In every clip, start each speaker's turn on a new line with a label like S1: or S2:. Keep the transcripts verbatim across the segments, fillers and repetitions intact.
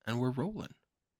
S1: and we're rolling.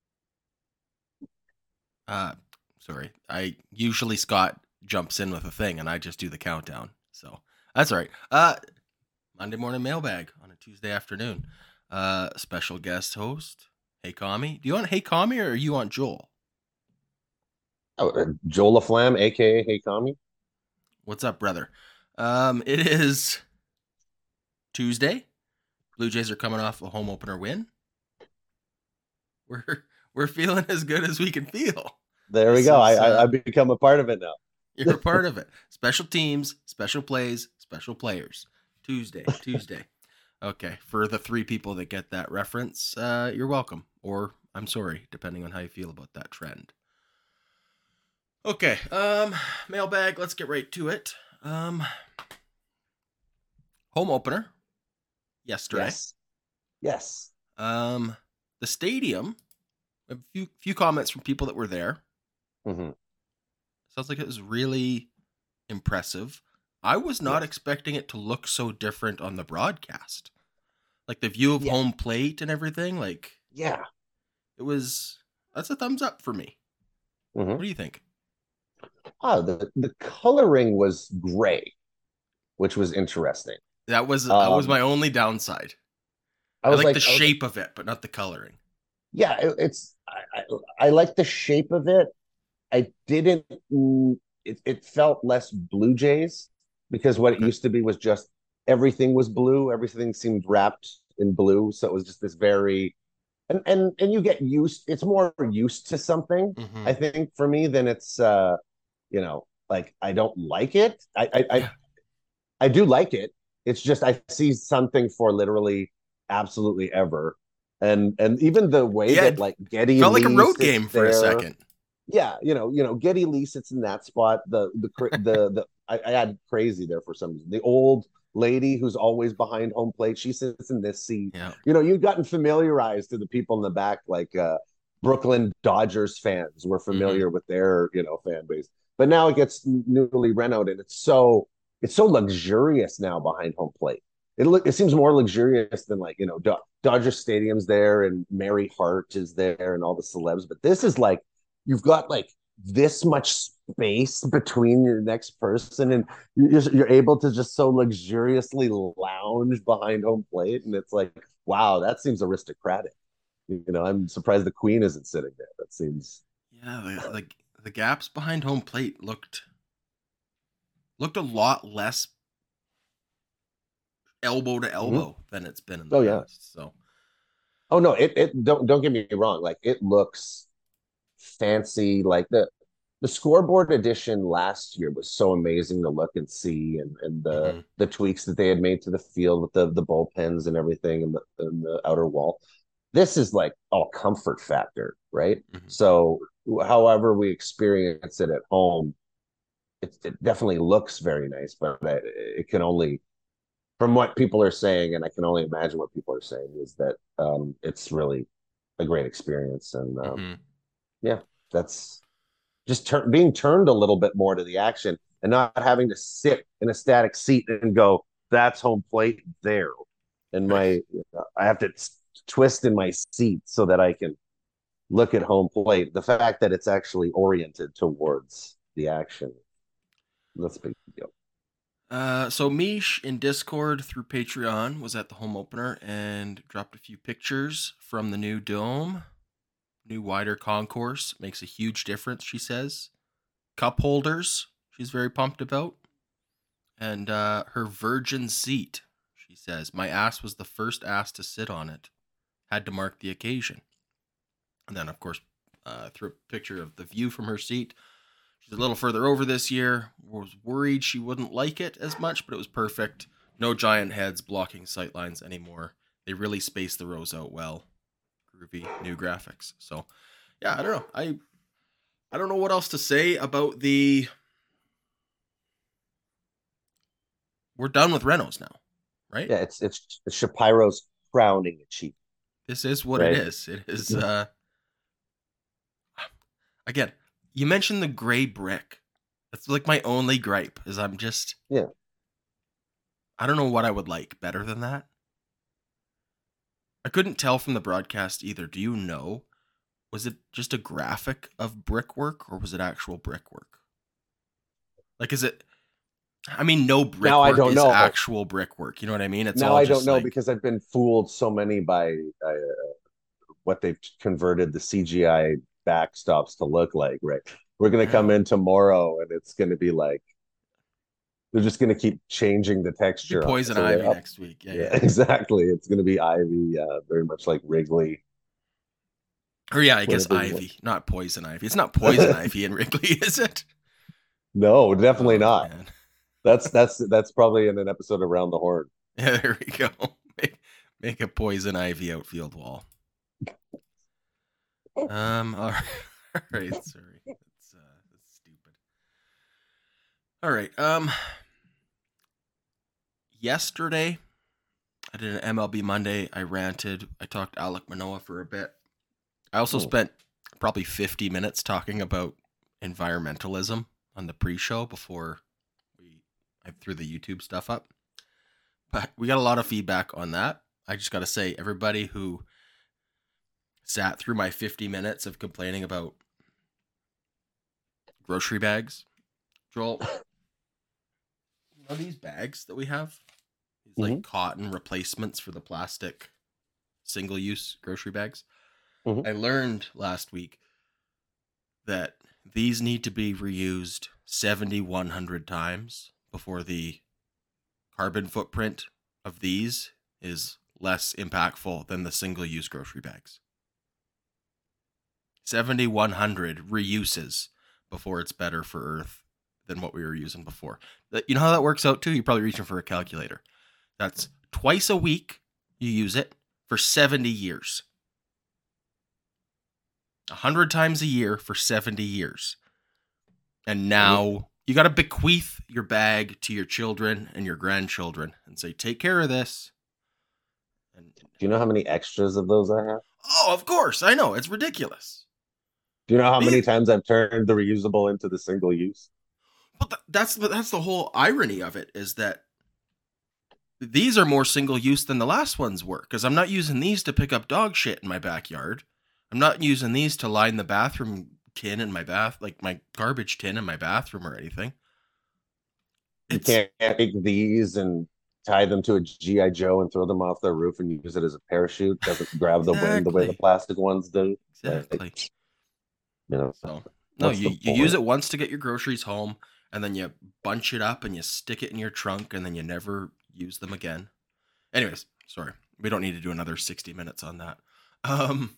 S1: Uh, sorry. I usually Scott jumps in with a thing, and I just do the countdown. So that's all right. Uh, Monday morning mailbag on a Tuesday afternoon. Uh, special guest host. Hey, Kami. Do you want Hey Kami or you want Joel?
S2: Oh, uh, Joel LaFlamme, aka Hey Kami.
S1: What's up, brother? Um, it is Tuesday. Blue Jays are coming off a home opener win. We're we're feeling as good as we can feel.
S2: There we
S1: This
S2: go. I,
S1: is
S2: I
S1: uh
S2: I've become a part of it now.
S1: you're a part of it. Special teams, special plays, special players. Tuesday, Tuesday. Okay, for the three people that get that reference, uh, you're welcome, or I'm sorry, depending on how you feel about that trend. Okay, um, mailbag. Let's get right to it. Um, home opener yesterday.
S2: Yes. Yes.
S1: Um, the stadium. A few few comments from people that were there.
S2: Hmm.
S1: Sounds like it was really impressive. I was not
S2: Yes.
S1: expecting it to look so different on the broadcast. Like the view of
S2: Yeah.
S1: home plate and everything. Like
S2: Yeah.
S1: it was. That's a thumbs up for me.
S2: Hmm.
S1: What do you think?
S2: Oh, the the coloring was gray, which was interesting.
S1: That was that was
S2: Um,
S1: my only downside.
S2: I
S1: I
S2: was
S1: like the
S2: like, I was like,
S1: shape of it, but not the coloring.
S2: yeah, it, it's I, I, I like the shape of it. I didn't. mm, It it felt less Blue Jays because what it
S1: Okay.
S2: used to be was just everything was blue. Everything seemed wrapped in blue, so it was just this very and and and you get used. It's more used to something,
S1: Mm-hmm.
S2: I think, for me than it's uh, you know, like I don't like it. I I I,
S1: Yeah.
S2: I do like it. It's just I see something for literally absolutely ever. And and even the way
S1: Yeah.
S2: that
S1: It
S2: like Geddy
S1: felt like a
S2: Lee
S1: road
S2: sits
S1: game for a
S2: there,
S1: second.
S2: yeah, you know, you know, Geddy Lee sits in that spot. The the the the I, I had crazy there for some reason. The old lady who's always behind home plate, she sits in this seat.
S1: Yeah.
S2: You know, you've gotten familiarized to the people in the back, like uh, Brooklyn Dodgers fans were
S1: Mm-hmm.
S2: familiar with their you know fan base, but now it gets newly renovated. It's so it's so luxurious now behind home plate. It look it seems more luxurious than like you know Do- Dodger Stadium's there and Mary Hart is there and all the celebs, but this is like you've got like this much space between your next person and you're, you're able to just so luxuriously lounge behind home plate and it's like wow that seems aristocratic. You know, I'm surprised the queen isn't sitting there. That seems
S1: Yeah. The, the the gaps behind home plate looked looked a lot less elbow to
S2: Mhm.
S1: elbow than it's been in the
S2: Oh yeah.
S1: past. So
S2: Oh no, it it don't don't get me wrong, like it looks fancy. Like the the scoreboard edition last year was so amazing to look and see, and and the
S1: mm-hmm.
S2: the tweaks that they had made to the field with the the bullpens and everything, and the, and the outer wall. This is like all comfort factor, right?
S1: Mm-hmm.
S2: So, however we experience it at home, it, it definitely looks very nice, but it, it can only, from what people are saying, and I can only imagine what people are saying, is that um, it's really a great experience, and um,
S1: Mm-hmm.
S2: yeah, that's just tur- being turned a little bit more to the action and not having to sit in a static seat and go, that's home plate there. And my, I have to twist in my seat so that I can look at home plate. The fact that it's actually oriented towards the action, that's a big deal.
S1: Uh, so Mish in Discord through Patreon was at the home opener and dropped a few pictures from the new dome. New wider concourse makes a huge difference, she says. Cup holders, she's very pumped about. And uh, her virgin seat, she says. My ass was the first ass to sit on it. Had to mark the occasion. And then, of course, uh, threw a picture of the view from her seat. She's a little further over this year. Was worried she wouldn't like it as much, but it was perfect. No giant heads blocking sight lines anymore. They really spaced the rows out well. Groovy new graphics. So, yeah, I don't know. I I don't know what else to say about the. We're done with Renos now, right?
S2: Yeah, it's it's Shapiro's crowning achievement,
S1: This is what it
S2: right?
S1: is. It is. uh Again, you mentioned the gray brick. That's like my only gripe. Is I'm just
S2: Yeah.
S1: I don't know what I would like better than that. I couldn't tell from the broadcast either. Do you know? Was it just a graphic of brickwork or was it actual brickwork? Like, is it? I mean, no
S2: Now I
S1: brickwork
S2: don't
S1: is
S2: know.
S1: actual brickwork. You know what I mean? It's
S2: Now
S1: all
S2: I don't
S1: just
S2: know
S1: like,
S2: because I've been fooled so many by uh, what they've converted the C G I backstops to look like. Right, we're gonna
S1: yeah,
S2: come in tomorrow and it's gonna be like they're just gonna keep changing the
S1: be
S2: texture on it.
S1: poison
S2: So they're
S1: ivy
S2: up.
S1: next week. Yeah,
S2: Yeah,
S1: yeah.
S2: exactly. It's gonna be Ivy, uh, very much like Wrigley.
S1: Or yeah, I guess
S2: Whatever you
S1: ivy, not poison ivy. It's not poison
S2: want.
S1: ivy in Wrigley, is it?
S2: No, definitely
S1: Oh
S2: not.
S1: man.
S2: That's that's that's probably in an episode around the horn.
S1: Yeah, there we go. Make, make a poison ivy outfield wall. Um. All right. All right. Sorry. That's uh. That's stupid. All right. Um. Yesterday, I did an M L B Monday. I ranted. I talked Alek Manoah for a bit. I also
S2: Hmm.
S1: spent probably fifty minutes talking about environmentalism on the pre-show before we I threw the YouTube stuff up. But we got a lot of feedback on that. I just got to say, everybody who sat through my fifty minutes of complaining about grocery bags, Joel, you know these bags that we have? These
S2: Mm-hmm.
S1: like cotton replacements for the plastic single use grocery bags.
S2: Mm-hmm.
S1: I learned last week that these need to be reused seventy-one hundred times before the carbon footprint of these is less impactful than the single use grocery bags. seventy-one hundred reuses before it's better for Earth than what we were using before. You know how that works out too? You're probably reaching for a calculator. That's twice a week you use it for seventy years. one hundred times a year for seventy years. And now you got to bequeath your bag to your children and your grandchildren and say, take care of this. And
S2: Do you know how many extras of those I have?
S1: oh, of course, I know it's ridiculous.
S2: Do you know how many
S1: These,
S2: times I've turned the reusable into the single use?
S1: but that's that's the whole irony of it is that these are more single use than the last ones were because I'm not using these to pick up dog shit in my backyard. I'm not using these to line the bathroom tin in my bath, like my garbage tin in my bathroom or anything.
S2: You
S1: It's
S2: can't take these and tie them to a G I Joe and throw them off the roof and use it as a parachute. Doesn't grab the wind the way the
S1: exactly,
S2: plastic ones do. Like,
S1: exactly.
S2: you know,
S1: So no,
S2: what's
S1: you
S2: the
S1: you use
S2: point?
S1: it once to get your groceries home, and then you bunch it up and you stick it in your trunk, and then you never use them again. Anyways, sorry, we don't need to do another sixty minutes on that. Um,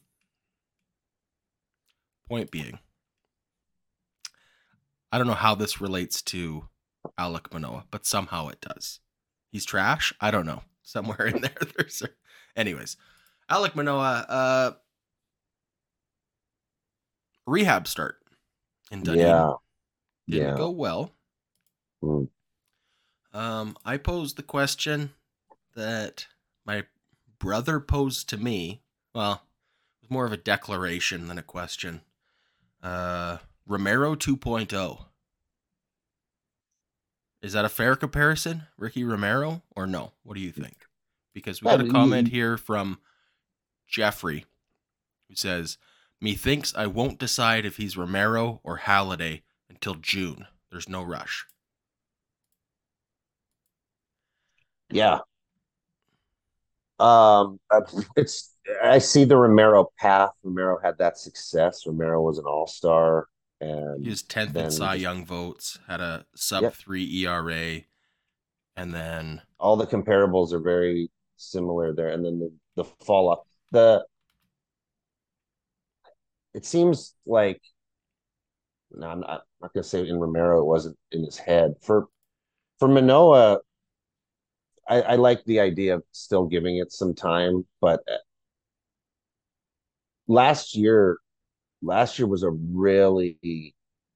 S1: point being, I don't know how this relates to Alek Manoah, but somehow it does. He's trash. I don't know. Somewhere in there, there's. A... Anyways, Alek Manoah, uh, rehab start in Dunedin
S2: Yeah,
S1: didn't
S2: yeah.
S1: go well.
S2: Mm.
S1: Um, I posed the question that my brother posed to me. Well, it was more of a declaration than a question. Uh, Romero 2.0. Is that a fair comparison, Ricky Romero, or no? What do you think? Because we
S2: Yeah,
S1: got a comment
S2: you-
S1: here from Jeffrey who says, methinks I won't decide if he's Romero or Halliday until June. There's no rush.
S2: yeah. Um, uh, it's I see the Romero path. Romero had that success. Romero was an all-star,
S1: He
S2: and
S1: was tenth in
S2: then
S1: Cy
S2: just
S1: Young votes, had a sub
S2: yeah,
S1: three E R A, and then
S2: all the comparables are very similar there. And then the, the fall off. The it seems like no, I'm not, I'm not going to say in Romero it wasn't in his head. For for Manoa, I, I like the idea of still giving it some time, but uh, last year, last year was a really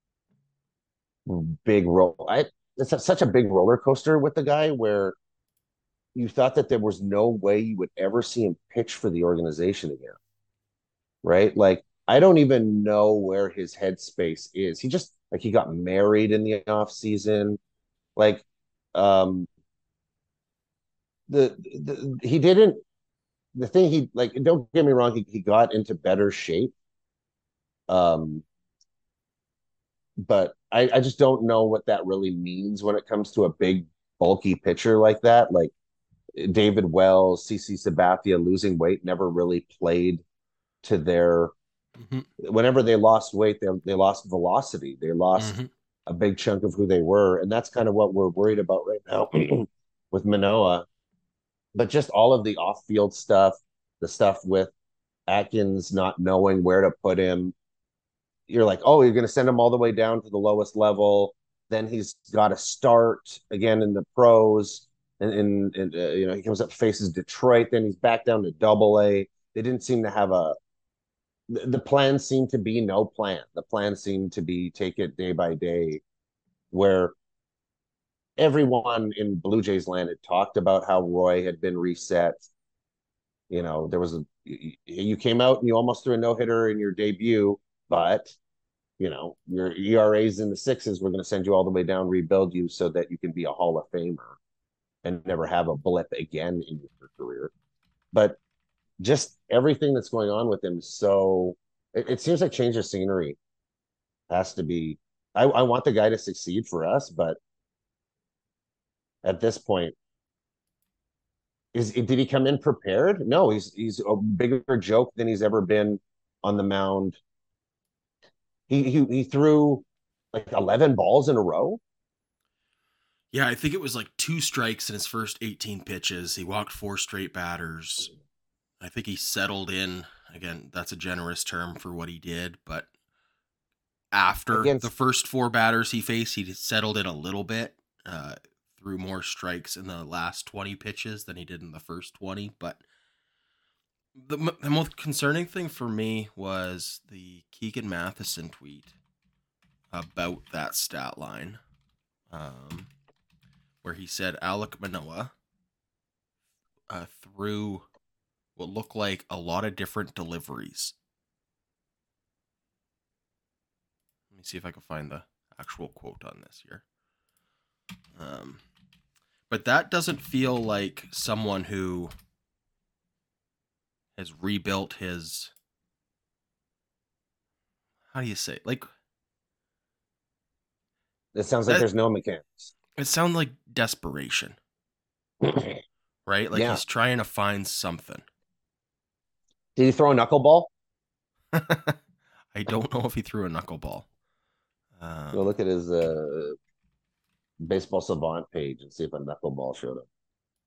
S2: big roll. I it's a, such a big roller coaster with the guy where you thought that there was no way you would ever see him pitch for the organization again, right? Like I don't even know where his headspace is. He just like he got married in the off season, like um the, the he didn't the thing he like, don't get me wrong, he, he got into better shape. Um, but I, I just don't know what that really means when it comes to a big, bulky pitcher like that. Like David Wells, CC Sabathia losing weight never really played to their.
S1: Mm-hmm.
S2: Whenever they lost weight, they they lost velocity. They lost
S1: Mm-hmm.
S2: a big chunk of who they were, and that's kind of what we're worried about right now with Manoah. But just all of the off-field stuff, the stuff with Atkins not knowing where to put him, you're like, oh, you're going to send him all the way down to the lowest level. Then he's got to start again in the pros, and, and, and uh, you know he comes up faces Detroit. Then he's back down to Double A. They didn't seem to have a. The plan seemed to be no plan. The plan seemed to be take it day by day, where everyone in Blue Jays land had talked about how Roy had been reset. You know, there was a you came out and you almost threw a no hitter in your debut, but you know, your E R As in the sixes, we're going to send you all the way down, rebuild you so that you can be a Hall of Famer and never have a blip again in your career. But just everything that's going on with him, so it, it seems like change of scenery has to be. I, I want the guy to succeed for us, but at this point, is did he come in prepared? No, he's he's a bigger joke than he's ever been on the mound. He he he threw like eleven balls in a row.
S1: Yeah, I think it was like two strikes in his first eighteen pitches. He walked four straight batters. I think he settled in. Again, that's a generous term for what he did, but after the
S2: Against
S1: first four batters he faced, he settled in a little bit. Uh, threw more strikes in the last twenty pitches than he did in the first twenty. But the, the most concerning thing for me was the Keegan Matheson tweet about that stat line, um, where he said Alek Manoah uh, threw what looked like a lot of different deliveries. Let me see if I can find the actual quote on this here. Um, but that doesn't feel like someone who has rebuilt his. How do you say it? Like
S2: it sounds like
S1: that?
S2: there's no mechanics.
S1: It sounds like desperation, right? Like
S2: Yeah.
S1: he's trying to find something.
S2: Did he throw a knuckleball?
S1: I don't know if he threw a knuckleball. Um,
S2: Go look at his uh, baseball savant page and see if a knuckleball showed up.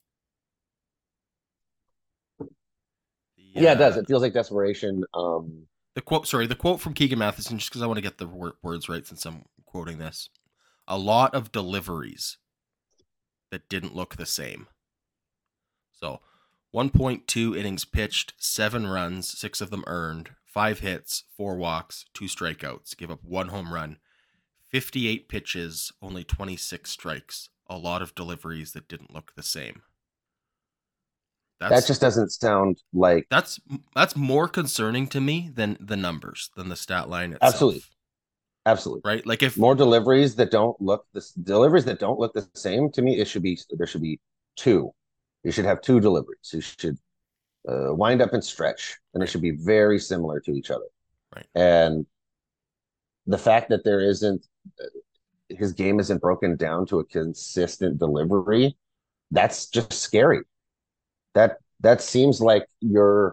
S1: the,
S2: Yeah, it does.
S1: uh,
S2: It feels like desperation. Um,
S1: the quote, sorry, the quote from Keegan Matheson, just because I want to get the wor- words right since I'm quoting this. A lot of deliveries that didn't look the same. So, one point two innings pitched, seven runs, six of them earned, five hits, four walks, two strikeouts, give up one home run, fifty-eight pitches, only twenty-six strikes. A lot of deliveries that didn't look the same. That's
S2: that just doesn't sound like
S1: that's that's more concerning to me than the numbers, than the stat line itself.
S2: absolutely, absolutely
S1: right. Like if
S2: more deliveries that don't look this deliveries that don't look the same to me, it should be there should be two. You should have two deliveries. You should uh, wind up and stretch, and they should be very similar to each other.
S1: Right.
S2: And the fact that there isn't his game isn't broken down to a consistent delivery, that's just scary. That that seems like you're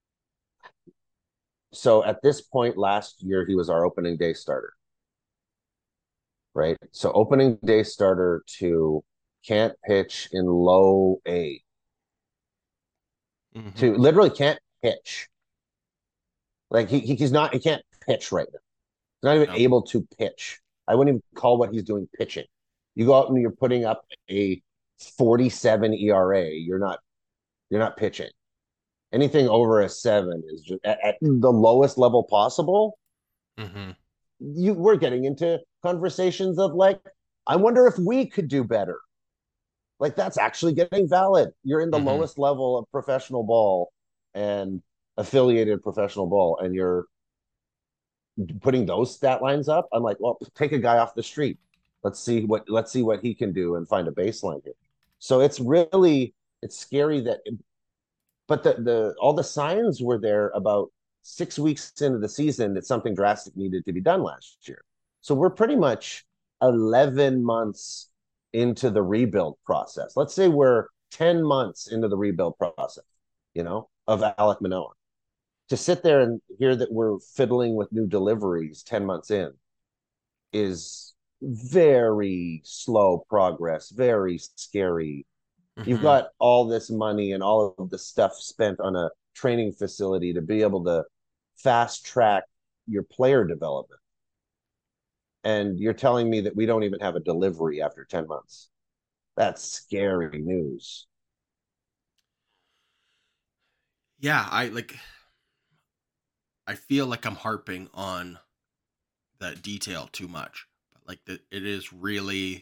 S2: so at this point last year he was our opening day starter. Right? So opening day starter to can't pitch in low A. Mm-hmm. To literally can't pitch. Like he, he's not he can't pitch right now. He's not even no. able to pitch. I wouldn't even call what he's doing pitching. You go out and you're putting up a forty-seven E R A. You're not you're not pitching. Anything over a seven is just at, at the lowest level possible.
S1: Mm-hmm.
S2: You we're getting into conversations of like, I wonder if we could do better. Like that's actually getting valid. You're in the mm-hmm. lowest level of professional ball and affiliated professional ball, and you're putting those stat lines up. I'm like, well, take a guy off the street. Let's see what let's see what he can do and find a baseline here. So it's really it's scary that but the the all the signs were there about six weeks into the season that something drastic needed to be done last year. So we're pretty much eleven months into the rebuild process. Let's say we're ten months into the rebuild process, you know, of Alek Manoah. To sit there and hear that we're fiddling with new deliveries ten months in is very slow progress, very scary. You've
S1: Mm-hmm.
S2: got all this money and all of the stuff spent on a training facility to be able to fast track your player development. And you're telling me that we don't even have a delivery after ten months. That's scary news.
S1: Yeah, I like. I feel like I'm harping on that detail too much, but like that, it is really,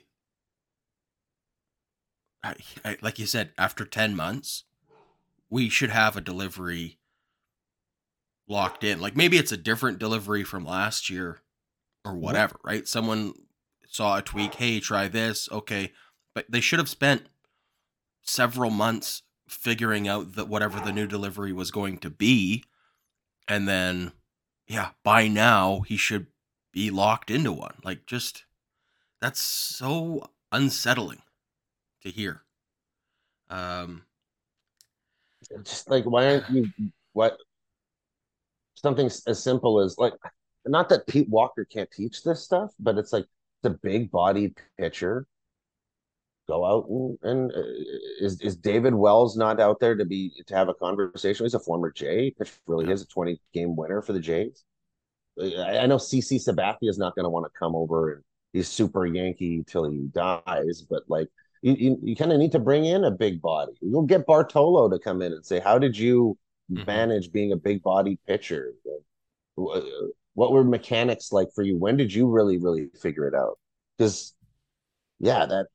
S1: I, I, like you said, after ten months, we should have a delivery locked in. Like maybe it's a different delivery from last year or
S2: Mhm.
S1: whatever, right? Someone saw a tweak, hey, try this, okay, but they should have spent several months figuring out that whatever the new delivery was going to be, and then yeah, by now he should be locked into one. Like just that's so unsettling to hear. Um,
S2: Just like, why aren't you, what, something as simple as like, not that Pete Walker can't teach this stuff, but it's like the big bodied pitcher. Go out and, and uh, is is David Wells not out there to be to have a conversation? He's a former Jay, pitched really
S1: yeah.
S2: is a twenty game winner for the Jays. I, I know C C Sabathia is not going to want to come over and he's super Yankee till he dies, but like you you, you kind of need to bring in a big body. You'll get Bartolo to come in and say, how did you
S1: Mm-hmm.
S2: manage being a big body pitcher? What were mechanics like for you? When did you really really figure it out? Because yeah, that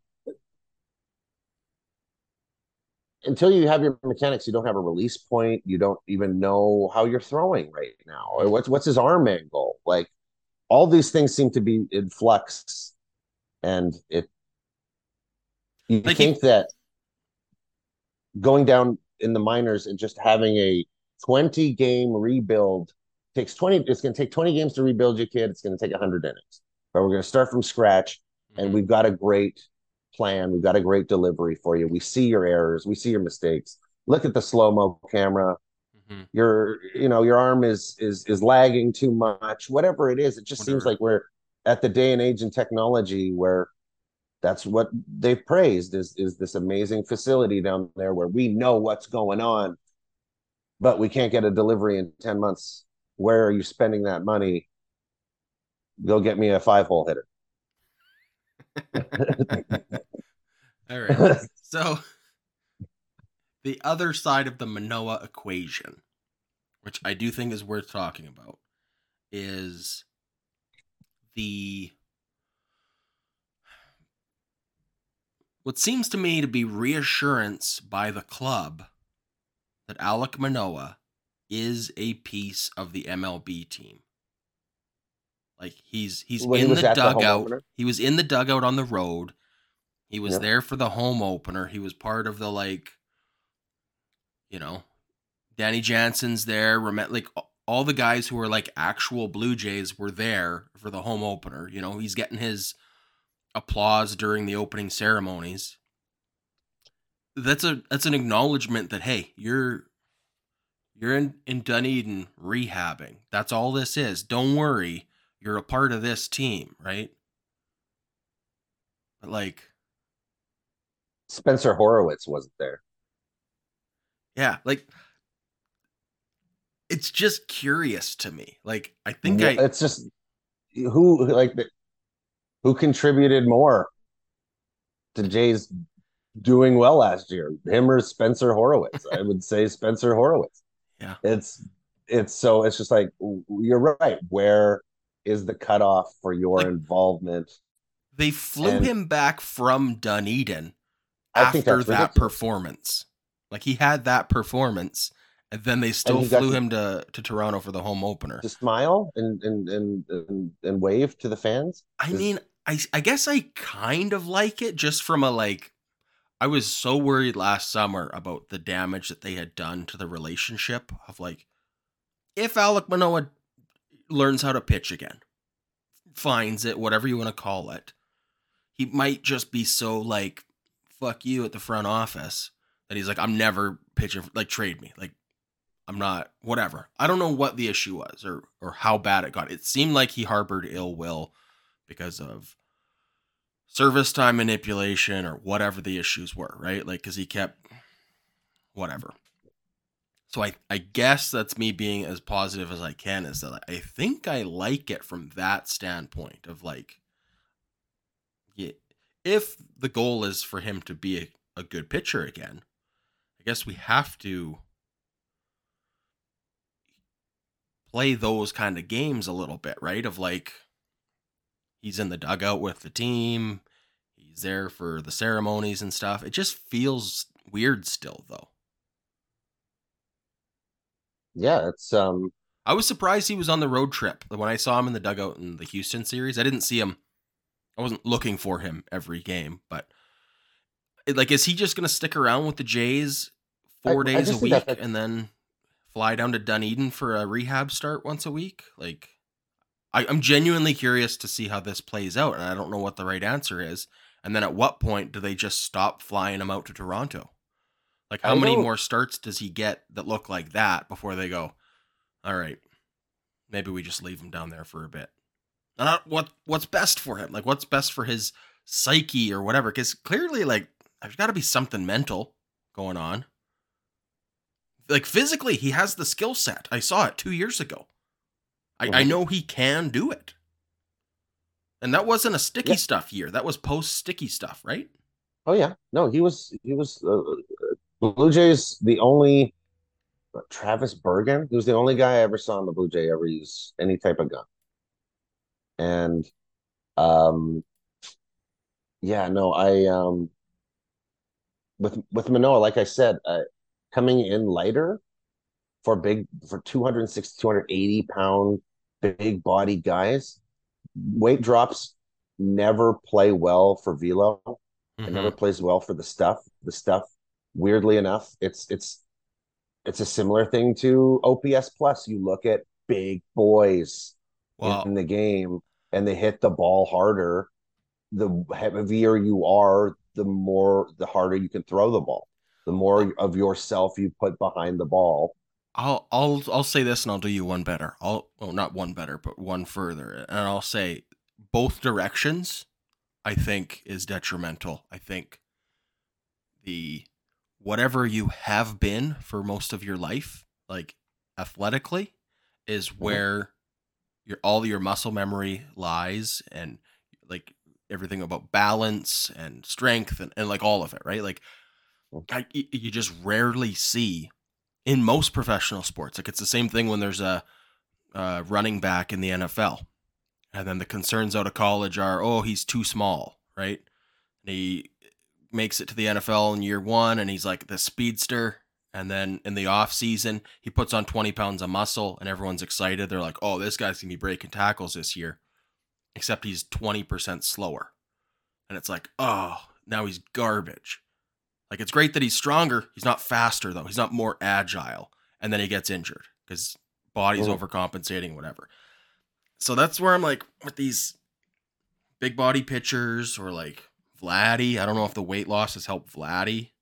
S2: until you have your mechanics, you don't have a release point. You don't even know how you're throwing right now, or
S1: Mm-hmm.
S2: what's what's his arm angle. Like all these things seem to be in flux, and it you
S1: Like if
S2: think that going down in the minors and just having a twenty game rebuild takes twenty. It's going to take twenty games to rebuild your kid. It's going to take one hundred innings, but we're going to start from scratch, and
S1: mm-hmm.
S2: we've got a great plan. We've got a great delivery for you. We see your errors. We see your mistakes. Look at the slow mo camera.
S1: Mm-hmm.
S2: Your you know your arm is is is lagging too much. Whatever it is, it just seems
S1: Whatever.
S2: like we're at the day and age in technology where that's what they've praised is is this amazing facility down there where we know what's going on, but we can't get a delivery in ten months. Where are you spending that money? Go get me a five hole hitter.
S1: All right. So the other side of the Manoah equation, which I do think is worth talking about, is the what seems to me to be reassurance by the club that Alek Manoah is a piece of the M L B team. Like he's he's
S2: When he
S1: in the
S2: was at the home
S1: dugout.
S2: opener.
S1: He was in the dugout on the road. He was
S2: Yeah.
S1: there for the home opener. He was part of the like, you know, Danny Jansen's there. Like all the guys who were like actual Blue Jays were there for the home opener. You know, he's getting his applause during the opening ceremonies. That's a that's an acknowledgement that hey, you're you're in, in Dunedin rehabbing. That's all this is. Don't worry. You're a part of this team, right? But like,
S2: Spencer Horowitz wasn't there.
S1: yeah, like it's just curious to me. Like, I think
S2: Wha-
S1: I
S2: It's just who like who contributed more to Jay's doing well last year, him or Spencer Horowitz? I would say Spencer Horowitz.
S1: yeah.
S2: It's it's so it's just like you're right. Where is the cutoff for your
S1: Like
S2: involvement?
S1: they flew
S2: And
S1: him back from Dunedin
S2: I think
S1: after
S2: that's
S1: that
S2: ridiculous.
S1: performance. Like he had that performance and then they
S2: And
S1: still
S2: he got
S1: flew
S2: to,
S1: him to to Toronto for the home opener.
S2: to smile and and, and and and wave to the fans.
S1: I
S2: Is
S1: mean, I I guess I kind of like it just from a like I was so worried last summer about the damage that they had done to the relationship of like, if Alek Manoah learns how to pitch again, finds it, whatever you want to call it, he might just be so like, fuck you at the front office that he's like, I'm never pitching, like, trade me. Like, I'm not, whatever. I don't know what the issue was or or how bad it got. It seemed like he harbored ill will because of service time manipulation or whatever the issues were, right? Like, because he kept, whatever. So I, I guess that's me being as positive as I can, is that I think I like it from that standpoint of like, yeah, if the goal is for him to be a, a good pitcher again, I guess we have to play those kind of games a little bit, right? Of like, he's in the dugout with the team, he's there for the ceremonies and stuff. It just feels weird still, though.
S2: Yeah, it's um
S1: I was surprised he was on the road trip. When I saw him in the dugout in the Houston series, I didn't see him. I wasn't looking for him every game, but like, is he just going to stick around with the Jays
S2: I,
S1: four
S2: I
S1: days a
S2: just think that,
S1: week
S2: that
S1: and then fly down to Dunedin for a rehab start once a week? Like, I, I'm genuinely curious to see how this plays out, and I don't know what the right answer is. And then at what point do they just stop flying him out to Toronto? Like, how
S2: I
S1: many
S2: don't
S1: more starts does he get that look like that before they go, all right, maybe we just leave him down there for a bit? And I, what what's best for him? Like, what's best for his psyche or whatever? Because clearly, like, there's got to be something mental going on. Like, physically, he has the skill set. I saw it two years ago. I, I
S2: Mhm.
S1: know he can do it. And that wasn't a sticky
S2: Yeah.
S1: stuff year. That was post sticky stuff, right?
S2: Oh yeah. No, he was he was uh, Blue Jays the only uh, Travis Bergen. He was the only guy I ever saw in the Blue Jay ever use any type of gun. And um yeah, no, I um with with Manoah, like I said, uh, coming in lighter for big for two hundred sixty, two hundred eighty pound big body guys, weight drops never play well for velo. It
S1: Mm-hmm.
S2: never plays well for the stuff. The stuff, weirdly enough, it's it's it's a similar thing to O P S plus. You look at big boys in
S1: Well,
S2: the game and they hit the ball harder. The heavier you are, the more the harder you can throw the ball. The more
S1: well,
S2: of yourself you put behind the ball.
S1: I'll I'll I'll say this, and I'll do you one better. I'll well, not one better, but one further, and I'll say both directions. I think is detrimental. I think the whatever you have been for most of your life, like athletically, is
S2: Mhm.
S1: where your all your muscle memory lies, and like everything about balance and strength and, and like all of it, right? Like, I, you just rarely see in most professional sports. Like, it's the same thing when there's a, a running back in the N F L, and then the concerns out of college are, oh, he's too small, right? And he makes it to the N F L in year one, and he's like the speedster. And then in the off season, he puts on twenty pounds of muscle, and everyone's excited. They're like, "Oh, this guy's gonna be breaking tackles this year." Except he's twenty percent slower, and it's like, "Oh, now he's garbage." Like, it's great that he's stronger. He's not faster though. He's not more agile, and then he gets injured because body's
S2: Mhm.
S1: overcompensating, whatever. So that's where I'm like, with these big body pitchers or like Vladdy. I don't know if the weight loss has helped Vladdy.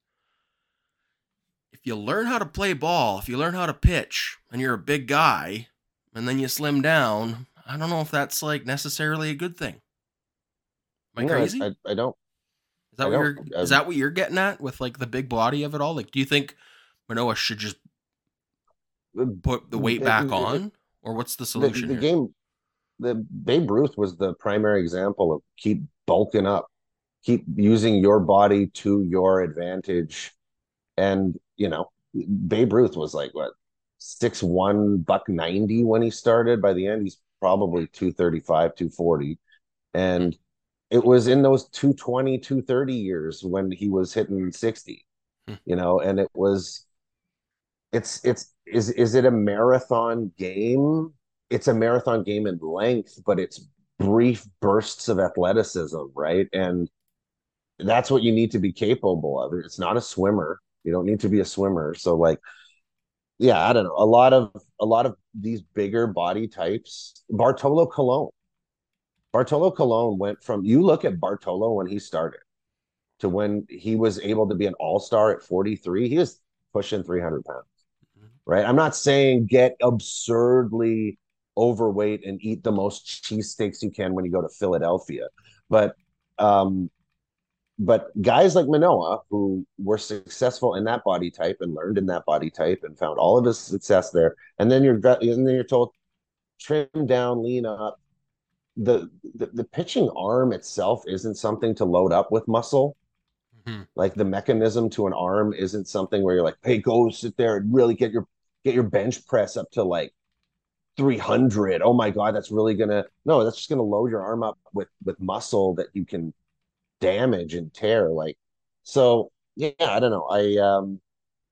S1: If you learn how to play ball, if you learn how to pitch, and you're a big guy, and then you slim down, I don't know if that's like necessarily a good thing. Am I
S2: No, I,
S1: crazy?
S2: I, I don't.
S1: Is that
S2: I
S1: what
S2: don't.
S1: you're?
S2: I,
S1: Is that what you're getting at with like the big body of it all? Like, do you think Manoah should just put the weight
S2: it,
S1: back
S2: it,
S1: on, or what's the
S2: the
S1: solution
S2: the
S1: here?
S2: game, the Babe Ruth was the primary example of keep bulking up, keep using your body to your advantage. And you know, Babe Ruth was like what six one, buck ninety when he started. By the end, he's probably two thirty five, two forty,
S1: Hmm.
S2: and it was in those two twenty, two thirty years when he was hitting sixty.
S1: Hmm.
S2: You know, and it was it's it's is is it a marathon game? It's a marathon game in length, but it's brief bursts of athleticism, right? And that's what you need to be capable of. It's not a swimmer. You don't need to be a swimmer. So like, yeah, I don't know. A lot of a lot of these bigger body types. Bartolo Colon. Bartolo Colon went from, you look at Bartolo when he started to when he was able to be an all-star at forty-three, he was pushing three hundred pounds, right? I'm not saying get absurdly overweight and eat the most cheesesteaks you can when you go to Philadelphia, but um, but guys like Manoah who were successful in that body type and learned in that body type and found all of his success there, and then you're and then you're told trim down, lean up. The, the the pitching arm itself isn't something to load up with muscle.
S1: Mm-hmm.
S2: Like the mechanism to an arm isn't something where you're like, hey, go sit there and really get your get your bench press up to like three hundred. Oh my God, that's really gonna no, that's just gonna load your arm up with with muscle that you can damage and tear. Like, so yeah, I don't know. I um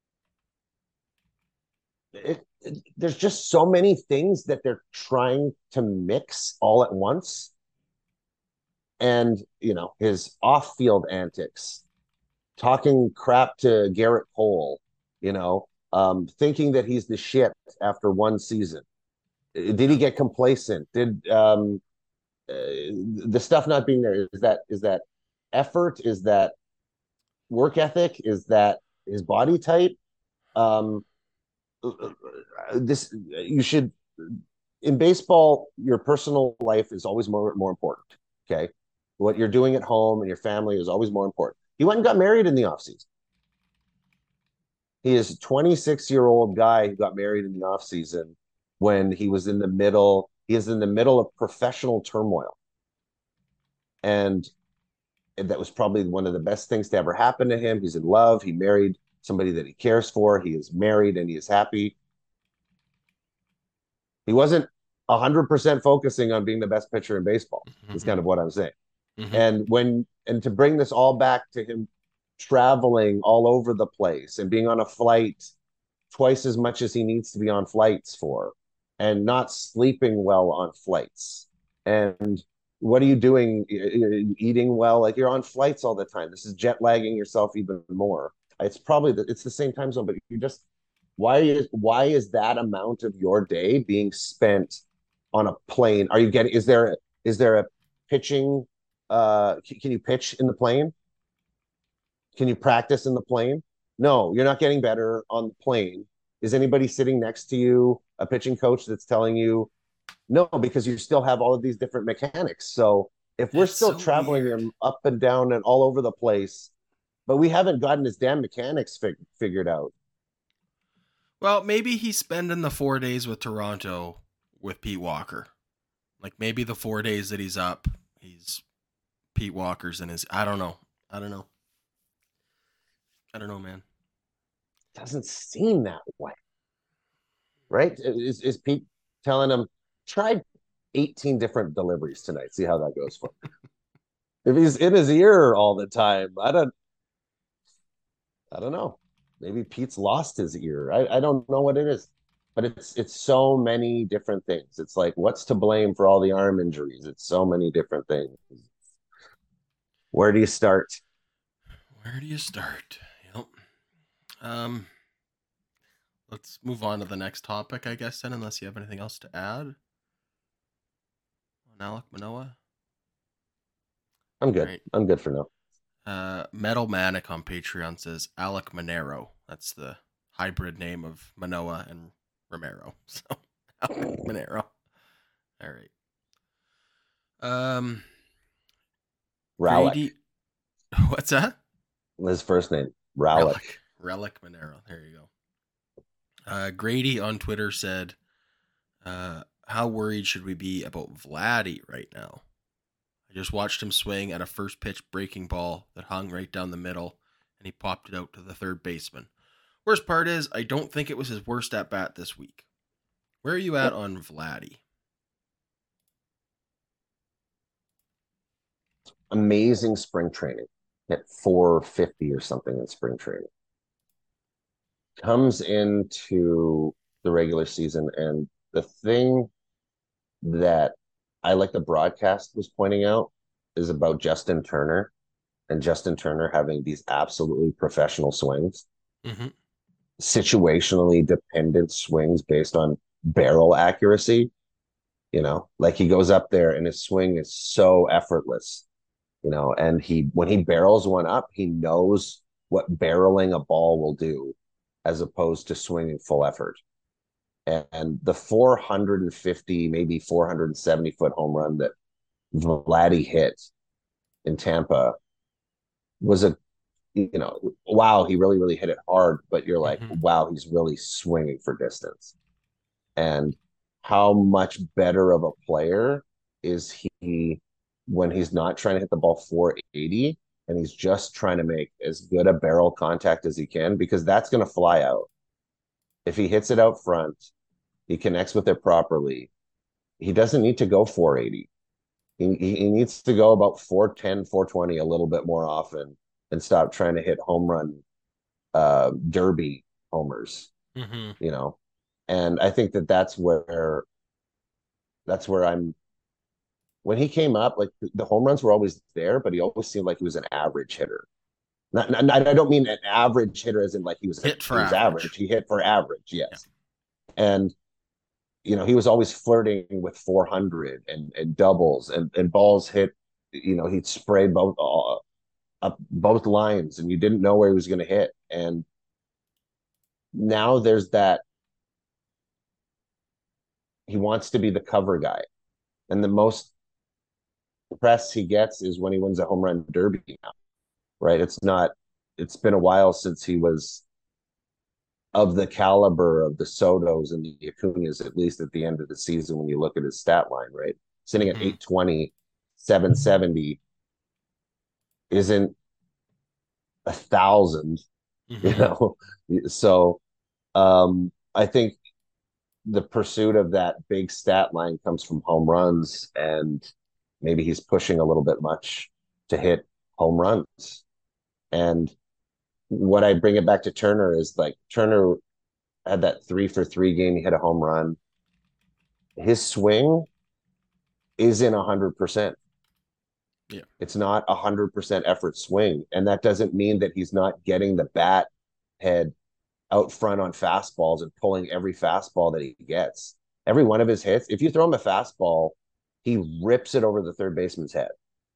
S2: it, it, there's just so many things that they're trying to mix all at once. And you know, his off-field antics, talking crap to Garrett Cole, you know, um, thinking that he's the shit after one season. Did he get complacent? Did um, uh, the stuff not being there, is that is that effort? Is that work ethic? Is that his body type? Um, this you should in baseball, your personal life is always more more important. Okay, what you're doing at home and your family is always more important. He went and got married in the offseason. He is a twenty-six year old guy who got married in the offseason when he was in the middle. He is in the middle of professional turmoil. And that was probably one of the best things to ever happen to him. He's in love. He married somebody that he cares for. He is married and he is happy. He wasn't one hundred percent focusing on being the best pitcher in baseball,
S1: Mm-hmm.
S2: is kind of what I'm saying.
S1: Mm-hmm.
S2: And when, and to bring this all back to him traveling all over the place and being on a flight twice as much as he needs to be on flights for, and not sleeping well on flights. And what are you doing? Eating well? Like, you're on flights all the time. This is jet lagging yourself even more. It's probably the, it's the same time zone, but you just, why is why is that amount of your day being spent on a plane? Are you getting, is there is there a pitching, uh can you pitch in the plane? Can you practice in the plane? No, you're not getting better on the plane. Is anybody sitting next to you, a pitching coach that's telling you no? Because you still have all of these different mechanics. So if we're
S1: It's
S2: still
S1: so
S2: traveling
S1: weird.
S2: and up and down and all over the place, but we haven't gotten his damn mechanics fig- figured out.
S1: Well, maybe he's spending the four days with Toronto with Pete Walker. Like maybe the four days that he's up, he's Pete Walker's in his. I don't know. I don't know. I don't know, man.
S2: It doesn't seem that way, right? Is, is Pete telling him, try eighteen different deliveries tonight, see how that goes for him? If he's in his ear all the time, I don't, I don't know. Maybe Pete's lost his ear. I, I don't know what it is, but it's it's so many different things. It's like, what's to blame for all the arm injuries? It's so many different things. Where do you start?
S1: Where do you start? Yep. Um, let's move on to the next topic, I guess, then, unless you have anything else to add on Alek Manoah.
S2: I'm
S1: All
S2: good.
S1: right.
S2: I'm good for now.
S1: Uh, Metal Manic on Patreon says Alek Monero. That's the hybrid name of Manoah and Romero. So Alek Monero. All right. Um,
S2: Rowlick.
S1: Grady. What's that?
S2: His first name. Rowlick.
S1: Relic. Relic Monero. There you go. Uh, Grady on Twitter said, uh, "How worried should we be about Vladdy right now? I just watched him swing at a first pitch breaking ball that hung right down the middle, and he popped it out to the third baseman. Worst part is, I don't think it was his worst at bat this week. Where are you at on Vladdy?"
S2: Amazing spring training at four fifty or something in spring training. Comes into the regular season, and the thing that I like the broadcast was pointing out is about Justin Turner. and Justin Turner having these absolutely professional swings,
S1: Mm-hmm.
S2: situationally dependent swings based on barrel accuracy. You know, like he goes up there and his swing is so effortless, you know, and he, when he barrels one up, he knows what barreling a ball will do as opposed to swinging full effort. And the four hundred fifty, maybe four hundred seventy foot home run that Vladdy hit in Tampa was a, you know, wow, he really, really hit it hard, but you're like,
S1: Mm-hmm.
S2: wow, he's really swinging for distance. And how much better of a player is he when he's not trying to hit the ball four eighty and he's just trying to make as good a barrel contact as he can, because that's going to fly out. If he hits it out front, he connects with it properly. He doesn't need to go four eighty. He, he needs to go about four ten, four twenty a little bit more often and stop trying to hit home run uh, derby homers,
S1: Mm-hmm.
S2: you know? And I think that that's where that's where I'm when he came up, like the home runs were always there, but he always seemed like he was an average hitter. Not, not I don't mean an average hitter as in like he was a,
S1: Hit for
S2: he was average.
S1: average.
S2: He hit for average,
S1: Yeah.
S2: yes. And you know, he was always flirting with four hundred and, and doubles and, and balls hit, you know, he'd spray both uh, up both lines and you didn't know where he was going to hit. And now there's that he wants to be the cover guy. And the most press he gets is when he wins a home run derby now, right? It's not, it's been a while since he was of the caliber of the Sotos and the Acuñas, at least at the end of the season when you look at his stat line, right? Sitting at
S1: Mm-hmm.
S2: eight twenty, seven seventy isn't a thousand, you
S1: Mm-hmm.
S2: know? So um, I think the pursuit of that big stat line comes from home runs, and maybe he's pushing a little bit much to hit home runs. And what I bring it back to Turner is like Turner had that three for three game. He hit a home run. His swing isn't a hundred percent.
S1: Yeah.
S2: It's not a hundred percent effort swing, and that doesn't mean that he's not getting the bat head out front on fastballs and pulling every fastball that he gets. Every one of his hits, if you throw him a fastball, he rips it over the third baseman's head,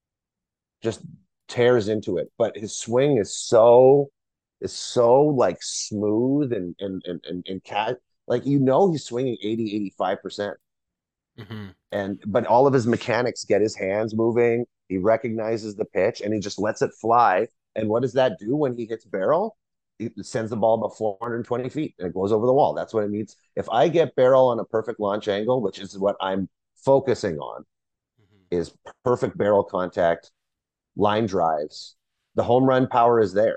S2: just tears into it. But his swing is so is so like smooth and and and and, and cat like you know he's swinging eighty, eighty-five percent.
S1: Mm-hmm.
S2: And but all of his mechanics get his hands moving. He recognizes the pitch and he just lets it fly. And what does that do when he hits barrel? It sends the ball about four hundred twenty feet and it goes over the wall. That's what it needs. If I get barrel on a perfect launch angle, which is what I'm focusing on,
S1: Mm-hmm.
S2: is perfect barrel contact, line drives, the home run power is there,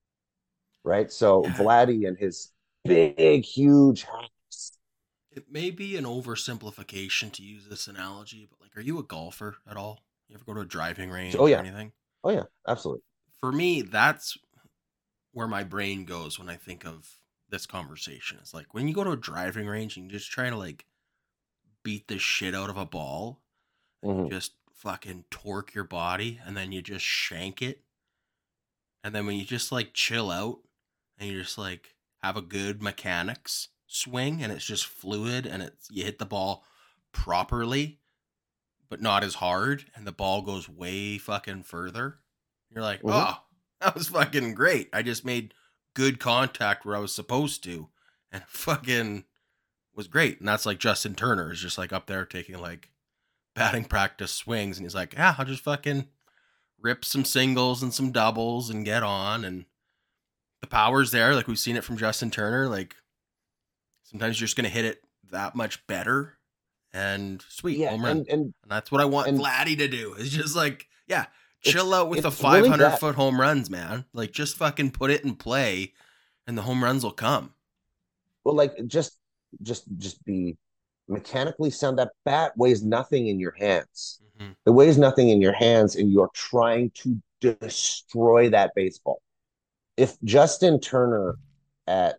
S2: right? So
S1: Yeah.
S2: Vladdy and his big, huge hacks.
S1: It may be an oversimplification to use this analogy, but like, are you a golfer at all? You ever go to a driving
S2: Oh
S1: range or
S2: yeah,
S1: anything?
S2: oh yeah, absolutely.
S1: For me, that's where my brain goes when I think of this conversation. It's like when you go to a driving range and you just try to like beat the shit out of a ball and you
S2: Mm-hmm.
S1: just fucking torque your body and then you just shank it. And then when you just like chill out and you just like have a good mechanics swing and it's just fluid and it's you hit the ball properly but not as hard and the ball goes way fucking further. You're like,
S2: Mm-hmm.
S1: "Oh, that was fucking great. I just made good contact where I was supposed to and fucking was great." And that's like Justin Turner is just like up there taking like batting practice swings and he's like, "Yeah, I'll just fucking rip some singles and some doubles and get on." And the power's there. Like we've seen it from Justin Turner. Like sometimes you're just going to hit it that much better and sweet
S2: Yeah,
S1: home run.
S2: and and
S1: And that's what I want
S2: and
S1: Vladdy to do. It's just like, yeah, chill
S2: it's
S1: out with the
S2: it's really
S1: five hundred
S2: that.
S1: foot home runs, man. Like just fucking put it in play and the home runs will come.
S2: Well, like just just just be mechanically sound. That bat weighs nothing in your hands.
S1: Mm-hmm.
S2: It weighs nothing in your hands, and you're trying to destroy that baseball. If Justin Turner at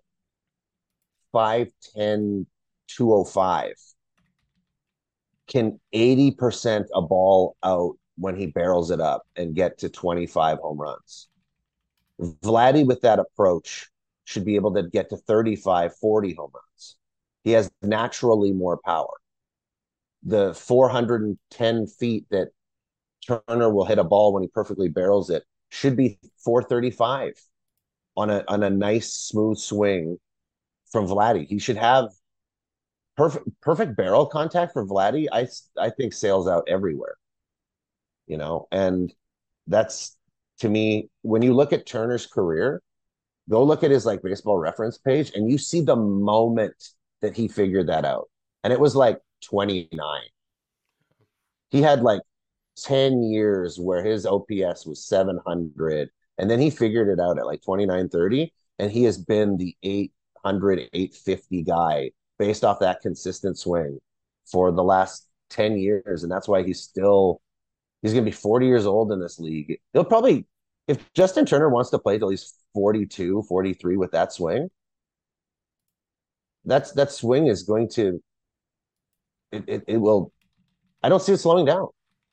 S2: five ten, two oh five can eighty percent a ball out when he barrels it up and get to twenty-five home runs. Vladdy with that approach should be able to get to thirty-five, forty home runs. He has naturally more power. The four hundred ten feet that Turner will hit a ball when he perfectly barrels it should be four thirty-five on a on a nice smooth swing from Vladdy. He should have perfect perfect barrel contact for Vladdy. I I think sails out everywhere, you know, and that's to me when you look at Turner's career, go look at his like baseball reference page and you see the moment that he figured that out. And it was like twenty-nine. He had like ten years where his O P S was seven hundred. And then he figured it out at like twenty-nine, thirty. And he has been the eight hundred, eight fifty guy based off that consistent swing for the last ten years. And that's why he's still, he's going to be forty years old in this league. He'll probably, if Justin Turner wants to play till he's forty-two, forty-three with that swing, that's that swing is going to, it, it, it will, I don't see it slowing down.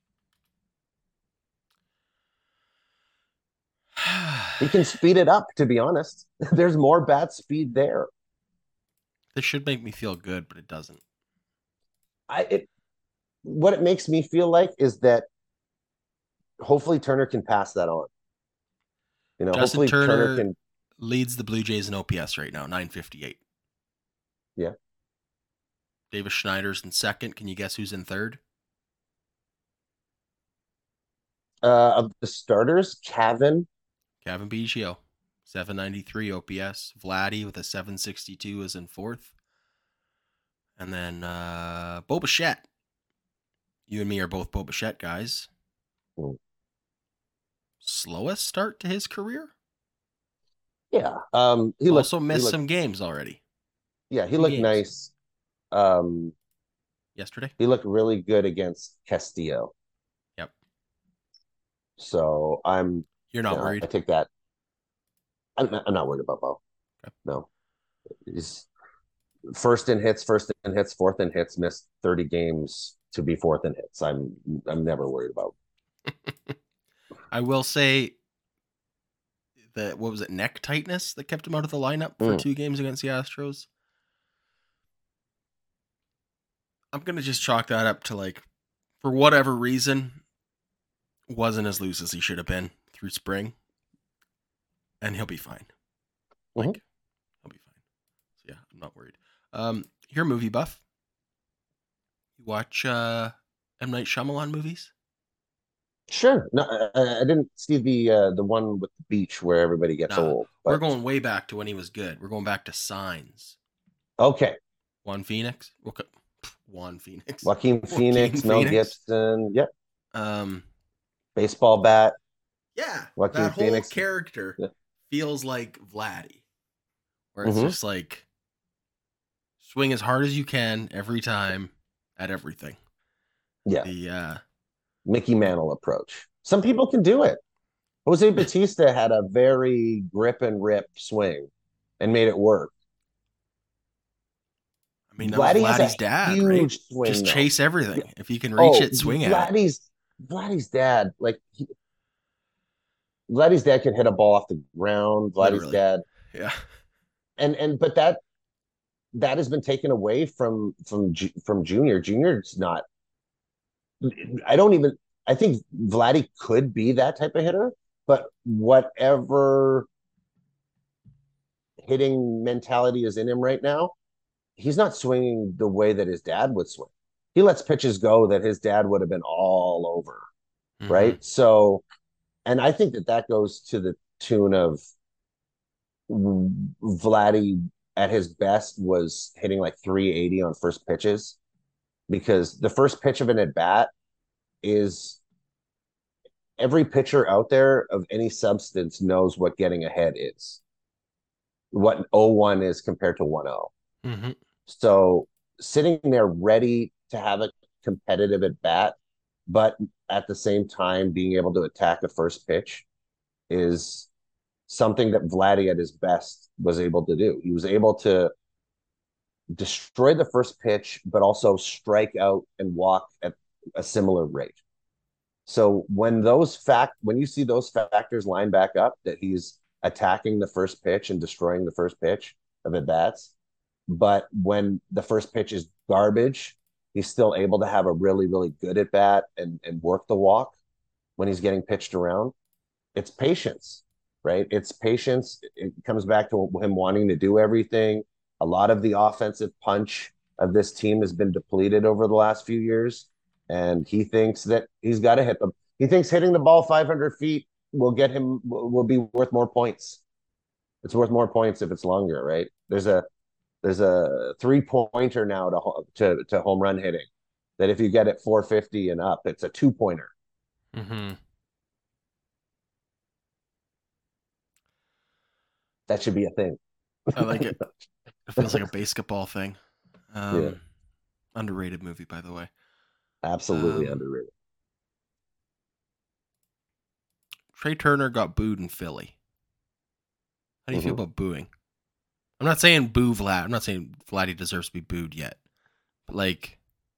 S2: He can speed it up, to be honest. There's more bat speed there.
S1: This should make me feel good, but it doesn't.
S2: I it what it makes me feel like is that hopefully Turner can pass that on. You know,
S1: Justin
S2: hopefully
S1: Turner,
S2: Turner can
S1: leads the Blue Jays in O P S right now, nine fifty-eight.
S2: Yeah.
S1: Davis Schneider's in second. Can you guess who's in third?
S2: Uh, of the starters, Cavan.
S1: Kevin Biggio, seven ninety-three O P S. Vladdy with a seven sixty-two is in fourth. And then uh, Bo Bichette. You and me are both Bo Bichette guys.
S2: Hmm.
S1: Slowest start to his career?
S2: Yeah. Um, he
S1: also
S2: looked,
S1: missed
S2: he looked,
S1: some games already.
S2: Yeah, he
S1: Two
S2: looked
S1: games.
S2: nice. Um,
S1: Yesterday?
S2: He looked really good against Castillo.
S1: Yep.
S2: So I'm.
S1: You're not
S2: you know,
S1: worried?
S2: I take that. I'm not, I'm not worried about Bo.
S1: Okay.
S2: No. He's first in hits, first in hits, fourth in hits, missed thirty games to be fourth in hits. I'm I'm never worried about.
S1: I will say that, what was it, neck tightness that kept him out of the lineup for mm. two games against the Astros? I'm going to just chalk that up to, like, for whatever reason, wasn't as loose as he should have been through spring. And he'll be fine. Like, mm-hmm. he'll be fine. So, yeah, I'm not worried. Um, you're a movie buff. You watch uh, M. Night Shyamalan movies?
S2: Sure. No, I, I didn't see the uh, the one with the beach where everybody gets nah, old.
S1: But... We're going way back to when he was good. We're going back to Signs.
S2: Okay.
S1: Juan Phoenix. Okay. Juan Phoenix.
S2: Joaquin Phoenix, Mel Gibson. Yep.
S1: Um,
S2: baseball bat.
S1: Yeah. Joaquin that Phoenix. Whole character yeah. feels like Vladdy. Where it's mm-hmm. just like swing as hard as you can every time at everything.
S2: Yeah.
S1: The uh
S2: Mickey Mantle approach. Some people can do it. Jose Bautista had a very grip and rip swing and made it work.
S1: I mean, that Vladdy was Vladdy's dad, right? Swing, Just though. Chase everything. Yeah. If you can reach oh, it, swing
S2: Vladdy's,
S1: at it.
S2: Vladdy's dad, like, he, Vladdy's dad could hit a ball off the ground. Vladdy's Literally. dad.
S1: Yeah.
S2: And, and, but that, that has been taken away from, from, from Junior. Junior's not, I don't even, I think Vladdy could be that type of hitter, but whatever hitting mentality is in him right now, he's not swinging the way that his dad would swing. He lets pitches go that his dad would have been all over, mm-hmm. right? So, and I think that that goes to the tune of Vladdy at his best was hitting like three eighty on first pitches, because the first pitch of an at-bat is every pitcher out there of any substance knows what getting ahead is, what oh one is compared to one oh.
S1: Mm-hmm.
S2: So sitting there ready to have a competitive at bat, but at the same time being able to attack the first pitch is something that Vladdy at his best was able to do. He was able to destroy the first pitch, but also strike out and walk at a similar rate. So when those fact when you see those factors line back up, that he's attacking the first pitch and destroying the first pitch of at bats, but when the first pitch is garbage, he's still able to have a really, really good at bat and, and work the walk when he's getting pitched around. It's patience, right? It's patience. It comes back to him wanting to do everything. A lot of the offensive punch of this team has been depleted over the last few years, and he thinks that he's got to hit them. He thinks hitting the ball five hundred feet will get him will be worth more points. It's worth more points if it's longer, right? There's a there's a three pointer now to to to home run hitting that if you get it four fifty and up, it's a two pointer.
S1: Mm-hmm.
S2: That should be a thing.
S1: I like it. It feels like a basketball thing. Um,
S2: Yeah,
S1: underrated movie, by the way.
S2: absolutely
S1: Um,
S2: underrated.
S1: Trey Turner got booed in Philly. How do you feel
S2: Mm-hmm.
S1: about booing? I'm not saying boo Vlad. I'm not saying Vladdy deserves to be booed yet. But like,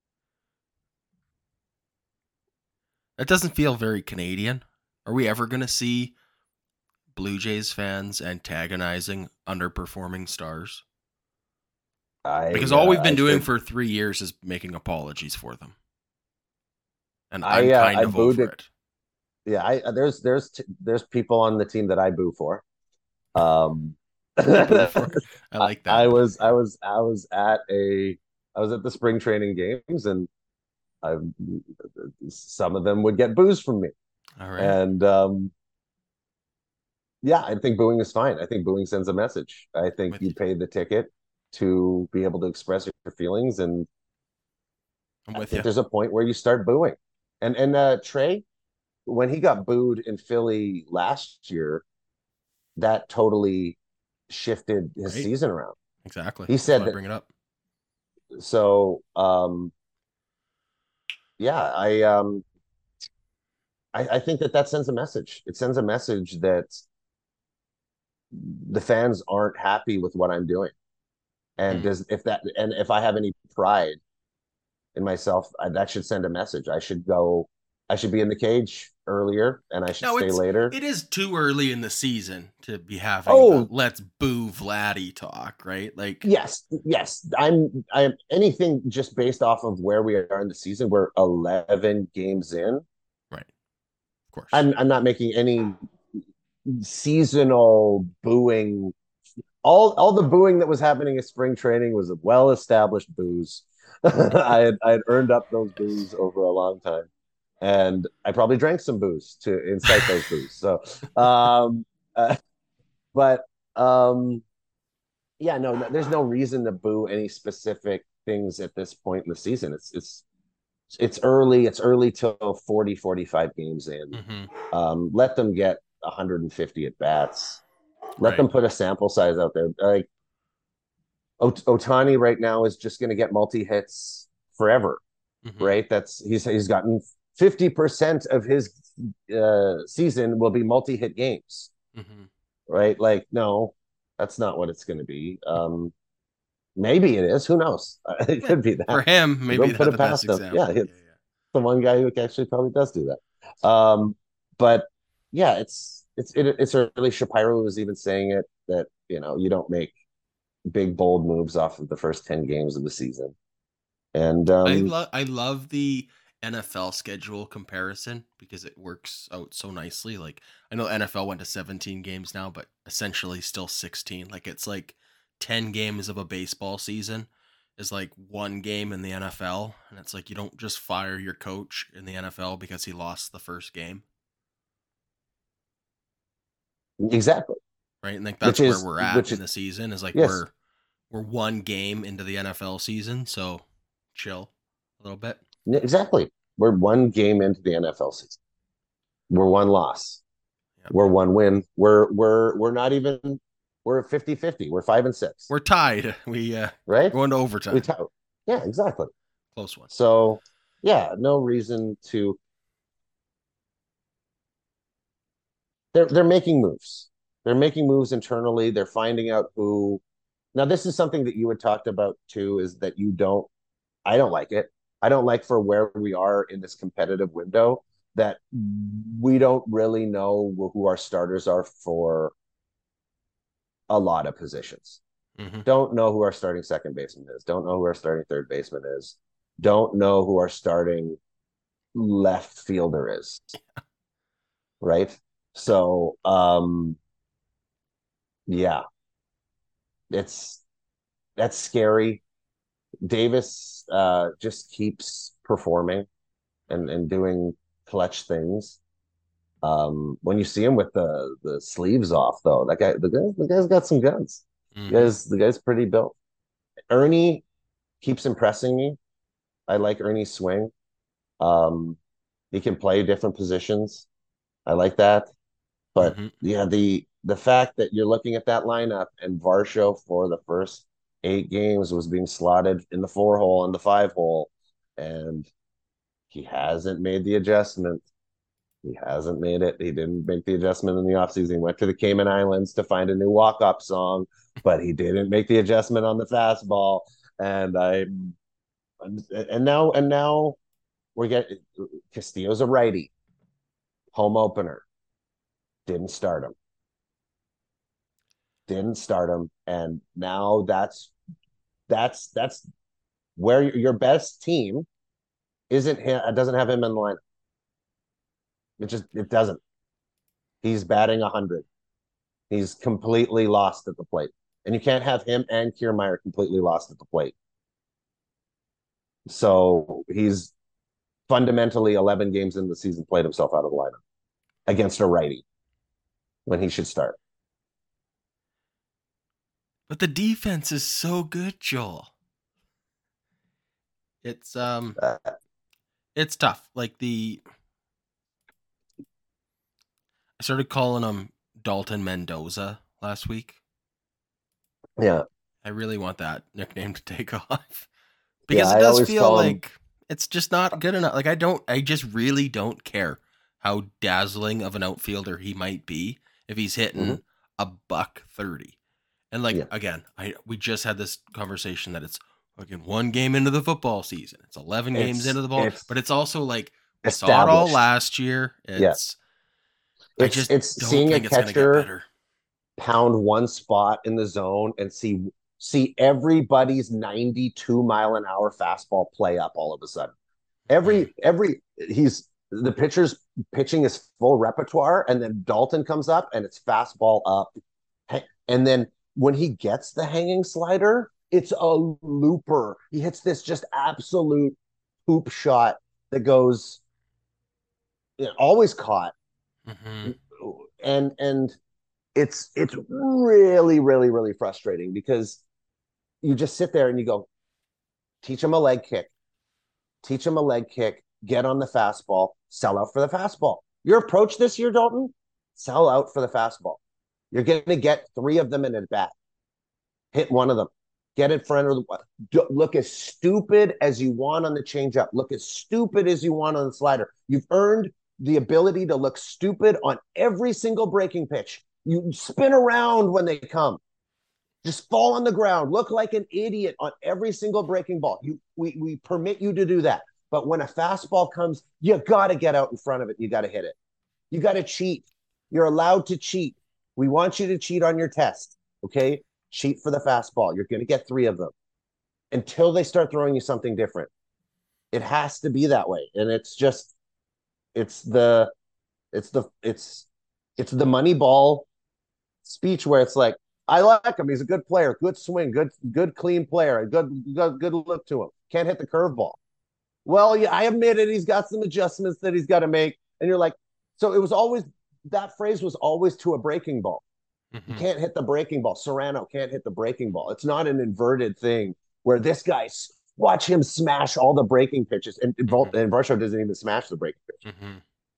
S1: that doesn't feel very Canadian. Are we ever gonna see Blue Jays fans antagonizing underperforming stars?
S2: I
S1: Because all
S2: uh,
S1: we've been
S2: I
S1: doing
S2: think
S1: for three years is making apologies for them, and I'm
S2: I uh,
S1: kind
S2: I
S1: of
S2: booed
S1: over
S2: it.
S1: it.
S2: Yeah, I there's there's t- there's people on the team that I boo for. Um,
S1: Boo for. I
S2: I,
S1: like that.
S2: I was I was I was at a I was at the spring training games, and I some of them would get boos from me,
S1: All right,
S2: and um, yeah, I think booing is fine. I think booing sends a message. I
S1: I'm
S2: think
S1: with
S2: you
S1: you.
S2: paid the ticket to be able to express your feelings, and
S1: I'm
S2: I
S1: with
S2: think
S1: you.
S2: there's a point where you start booing. And and uh, Trey, when he got booed in Philly last year, that totally shifted his
S1: Right?
S2: season around.
S1: Exactly.
S2: He
S1: That's
S2: said
S1: why I
S2: that.
S1: bring it up.
S2: So um, yeah, I um, I, I think that that sends a message. It sends a message that the fans aren't happy with what I'm doing, and
S1: Hmm.
S2: does if that and if I have any pride in myself, I, that should send a message. I should go. I should be in the cage earlier, and I should
S1: No,
S2: stay
S1: it's
S2: later.
S1: it is too early in the season to be having the
S2: Oh,
S1: let's boo Vladdy talk, right? Like,
S2: yes, yes. I'm. I'm anything just based off of where we are in the season. We're eleven games in.
S1: right, of course.
S2: I'm. I'm not making any seasonal booing. All all the booing that was happening at spring training was well established boos. I had I had earned up those boos over a long time, and I probably drank some booze to incite those boos. So, um, uh, but um, yeah, no, no, there's no reason to boo any specific things at this point in the season. It's it's it's early. It's early till forty forty five games in.
S1: Hmm.
S2: Um, let them get one hundred fifty at bats. Let
S1: Right.
S2: them put a sample size out there. Like Ohtani right now is just going to get multi hits forever,
S1: Hmm.
S2: right? That's he's he's gotten fifty percent of his uh, season will be multi hit games,
S1: Hmm.
S2: right? Like no, that's not what it's going to be. Um, maybe it is. Who knows? It
S1: Yeah.
S2: could be
S1: For
S2: that.
S1: him,
S2: I
S1: maybe
S2: don't put
S1: that's
S2: it
S1: the best
S2: past him. Yeah,
S1: example. Yeah,
S2: it's the one guy who actually probably does do that. Um, but yeah, it's it's it, it's early. Shapiro was even saying it that you know you don't make big bold moves off of the first ten games of the season. And
S1: I
S2: um,
S1: love I love the N F L schedule comparison because it works out so nicely. Like I know N F L went to seventeen games now, but essentially still sixteen. Like it's like ten games of a baseball season is like one game in the N F L, and it's like you don't just fire your coach in the N F L because he lost the first game,
S2: exactly,
S1: right? And like
S2: which
S1: that's where
S2: is
S1: we're at
S2: which
S1: in
S2: is
S1: the season is like
S2: yes,
S1: we're we're one game into the N F L season, so chill a little bit.
S2: exactly. We're one game into the N F L season. We're one loss.
S1: Yeah.
S2: We're one win. We're we're we're not even we're fifty fifty. We're five and six,
S1: We're tied. We uh
S2: right?
S1: going to
S2: We
S1: overtime.
S2: t- yeah, exactly.
S1: Close one.
S2: So yeah, no reason to they're they're making moves. They're making moves internally. They're finding out who now this is something that you had talked about too, is that you don't I don't like it. I don't like for where we are in this competitive window that we don't really know who our starters are for a lot of positions.
S1: Mm-hmm.
S2: Don't know who our starting second baseman is. Don't know who our starting third baseman is. Don't know who our starting left fielder is. Right? So, um, yeah, it's that's scary. Davis uh, just keeps performing and, and doing clutch things. Um, when you see him with the the sleeves off, though, that guy, the guy, the guy's got some guns. The
S1: Mm-hmm.
S2: guy's the guy's pretty built. Ernie keeps impressing me. I like Ernie's swing. Um, he can play different positions. I like that. But
S1: Mm-hmm.
S2: yeah, the the fact that you're looking at that lineup and Varsho for the first eight games was being slotted in the four hole and the five hole, and he hasn't made the adjustment. He hasn't made it. He didn't make the adjustment in the offseason. He went to the Cayman Islands to find a new walk-up song, but he didn't make the adjustment on the fastball. And I and now and now we're getting Castillo's a righty, home opener. Didn't start him. Didn't start him, and now that's that's that's where your best team isn't him, doesn't have him in the lineup. It just it doesn't. He's batting a hundred. He's completely lost at the plate, and you can't have him and Kiermaier completely lost at the plate. So he's fundamentally eleven games in the season played himself out of the lineup against a righty when he should start.
S1: But the defense is so good, Joel. It's um,
S2: Uh,
S1: it's tough. Like the, I started calling him Dalton Mendoza last week.
S2: yeah,
S1: I really want that nickname to take off because
S2: yeah.
S1: it
S2: I
S1: does
S2: always
S1: feel
S2: call him.
S1: like it's just not good enough. Like I don't, I just really don't care how dazzling of an outfielder he might be if he's hitting
S2: Mm-hmm.
S1: a buck thirty. And like
S2: Yeah.
S1: again, I we just had this conversation that it's fucking one game into the football season. It's eleven games
S2: It's
S1: into the ball,
S2: it's
S1: but it's also like we saw it all
S2: established.
S1: last year.
S2: Yeah.
S1: It's I
S2: It's
S1: just
S2: it's
S1: don't
S2: seeing a
S1: think it's gonna get
S2: catcher
S1: better.
S2: pound one spot in the zone and see see everybody's ninety-two mile an hour fastball play up all of a sudden.
S1: Mm.
S2: Every every he's the pitcher's pitching his full repertoire, and then Dalton comes up and it's fastball up. And then when he gets the hanging slider, it's a looper. He hits this just absolute hoop shot that goes, you know, always caught.
S1: Mm-hmm.
S2: And and it's it's really, really, really frustrating because you just sit there and you go, teach him a leg kick, teach him a leg kick, get on the fastball, sell out for the fastball. Your approach this year, Dalton, sell out for the fastball. You're going to get three of them in at bat. Hit one of them. Get in front of the look as stupid as you want on the changeup. Look as stupid as you want on the slider. You've earned the ability to look stupid on every single breaking pitch. You spin around when they come. Just fall on the ground. Look like an idiot on every single breaking ball. You, we, we permit you to do that. But when a fastball comes, you got to get out in front of it. You got to hit it. You got to cheat. You're allowed to cheat. We want you to cheat on your test. Okay? Cheat for the fastball. You're going to get three of them until they start throwing you something different. It has to be that way. And it's just, it's the, it's the, it's, it's the money ball speech where it's like, I like him. He's a good player, good swing, good, good clean player, a good, good, good look to him. Can't hit the curveball. Well, yeah, I admit it. He's got some adjustments that he's got to make. And you're like, so it was always, that phrase was always to a breaking ball.
S1: Mm-hmm.
S2: You can't hit the breaking ball. Serrano can't hit the breaking ball. It's not an inverted thing where this guy, watch him smash all the breaking pitches. And, mm-hmm. and Varsho doesn't even smash the breaking pitch.
S1: Mm-hmm.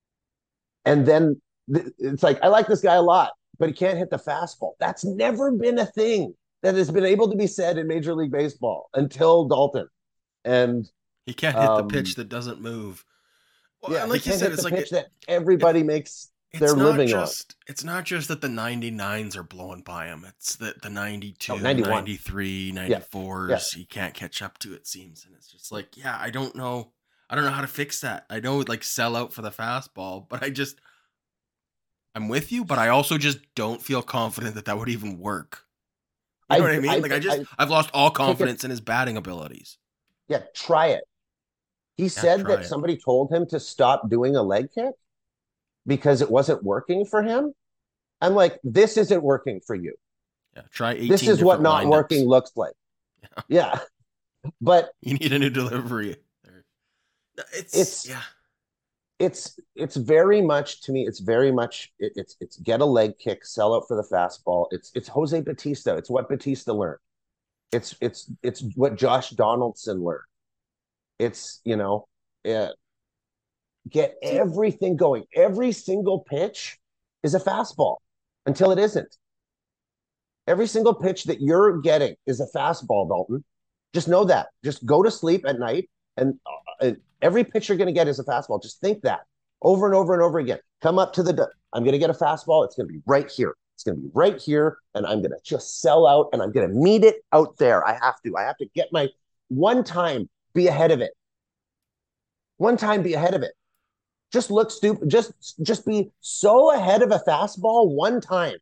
S2: And then it's like, I like this guy a lot, but he can't hit the fastball. That's never been a thing that has been able to be said in Major League Baseball until Dalton. And
S1: he can't hit
S2: um,
S1: the pitch that doesn't move. Well,
S2: yeah,
S1: and like
S2: he
S1: you
S2: can't
S1: said,
S2: hit
S1: it's
S2: the
S1: like
S2: pitch
S1: it,
S2: that everybody
S1: it,
S2: makes
S1: it's
S2: their
S1: not
S2: living
S1: just,
S2: on.
S1: It's not just that the ninety-nines are blowing by him. It's that the ninety-two,
S2: oh, ninety-one.
S1: ninety-three, ninety-fours,
S2: yeah. Yeah.
S1: he can't catch up to, it seems. And it's just like, yeah, I don't know. I don't know how to fix that. I know like sell out for the fastball, but I just I'm with you, but I also just don't feel confident that that would even work. You know
S2: I,
S1: what I mean?
S2: I,
S1: Like I just
S2: I
S1: I've lost all
S2: take it.
S1: confidence in his batting abilities.
S2: Yeah, try it. He
S1: Yeah,
S2: said
S1: try
S2: that
S1: it.
S2: somebody told him to stop doing a leg kick because it wasn't working for him. I'm like, this isn't working for you.
S1: Yeah, try
S2: This
S1: eighteen
S2: is what
S1: different
S2: not working
S1: windups.
S2: looks like.
S1: Yeah.
S2: Yeah. But
S1: You need a new delivery. It's
S2: it's
S1: yeah.
S2: it's it's very much to me, it's very much it, it's it's get a leg kick, sell out for the fastball. It's it's Jose Batista. It's what Batista learned. It's it's it's what Josh Donaldson learned. It's, you know, uh, get everything going. Every single pitch is a fastball until it isn't. Every single pitch that you're getting is a fastball, Dalton. Just know that. Just go to sleep at night, and, uh, and every pitch you're going to get is a fastball. Just think that over and over and over again. Come up to the, I'm going to get a fastball. It's going to be right here. It's going to be right here, and I'm going to just sell out, and I'm going to meet it out there. I have to. I have to get my one time, be ahead of it. One time, be ahead of it. Just look stupid. Just, just be so ahead of a fastball one time.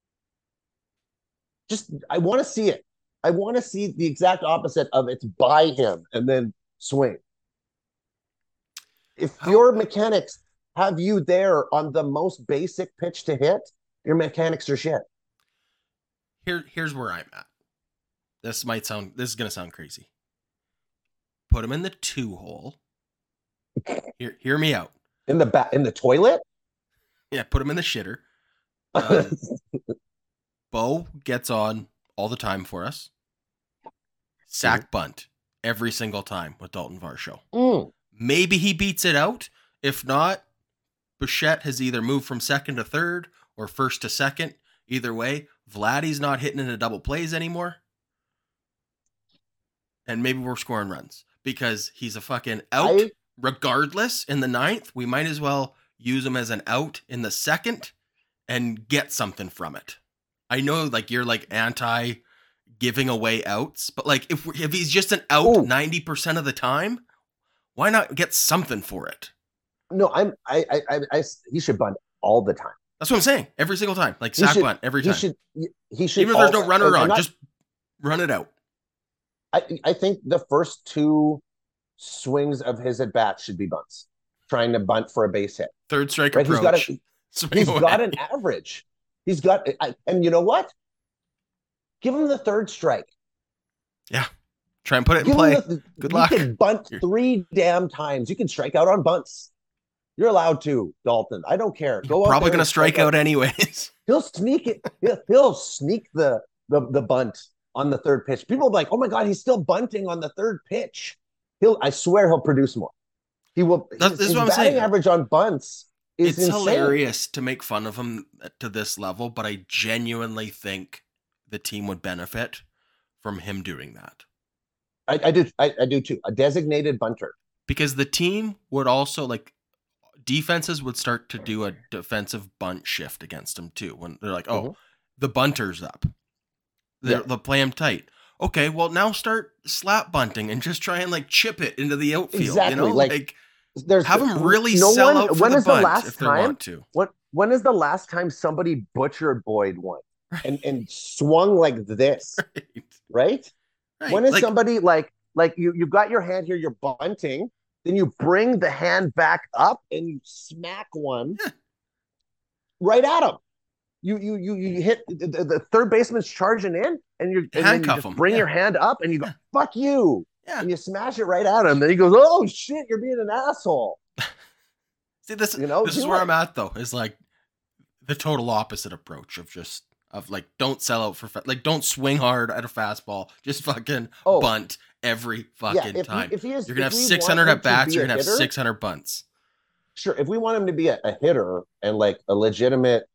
S2: Just, I want to see it. I want to see the exact opposite of it's by him and then swing. If
S1: How,
S2: your mechanics have you there on the most basic pitch to hit, your mechanics are shit.
S1: here here's where I'm at. This might sound this is gonna sound crazy. Put him in the two hole. Hear hear me out.
S2: In the back, in the toilet.
S1: Yeah, put him in the shitter. Um, Bo gets on all the time for us. Sack mm. bunt every single time with Dalton Varsho.
S2: Mm.
S1: Maybe he beats it out. If not, Bichette has either moved from second to third or first to second. Either way, Vladdy's not hitting into double plays anymore. And maybe we're scoring runs because he's a fucking out. I... Regardless, in the ninth, we might as well use him as an out in the second and get something from it. I know, like, you're, like, anti giving away outs, but, like, if if he's just an out Ooh. ninety percent of the time, why not get something for it?
S2: No, I'm, I, I, I, I he should bunt all the time.
S1: That's what I'm saying. Every single time. Like, sack
S2: should,
S1: bunt every time.
S2: He should, he should
S1: Even if there's no runner on, not, just run it out.
S2: I, I think the first two swings of his at bats should be bunts, trying to bunt for a base hit.
S1: Third strike right? approach.
S2: He's got, a, he's got an average. He's got, I, and you know what? Give him the third strike.
S1: Yeah, try and put it in Give play. The, Good luck.
S2: You can bunt three damn times. You can strike out on bunts. You're allowed to, Dalton. I don't care. Go
S1: You're probably going to strike out, out anyways.
S2: He'll sneak it. He'll, he'll sneak the, the the bunt on the third pitch. People are like, "Oh my god, he's still bunting on the third pitch." He'll, I swear, he'll produce more. He will.
S1: That's,
S2: his,
S1: this is
S2: his
S1: what I'm
S2: batting
S1: saying.
S2: Average on bunts is
S1: it's
S2: insane.
S1: hilarious to make fun of him to this level, but I genuinely think the team would benefit from him doing that.
S2: I, I do. I, I do too. A designated bunter,
S1: because the team would also like defenses would start to do a defensive bunt shift against him too. When they're like, "Oh, mm-hmm. the bunter's up," they're, yeah. they'll play him tight. Okay, well now start slap bunting and just try and like chip it into the outfield.
S2: Exactly.
S1: You know,
S2: like,
S1: like
S2: there's
S1: have them really
S2: no
S1: sell
S2: one,
S1: out for
S2: when
S1: the
S2: is
S1: bunt
S2: the last
S1: if they
S2: time,
S1: want to.
S2: What when is the last time somebody butchered Boyd one and and swung like this?
S1: Right.
S2: Right?
S1: right.
S2: When is
S1: like,
S2: somebody like like you you've got your hand here, you're bunting, then you bring the hand back up and you smack one
S1: yeah.
S2: right at him. You you you you hit the, the third baseman's charging in, and you and then you just bring yeah. your hand up and you go, yeah. "Fuck you,"
S1: yeah.
S2: and you smash it right at him. And he goes, "Oh shit, you're being an asshole."
S1: See, this you know this is where I'm at though. Is like the total opposite approach of just of like don't sell out for like don't swing hard at a fastball, just fucking oh. bunt every fucking
S2: yeah, if
S1: time.
S2: He, if he is,
S1: you're gonna have six hundred at bats. You're gonna have six hundred bunts.
S2: Sure, if we want him to be a, a hitter and like a legitimate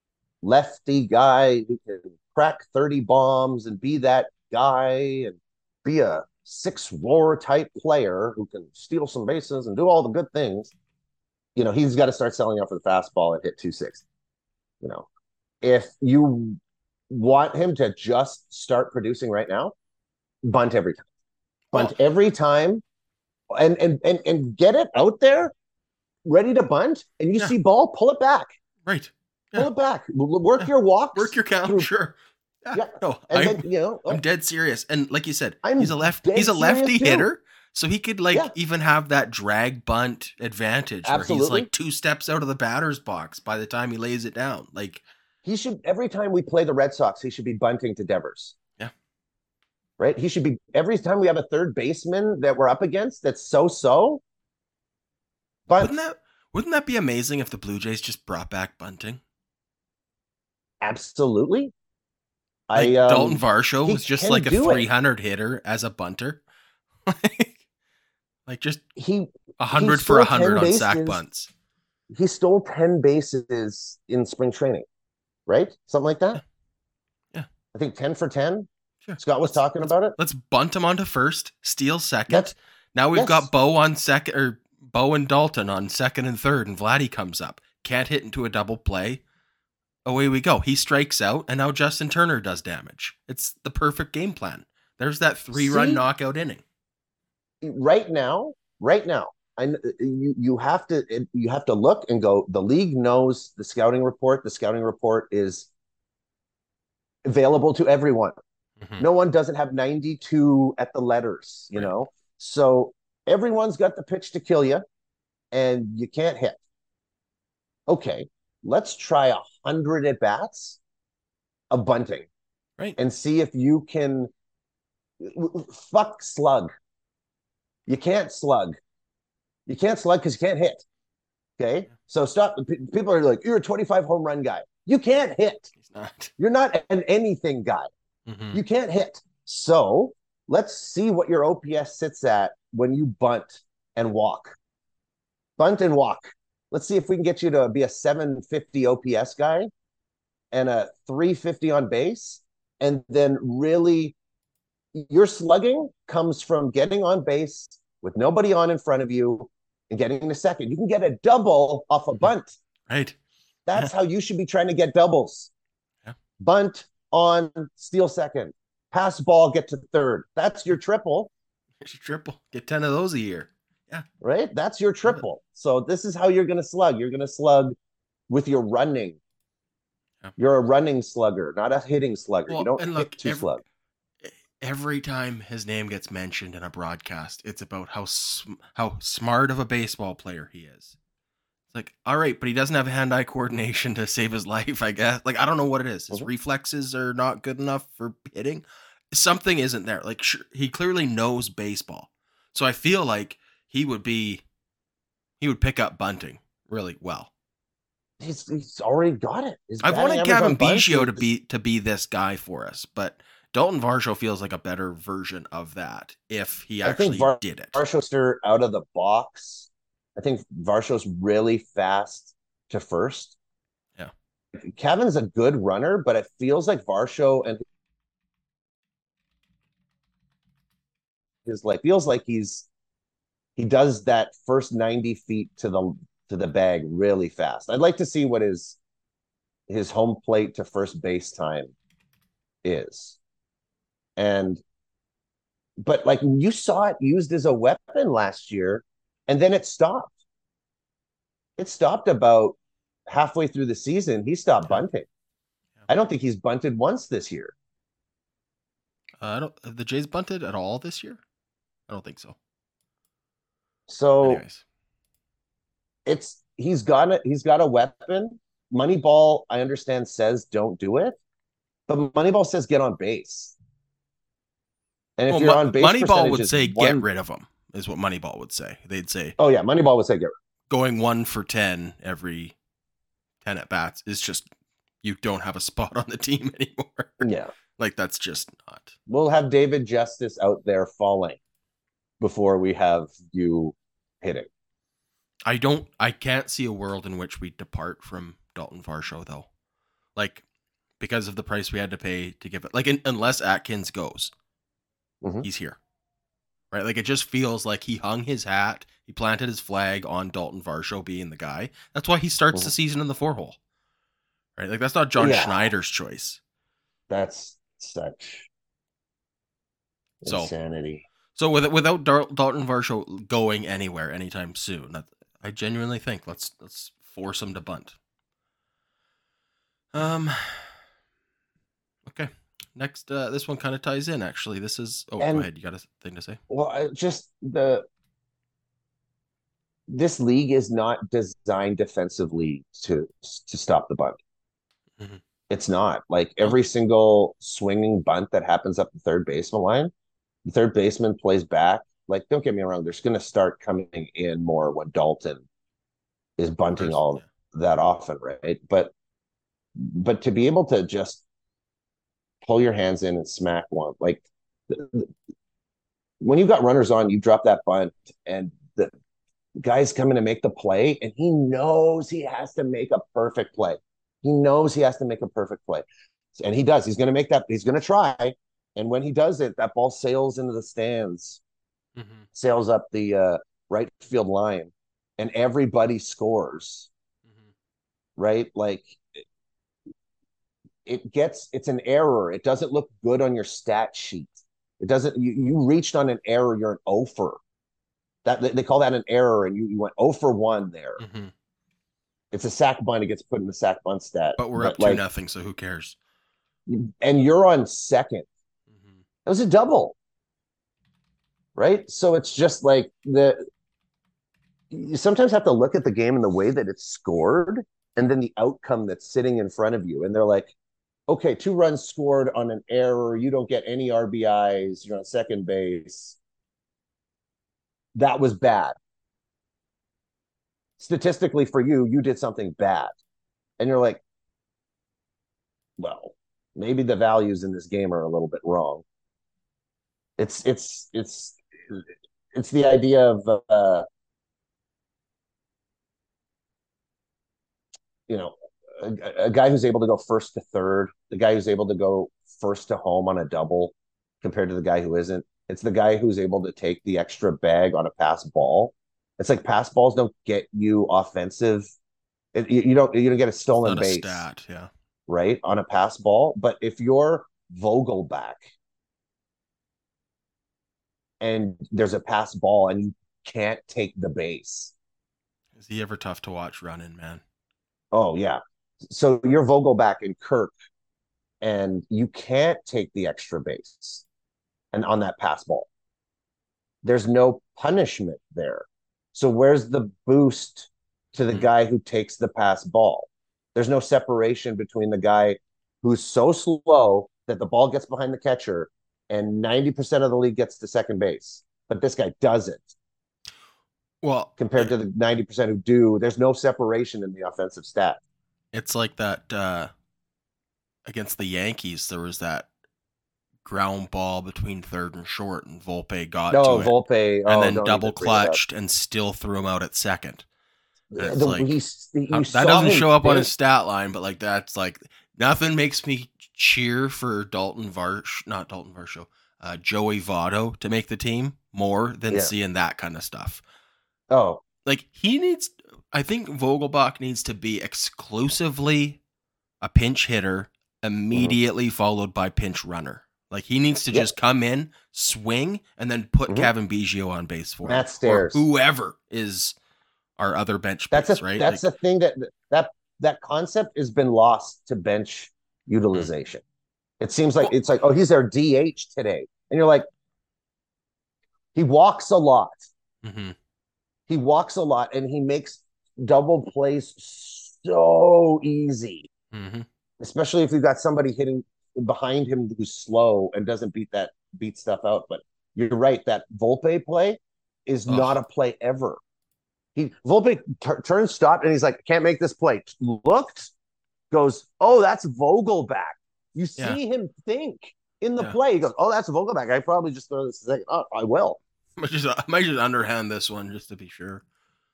S2: lefty guy who can crack thirty bombs and be that guy and be a six war type player who can steal some bases and do all the good things, you know, he's got to start selling out for the fastball and hit two sixty. You know, if you want him to just start producing right now, bunt every time. Bunt well, every time and and and and get it out there, ready to bunt, and you
S1: Yeah.
S2: see ball, pull it back.
S1: Right.
S2: Pull
S1: Yeah.
S2: it back. Work
S1: Yeah.
S2: your walks.
S1: Work your count.
S2: Through,
S1: Sure. Yeah.
S2: yeah.
S1: No,
S2: And
S1: I'm
S2: then, you know,
S1: I'm dead serious. And like you said,
S2: I'm
S1: he's a left
S2: dead
S1: he's a lefty
S2: serious too.
S1: hitter. So he could like
S2: Yeah.
S1: even have that drag bunt advantage where he's
S2: Absolutely.
S1: like two steps out of the batter's box by the time he lays it down. Like
S2: He should, every time we play the Red Sox, he should be bunting to Devers.
S1: Yeah.
S2: Right? He should be, every time we have a third baseman that we're up against that's so-so, bunt.
S1: Wouldn't that wouldn't that be amazing if the Blue Jays just brought back bunting?
S2: Absolutely.
S1: Like
S2: I um,
S1: Dalton Varsho
S2: he
S1: was just
S2: can
S1: like a
S2: do it.
S1: three hundred hitter as a bunter. Like just
S2: He
S1: one
S2: he
S1: hundred for
S2: stole
S1: one hundred
S2: ten
S1: on sack
S2: bases.
S1: bunts.
S2: He stole ten bases in spring training, right? Something like that.
S1: Yeah. Yeah.
S2: I think ten for ten.
S1: Sure.
S2: Scott was
S1: Let's-
S2: talking about it.
S1: Let's bunt him onto first, steal second.
S2: That's-
S1: now we've
S2: yes.
S1: got Bo on second, or Bo and Dalton on second and third, and Vladdy comes up. Can't hit into a double play. Away we go. He strikes out, and now Justin Turner does damage. It's the perfect game plan. There's that three-run
S2: See?
S1: knockout inning.
S2: Right now, right now, I you you have to you have to look and go. The league knows the scouting report. The scouting report is available to everyone.
S1: Mm-hmm.
S2: No one doesn't have ninety-two at the letters, you
S1: Right.
S2: know. So everyone's got the pitch to kill you, and you can't hit. Okay, let's try a hundred at bats of bunting,
S1: Right.
S2: and see if you can. Fuck slug. You can't slug. You can't slug because you can't hit. Okay, so stop. People are like, "You're a twenty-five home run guy. You can't hit.
S1: He's not.
S2: You're not an anything guy.
S1: Mm-hmm.
S2: You can't hit." So let's see what your O P S sits at when you bunt and walk. Bunt and walk. Let's see if we can get you to be a seven fifty O P S guy and a three fifty on base. And then really, your slugging comes from getting on base with nobody on in front of you and getting to second. You can get a double off a bunt.
S1: Right.
S2: That's
S1: Yeah.
S2: how you should be trying to get doubles.
S1: Yeah.
S2: Bunt on, steal second, pass ball, get to third. That's your triple,
S1: Here's your triple. Get ten of those a year. Yeah.
S2: right? That's your triple. So this is how you're going to slug. You're going to slug with your running.
S1: Yeah.
S2: You're a running slugger, not a hitting slugger.
S1: Well,
S2: you don't
S1: and
S2: hit
S1: look,
S2: to
S1: every-
S2: slug.
S1: Every time his name gets mentioned in a broadcast, it's about how sm- how smart of a baseball player he is. It's like, all right, but he doesn't have hand-eye coordination to save his life, I guess. Like, I don't know what it is. His
S2: Mhm.
S1: reflexes are not good enough for hitting. Something isn't there. Like, sure, he clearly knows baseball. So I feel like he would be, he would pick up bunting really well.
S2: He's, he's already got it. His
S1: I've
S2: batting
S1: wanted
S2: average
S1: Gavin
S2: on bunts
S1: Biggio to
S2: is-
S1: be to be this guy for us, but Dalton Varsho feels like a better version of that if he
S2: I
S1: actually
S2: think Var-
S1: did it.
S2: Varshow's out of the box. I think Varshow's really fast to first.
S1: Yeah.
S2: Kevin's a good runner, but it feels like Varsho and his like feels like he's he does that first ninety feet to the to the bag really fast. I'd like to see what his his home plate to first base time is. And but like you saw it used as a weapon last year, and then it stopped. It stopped about halfway through the season. He stopped
S1: Yeah.
S2: bunting.
S1: Yeah.
S2: I don't think he's bunted once this year.
S1: Uh, I don't. Have the Jays bunted at all this year? I don't think so.
S2: So
S1: Anyways,
S2: it's he's got a he's got a weapon. Moneyball, I understand, says don't do it, but Moneyball says get on base. And if
S1: well,
S2: you're
S1: Mo-
S2: on base,
S1: Moneyball would
S2: percentage is
S1: say
S2: one-
S1: get rid of him. Is what Moneyball would say. They'd say
S2: Oh yeah, Moneyball would say get rid.
S1: going one for ten every ten at bats is just you don't have a spot on the team anymore.
S2: Yeah,
S1: Like that's just not.
S2: we'll have David Justice out there falling before we have you hitting.
S1: I don't. I can't see a world in which we depart from Dalton Varsho though, like because of the price we had to pay to give it. Like in, unless Atkins goes,
S2: Mhm.
S1: he's here, right? Like it just feels like he hung his hat, he planted his flag on Dalton Varsho being the guy. That's why he starts
S2: Mhm.
S1: the season in the four hole, right? Like that's not John
S2: Yeah.
S1: Schneider's choice.
S2: That's such
S1: So-
S2: insanity.
S1: So with, without Dar- Dalton Varsho going anywhere anytime soon, that, I genuinely think let's let's force him to bunt. Um. Okay. Next, uh, this one kind of ties in. Actually, this is. Oh,
S2: And
S1: go ahead. You got a thing to say?
S2: well, I just the this league is not designed defensively to to stop the bunt.
S1: Mm-hmm.
S2: It's not. Like
S1: Oh.
S2: every single swinging bunt that happens up the third baseman line, the third baseman plays back. Like, don't get me wrong, there's going to start coming in more when Dalton is bunting all
S1: Yeah.
S2: that often, right? But but to be able to just pull your hands in and smack one, like when you've got runners on, you drop that bunt and the guy's coming to make the play, and he knows he has to make a perfect play. He knows he has to make a perfect play. And he does. He's going to make that. He's going to try. And when he does it, that ball sails into the stands,
S1: Mm-hmm.
S2: sails up the uh, right field line, and everybody scores.
S1: Mm-hmm.
S2: Right? Like it gets, it's an error. It doesn't look good on your stat sheet. It doesn't, you, you reached on an error, you're an O for. That they call that an error, and you, you went oh for one there.
S1: Mm-hmm.
S2: It's a sack bunt. It gets put in the sack bunt stat.
S1: But we're
S2: but
S1: up two
S2: like,
S1: nothing, so who cares?
S2: And you're on second.
S1: Mm-hmm.
S2: That was a double, right? So it's just like the. You sometimes have to look at the game in the way that it's scored, and then the outcome that's sitting in front of you, and they're like, okay, two runs scored on an error. You don't get any R B Is. You're on second base. That was bad. Statistically for you, you did something bad. And you're like, well, maybe the values in this game are a little bit wrong. It's it's it's it's the idea of uh, you know a, a guy who's able to go first to third, the guy who's able to go first to home on a double, compared to the guy who isn't. It's the guy who's able to take the extra bag on a pass ball. It's like pass balls don't get you offensive. It, you, you don't you don't get a stolen
S1: It's not a
S2: base,
S1: stat, yeah,
S2: right, on a pass ball. But if you're Vogelback and there's a pass ball and you can't take the base,
S1: is he ever tough to watch running, man?
S2: Oh yeah. So you're Vogelback and Kirk, and you can't take the extra base, and on that pass ball, there's no punishment there. So where's the boost to the mm-hmm. guy who takes the pass ball? There's no separation between the guy who's so slow that the ball gets behind the catcher and ninety percent of the league gets to second base, but this guy doesn't.
S1: Well,
S2: compared to the ninety percent who do, there's no separation in the offensive stat.
S1: It's like that uh, against the Yankees, there was that ground ball between third and short, and Volpe got
S2: no,
S1: to
S2: Volpe,
S1: it,
S2: oh,
S1: and then double clutched and still threw him out at second. It's the, like, he's, he how, that doesn't show up think. on his stat line, but like that's like nothing makes me cheer for Dalton Varsh, not Dalton Varsho, uh, Joey Votto to make the team more than yeah. seeing that kind of stuff.
S2: Oh,
S1: like he needs, I think Vogelbach needs to be exclusively a pinch hitter, immediately mm-hmm. followed by pinch runner. Like he needs to yep. just come in, swing, and then put mm-hmm. Kevin Biggio on base for
S2: Matt
S1: him.
S2: Stairs.
S1: Or whoever is our other bench
S2: that's
S1: picks,
S2: a,
S1: right?
S2: That's like, the thing that that that concept has been lost to bench utilization. Mm-hmm. It seems like well, it's like, oh, he's our D H today. And you're like, he walks a lot.
S1: Mm-hmm.
S2: He walks a lot, and he makes double plays so easy.
S1: Mm-hmm.
S2: Especially if you've got somebody hitting behind him who's slow and doesn't beat that beat stuff out. But you're right, that Volpe play is oh. not a play ever. He Volpe t- turns, stopped, and he's like, can't make this play. Looked, goes, oh, that's Vogelback. You see yeah. him think in the yeah. play. He goes, oh, that's Vogelback. I probably just throw this. Like, oh, I will.
S1: I might just, I might just underhand this one just to be sure.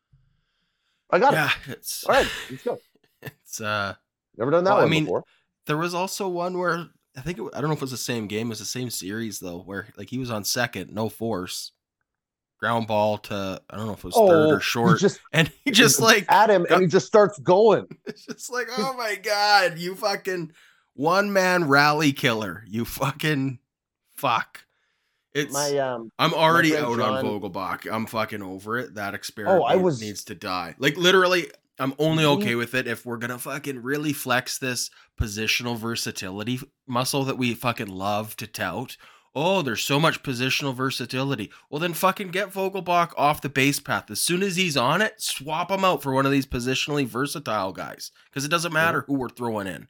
S2: I got
S1: yeah,
S2: it.
S1: It's
S2: all right. Let's go.
S1: It's uh,
S2: never done that well, one I mean, before.
S1: There was also one where I think it, I don't know if it was the same game. It was the same series though, where like he was on second, no force, ground ball to I don't know if it was oh, third or short,
S2: just,
S1: and he just like
S2: at him, got, and he just starts going.
S1: It's just like, oh my god, you fucking one man rally killer, you fucking fuck. It's
S2: My um
S1: I'm
S2: my
S1: already
S2: friend
S1: out on
S2: John.
S1: Vogelbach. I'm fucking over it. That
S2: Oh,
S1: experiment
S2: I
S1: need,
S2: was
S1: needs to die. Like literally, I'm only okay
S2: we
S1: with it if we're gonna fucking really flex this positional versatility muscle that we fucking love to tout. Oh, there's so much positional versatility. Well, then fucking get Vogelbach off the base path. As soon as he's on it, swap him out for one of these positionally versatile guys. Because it doesn't
S2: Mhm.
S1: matter who we're throwing in.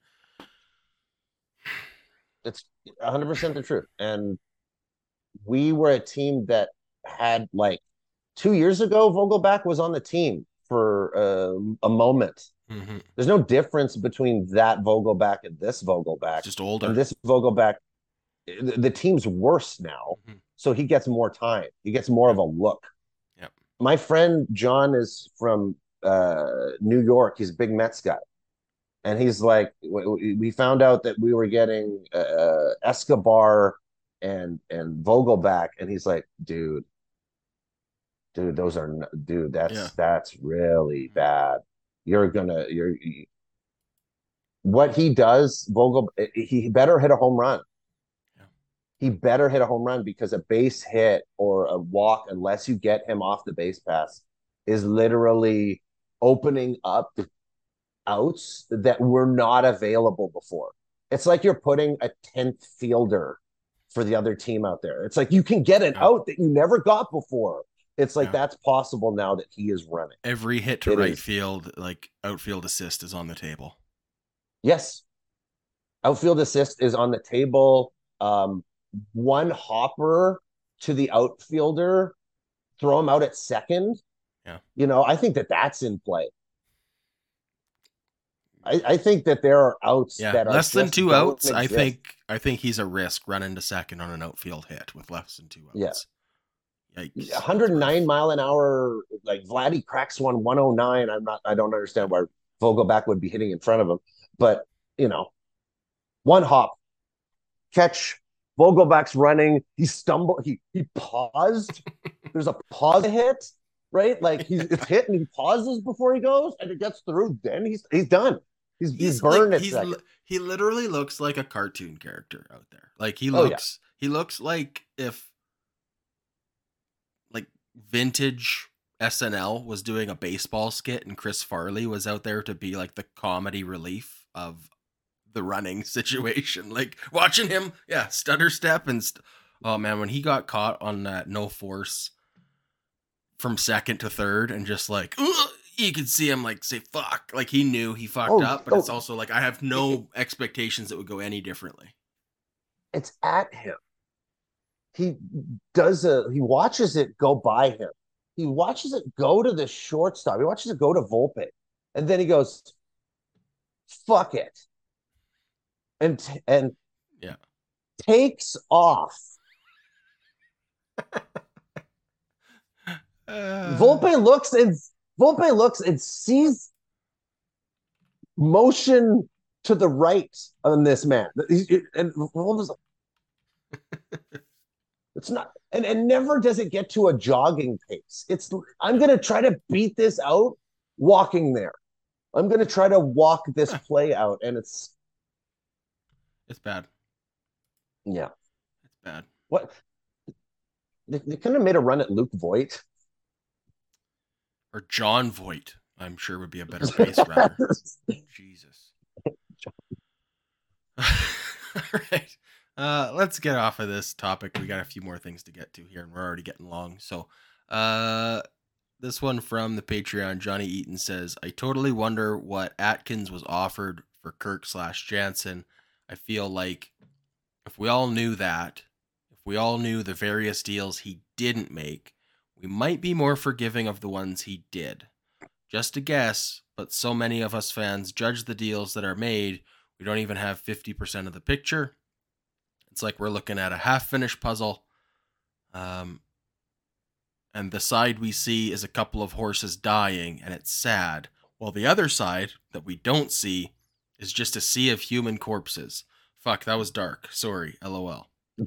S2: It's one hundred percent the truth. And we were a team that had like two years ago, Vogelback was on the team for uh, a moment.
S1: Mm-hmm.
S2: There's no difference between that Vogelback and this Vogelback.
S1: He's just
S2: And
S1: older.
S2: this Vogelback, the, the team's worse now.
S1: Mm-hmm.
S2: So he gets more time. He gets more of
S1: Yep.
S2: a look.
S1: Yep.
S2: My friend John is from uh, New York. He's a big Mets guy. And he's like, we found out that we were getting uh, Escobar and and Vogelback, and he's like, dude, dude, those are dude,
S1: Yeah.
S2: that's that's really bad. You're gonna you're what he does, Vogel, he better hit a home run.
S1: Yeah.
S2: He better hit a home run because a base hit or a walk, unless you get him off the base pass, is literally opening up the outs that were not available before. It's like you're putting a tenth fielder for the other team out there. It's like you can get an
S1: Yeah.
S2: out that you never got before. It's like
S1: Yeah.
S2: that's possible now that he is running.
S1: Every hit to
S2: It
S1: right
S2: is.
S1: field, like outfield assist, is on the table.
S2: Yes. Outfield assist is on the table. Um, one hopper to the outfielder, throw him out at second.
S1: Yeah.
S2: You know, I think that that's in play. I, I think that there are outs
S1: Yeah,
S2: that are
S1: less than
S2: just
S1: two
S2: don't
S1: outs. I
S2: exist.
S1: think I think he's a risk running to second on an outfield hit with less than two
S2: Yeah.
S1: outs. Yikes! That's
S2: one oh nine
S1: rough.
S2: mile an hour, like Vladdy cracks one one oh nine. I'm not, I don't understand why Vogelback would be hitting in front of him. But, you know, one hop, catch, Vogelback's running. He stumbled, he he paused. There's a pause hit, right? Like he's it's hit and he pauses before he goes and it gets through. Then he's he's done. He's he's
S1: He's like
S2: burned at
S1: he's
S2: second.
S1: he literally looks like a cartoon character out there. Like he
S2: Oh yeah.
S1: looks he looks like if like vintage S N L was doing a baseball skit and Chris Farley was out there to be like the comedy relief of the running situation. Like watching him, yeah, stutter step and st- oh man, when he got caught on that no force from second to third and just like ugh, you could see him like say fuck, like he knew he fucked
S2: Oh,
S1: up, but it's
S2: oh,
S1: also like I have no expectations that would go any differently.
S2: it's at him. He does a he watches it go by him. He watches it go to the shortstop. He watches it go to Volpe. And then he goes, fuck it. And and
S1: Yeah.
S2: takes off.
S1: Uh,
S2: Volpe looks and Volpe looks and sees motion to the right on this man. And Volpe's like, it's not, and, and never does it get to a jogging pace. It's I'm gonna try to beat this out walking there. I'm gonna try to walk this play out, and it's
S1: it's bad.
S2: yeah.
S1: It's bad.
S2: What they, they could have made a run at Luke Voigt
S1: Or John Voight, I'm sure would be a better base runner. Jesus. All right. Uh, let's get off of this topic. We got a few more things to get to here, and we're already getting long. So, uh, this one from the Patreon, Johnny Eaton says, I totally wonder what Atkins was offered for Kirk slash Jansen. I feel like if we all knew that, if we all knew the various deals he didn't make, we might be more forgiving of the ones he did. Just a guess, but so many of us fans judge the deals that are made, we don't even have fifty percent of the picture. It's like we're looking at a half-finished puzzle, um, and the side we see is a couple of horses dying, and it's sad. While the other side, that we don't see, is just a sea of human corpses. Fuck, that was dark. Sorry, LOL.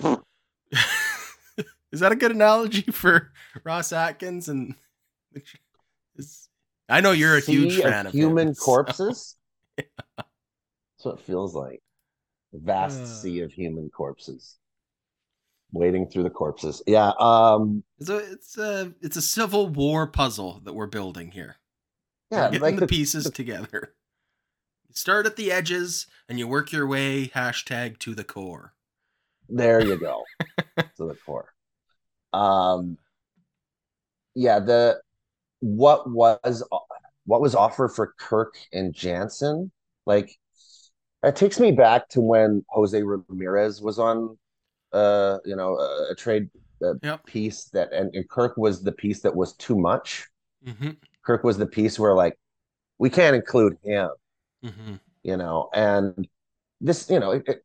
S1: Is that a good analogy for Ross Atkins? And I know you're a huge
S2: sea
S1: fan
S2: of
S1: of
S2: human
S1: him, so-
S2: corpses. Yeah. That's what it feels like. A vast
S1: Uh.
S2: sea of human corpses. wading through the corpses. Yeah. Um,
S1: It's a it's a it's a Civil War puzzle that we're building here. We're
S2: yeah,
S1: getting
S2: like
S1: the
S2: the,
S1: pieces
S2: the
S1: together. You start at the edges and you work your way hashtag to the core.
S2: there you go to the core. Um, yeah, the what was what was offered for Kirk and Jansen, like it takes me back to when Jose Ramirez was on uh you know a, a trade uh,
S1: Yep.
S2: piece that and, and Kirk was the piece that was too much.
S1: Mm-hmm.
S2: Kirk was the piece where like we can't include him,
S1: Mm-hmm.
S2: you know, and this, you know, it, it,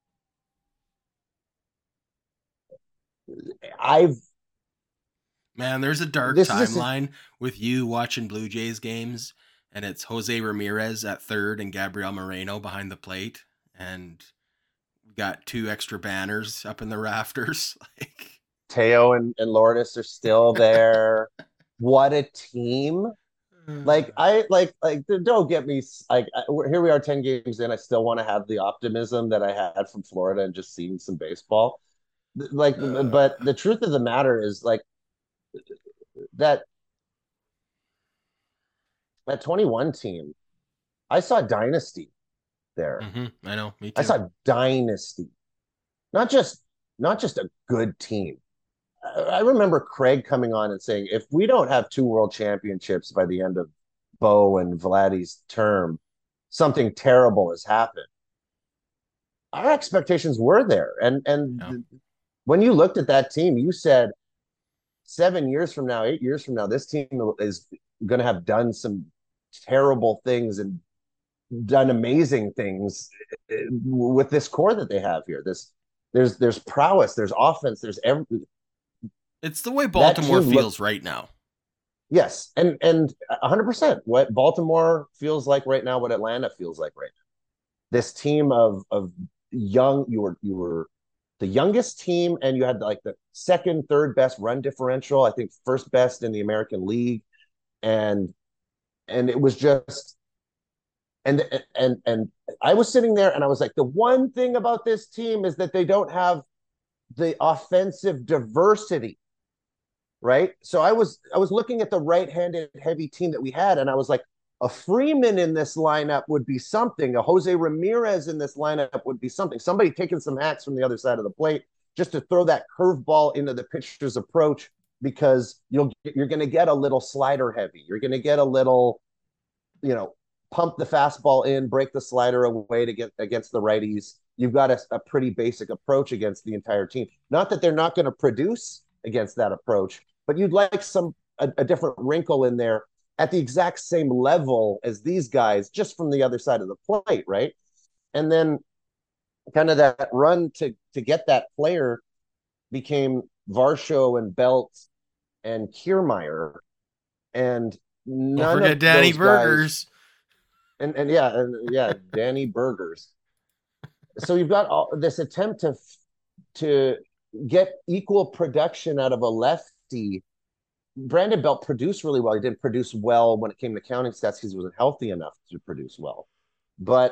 S2: I've
S1: Man, there's a dark
S2: this this is
S1: timeline with you watching Blue Jays games, and it's Jose Ramirez at third and Gabriel Moreno behind the plate, and we got two extra banners up in the rafters. Like,
S2: Teo and, and Lourdes are still there. What a team! Like I like like don't get me like here we are ten games in. I still want to have the optimism that I had from Florida and just seeing some baseball. Like, but the truth of the matter is like that that twenty-one team. I saw dynasty there.
S1: mm-hmm. I know, me
S2: I
S1: too.
S2: saw dynasty, not just not just a good team. I remember Craig coming on and saying, if we don't have two world championships by the end of Bo and Vladdy's term, something terrible has happened. Our expectations were there. And
S1: Yeah.
S2: and when you looked at that team, you said seven years from now, eight years from now, this team is going to have done some terrible things and done amazing things with this core that they have here. This there's there's prowess, there's offense, there's every
S1: It's the way
S2: that
S1: Baltimore
S2: team looked.
S1: feels right now.
S2: Yes, and and one hundred percent what Baltimore feels like right now, what Atlanta feels like right now. This team of of young, you were you were the youngest team, and you had like the second, third best run differential. I think first best in the American League, and and it was just and and and I was sitting there, and I was like, the one thing about this team is that they don't have the offensive diversity, right? So I was I was looking at the right-handed heavy team that we had, and I was like, a Freeman in this lineup would be something. A Jose Ramirez in this lineup would be something. Somebody taking some hacks from the other side of the plate just to throw that curveball into the pitcher's approach, because you'll you're going to get a little slider heavy. You're going to get a little, you know, pump the fastball in, break the slider away to get against the righties. You've got a, a pretty basic approach against the entire team. Not that they're not going to produce against that approach, but you'd like some a, a different wrinkle in there at the exact same level as these guys, just from the other side of the plate, right? And then kind of that run to to get that player became Varsho and Belt and Kiermaier, and
S1: Don't
S2: none
S1: forget
S2: of
S1: Danny
S2: those guys.
S1: Burgers.
S2: And and yeah, and yeah, Danny Burgers. So you've got all this attempt to to get equal production out of a lefty. Brandon Belt produced really well. He didn't produce well when it came to counting stats because he wasn't healthy enough to produce well. But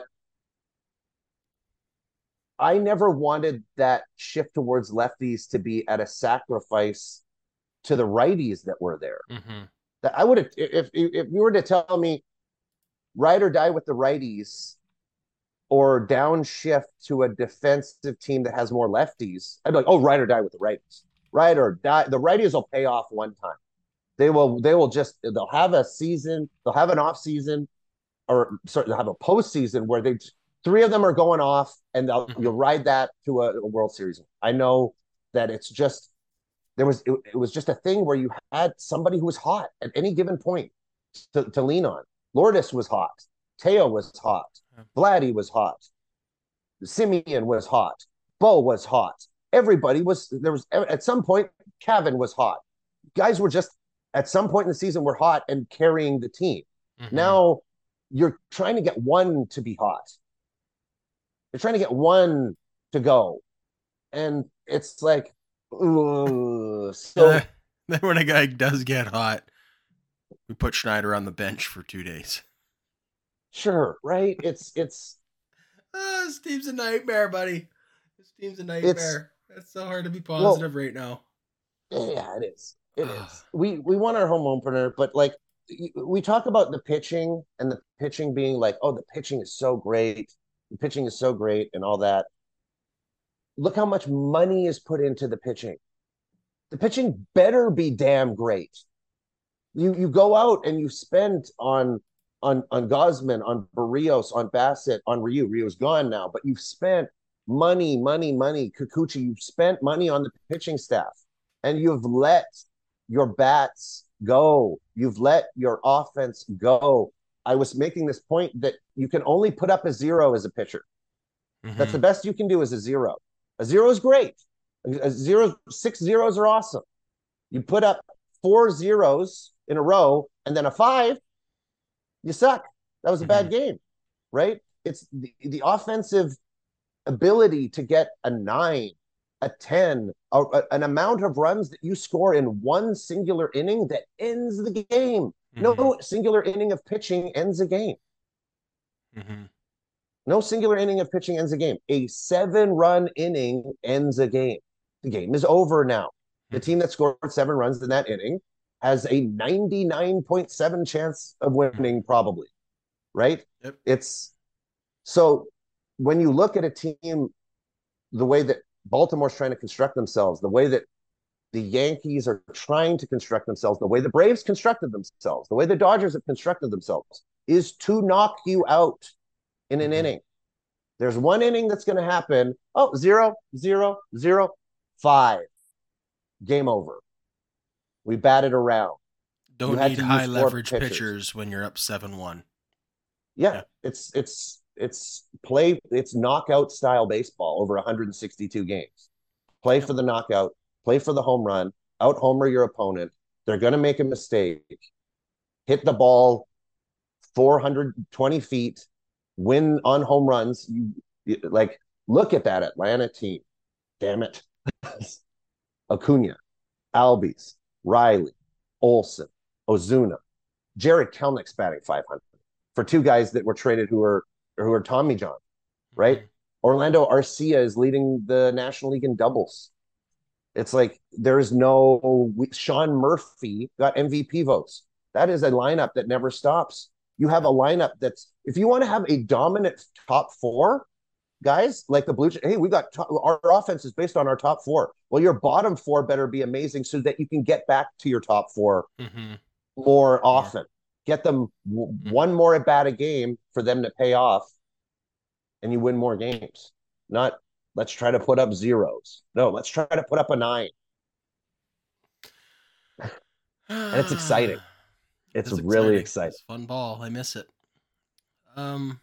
S2: I never wanted that shift towards lefties to be at a sacrifice to the righties that were there.
S1: Mm-hmm.
S2: That I would have, if if you were to tell me ride or die with the righties or downshift to a defensive team that has more lefties, I'd be like, oh, ride or die with the righties. Ride or die. The righties will pay off one time. They will they will just they'll have a season, they'll have an off season, or sorry, they'll have a postseason where they three of them are going off, and they'll
S1: Mm-hmm.
S2: you'll ride that to a, a World Series. I know that it's just there was it, it was just a thing where you had somebody who was hot at any given point to, to lean on. Lourdes was hot, Teo was hot, Vladdy was hot, Simeon was hot, Bo was hot. Everybody was there was at some point. Kevin was hot. Guys were just at some point in the season were hot and carrying the team.
S1: Mm-hmm.
S2: Now you're trying to get one to be hot. You're trying to get one to go, and it's like, ugh. So
S1: Uh, then when a guy does get hot, we put Schneider on the bench for two days.
S2: sure, right? It's it's
S1: Oh, this team's a nightmare, buddy. This team's a nightmare.
S2: it's
S1: It's so hard to be
S2: Well,
S1: positive right now.
S2: yeah, it is. It is. We we won our home opener, but like we talk about the pitching and the pitching being like, oh, the pitching is so great. The pitching is so great and all that. Look how much money is put into the pitching. The pitching better be damn great. You you go out and you spend on on on Gosman, on Barrios, on Bassett, on Ryu. Ryu's gone now, but you've spent money, money, money. Kikuchi, you've spent money on the pitching staff, and you've let your bats go. You've let your offense go. I was making this point that you can only put up a zero as a pitcher. Mm-hmm. That's the best you can do is a zero. A zero is great. A zero, six zeros are awesome. You put up four zeros in a row and then a five, you suck. That was a bad mm-hmm. game, right? It's the, the offensive ability to get a nine, a ten, a, a, an amount of runs that you score in one singular inning that ends the game. Mm-hmm. No singular inning of pitching ends a game. Mm-hmm. No singular inning of pitching ends a game. A seven-run inning ends a game. The game is over now. The team that scored seven runs in that inning has a ninety-nine point seven chance of winning, probably, right? Yep. It's so when you look at a team, the way that Baltimore's trying to construct themselves, the way that the Yankees are trying to construct themselves, the way the Braves constructed themselves, the way the Dodgers have constructed themselves, is to knock you out in an mm-hmm. inning. There's one inning that's going to happen. Oh, zero, zero, zero, five. Game over. We batted around.
S1: Don't need high leverage pitchers. pitchers when you're up seven one.
S2: Yeah, yeah, it's it's it's play it's knockout style baseball over one hundred sixty-two games. Play yep. for the knockout, play for the home run, out homer your opponent. They're going to make a mistake. Hit the ball four hundred twenty feet, win on home runs. You, you like look at that Atlanta team. Damn it. Acuna, Albies, Riley, Olson, Ozuna, Jared Kelnick's batting five hundred for two guys that were traded who are who are Tommy John, right? Mm-hmm. Orlando Arcia is leading the National League in doubles. It's like there's no Sean Murphy got M V P votes. That is a lineup that never stops. You have a lineup that's if you want to have a dominant top four. Guys, like the Blue Jays, hey, we got top, our offense is based on our top four. Well, your bottom four better be amazing so that you can get back to your top four mm-hmm. more often. Yeah. Get them w- mm-hmm. one more at bat a game for them to pay off, and you win more games. Not let's try to put up zeros. No, let's try to put up a nine. And it's exciting. It's, it's really exciting. exciting.
S1: It's fun ball. I miss it. Um.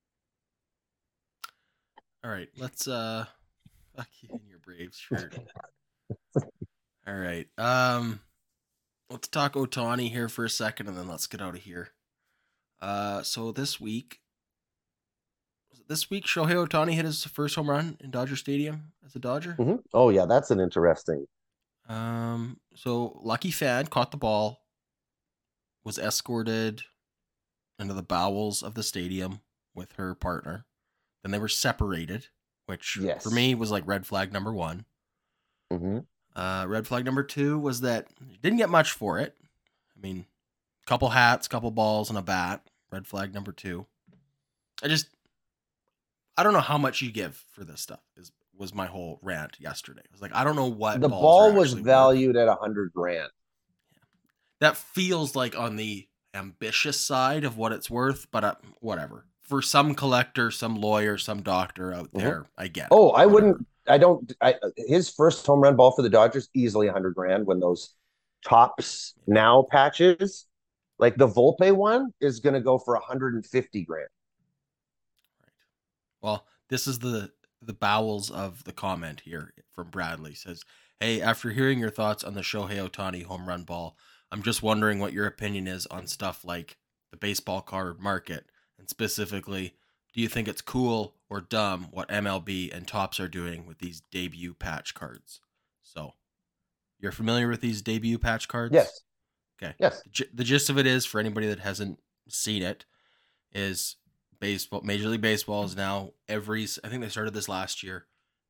S1: All right, let's uh fuck you in your Braves shirt. All right. Um let's talk Ohtani here for a second and then let's get out of here. Uh so this week was it this week Shohei Ohtani hit his first home run in Dodger Stadium as a Dodger?
S2: Mm-hmm. Oh yeah, that's an interesting.
S1: Um so Lucky Fan caught the ball, was escorted into the bowels of the stadium with her partner. Then they were separated, which yes. for me was like red flag number one. Mm-hmm. Uh, red flag number two was that you didn't get much for it. I mean, couple hats, couple balls, and a bat. Red flag number two. I just, I don't know how much you give for this stuff. Is was my whole rant yesterday. I was like, I don't know what
S2: the ball was valued worth. At a hundred grand.
S1: Yeah. That feels like on the ambitious side of what it's worth, but uh, whatever. For some collector, some lawyer, some doctor out there, mm-hmm. I get it.
S2: Oh, I whatever. wouldn't. I don't. I, his first home run ball for the Dodgers easily a hundred grand. When those Tops Now patches, like the Volpe one, is going to go for a hundred and fifty grand.
S1: Right. Well, this is the the bowels of the comment here from Bradley. It says, "Hey, after hearing your thoughts on the Shohei Ohtani home run ball, I'm just wondering what your opinion is on stuff like the baseball card market." And specifically, do you think it's cool or dumb what M L B and Topps are doing with these debut patch cards? So, you're familiar with these debut patch cards?
S2: Yes.
S1: Okay.
S2: Yes.
S1: The, the gist of it is, for anybody that hasn't seen it, is baseball. Major League Baseball is now every. I think they started this last year.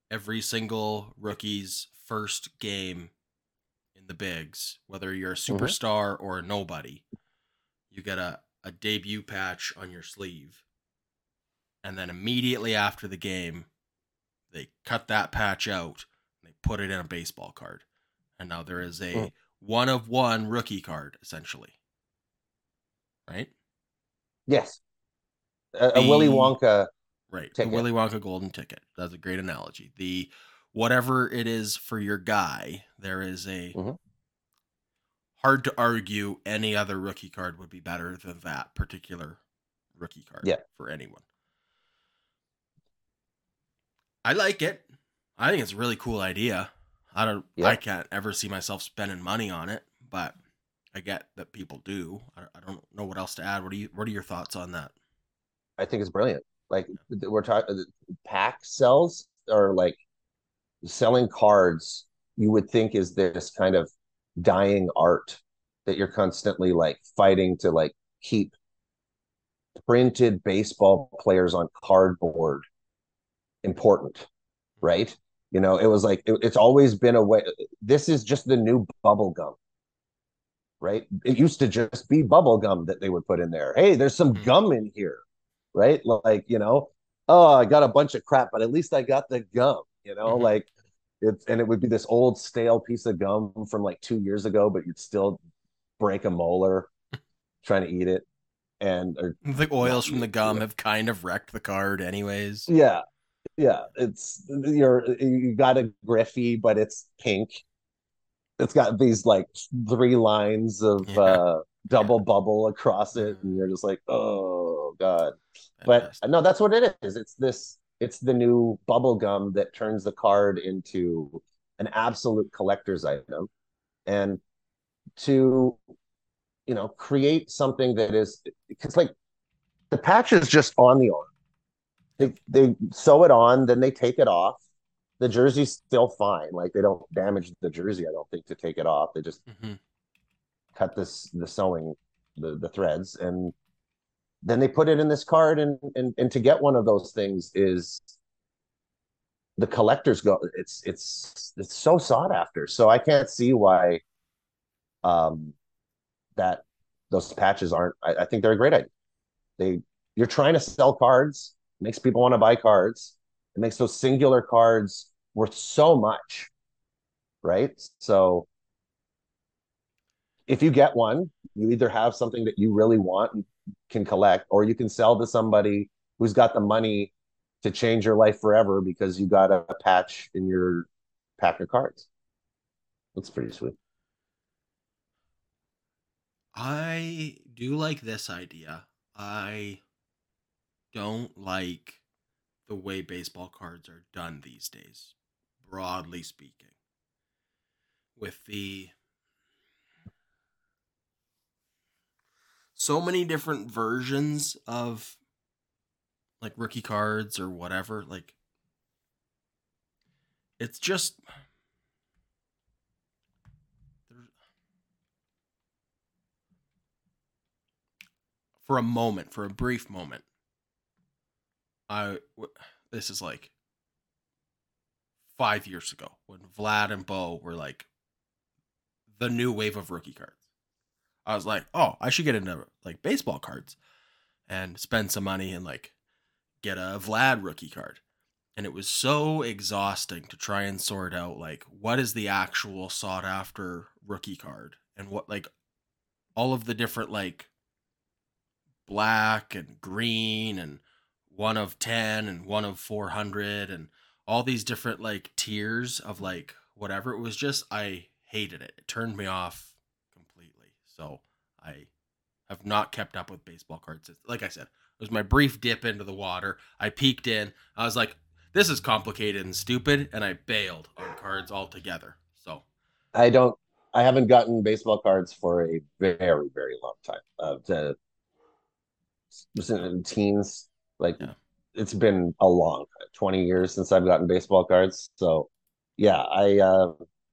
S1: every single rookie's first game in the bigs, whether you're a
S2: Mm-hmm.
S1: superstar or a nobody, you get a, a debut patch on your sleeve. And then immediately after the game, they cut that patch out and they put it in a baseball card. And now there is
S2: Mm.
S1: a one of one rookie card, essentially. Right?
S2: Yes, a, a Willy
S1: The
S2: Wonka
S1: right, the
S2: ticket.
S1: Willy Wonka golden ticket. That's a great analogy. The whatever it is for your guy, there is a
S2: Mm-hmm.
S1: hard to argue any other rookie card would be better than that particular rookie card
S2: Yeah,
S1: for anyone. I like it. I think it's a really cool idea. I don't I
S2: yeah.
S1: can't ever see myself spending money on it, but I get that people do. I, I don't know what else to add. What do you what are your thoughts on that?
S2: I think it's brilliant. Like we're talking, pack sells or like selling cards. You would think is this kind of dying art that you're constantly like fighting to like keep printed baseball players on cardboard important, right? You know, it was like it, it's always been a way. This is just the new bubble gum, right? It used to just be bubble gum that they would put in there. Hey, there's some
S1: Mm-hmm.
S2: gum in here, right? Like, you know, oh, I got a bunch of crap, but at least I got the gum, you know,
S1: Mm-hmm.
S2: like it's and it would be this old stale piece of gum from like two years ago, but you'd still break a molar trying to eat it and or
S1: The
S2: not
S1: oils from
S2: eat
S1: the
S2: it.
S1: gum have kind of wrecked the card, anyways.
S2: Yeah, yeah. It's you're you got a Griffey, but it's pink. It's got these like three lines of
S1: Yeah,
S2: uh
S1: yeah,
S2: double bubble across it,
S1: uh,
S2: and you're just like, oh god. But
S1: fantastic.
S2: no, that's what it is. It's this it's the new bubble gum that turns the card into an absolute collector's item. And to, you know, create something that is because like the patch is just on the arm.
S1: Yep.
S2: They they sew it on, then they take it off. The jersey's still fine. Like they don't damage the jersey, I don't think, to take it off. They just
S1: Mm-hmm.
S2: cut this the sewing the the threads and then they put it in this card and and, and to get one of those things is the collectors go it's it's it's so sought after. So I can't see why um that those patches aren't I, I think they're a great idea. They you're trying to sell cards, makes people want to buy cards. It makes those singular cards worth so much, right? So if you get one, you either have something that you really want and can collect, or you can sell to somebody who's got the money to change your life forever because you got a patch in your pack of cards. That's pretty sweet.
S1: I do like this idea. I don't like the way baseball cards are done these days, broadly speaking. With the so many different versions of like rookie cards or whatever, like it's just for a moment, for a brief moment. I this is like five years ago when Vlad and Bo were like the new wave of rookie cards. I was like, oh, I should get into like baseball cards and spend some money and like get a Vlad rookie card. And it was so exhausting to try and sort out like what is the actual sought after rookie card and what like all of the different like black and green and one of ten and one of four hundred and all these different like tiers of like whatever. It was just I hated it. It turned me off completely. So I have not kept up with baseball cards. Like I said, it was my brief dip into the water. I peeked in. I was like, this is complicated and stupid, and I bailed on cards altogether. So
S2: I don't. I haven't gotten baseball cards for a very, very long time. Uh, to teens, like
S1: yeah.
S2: it's been a long twenty years since I've gotten baseball cards. So yeah, I uh,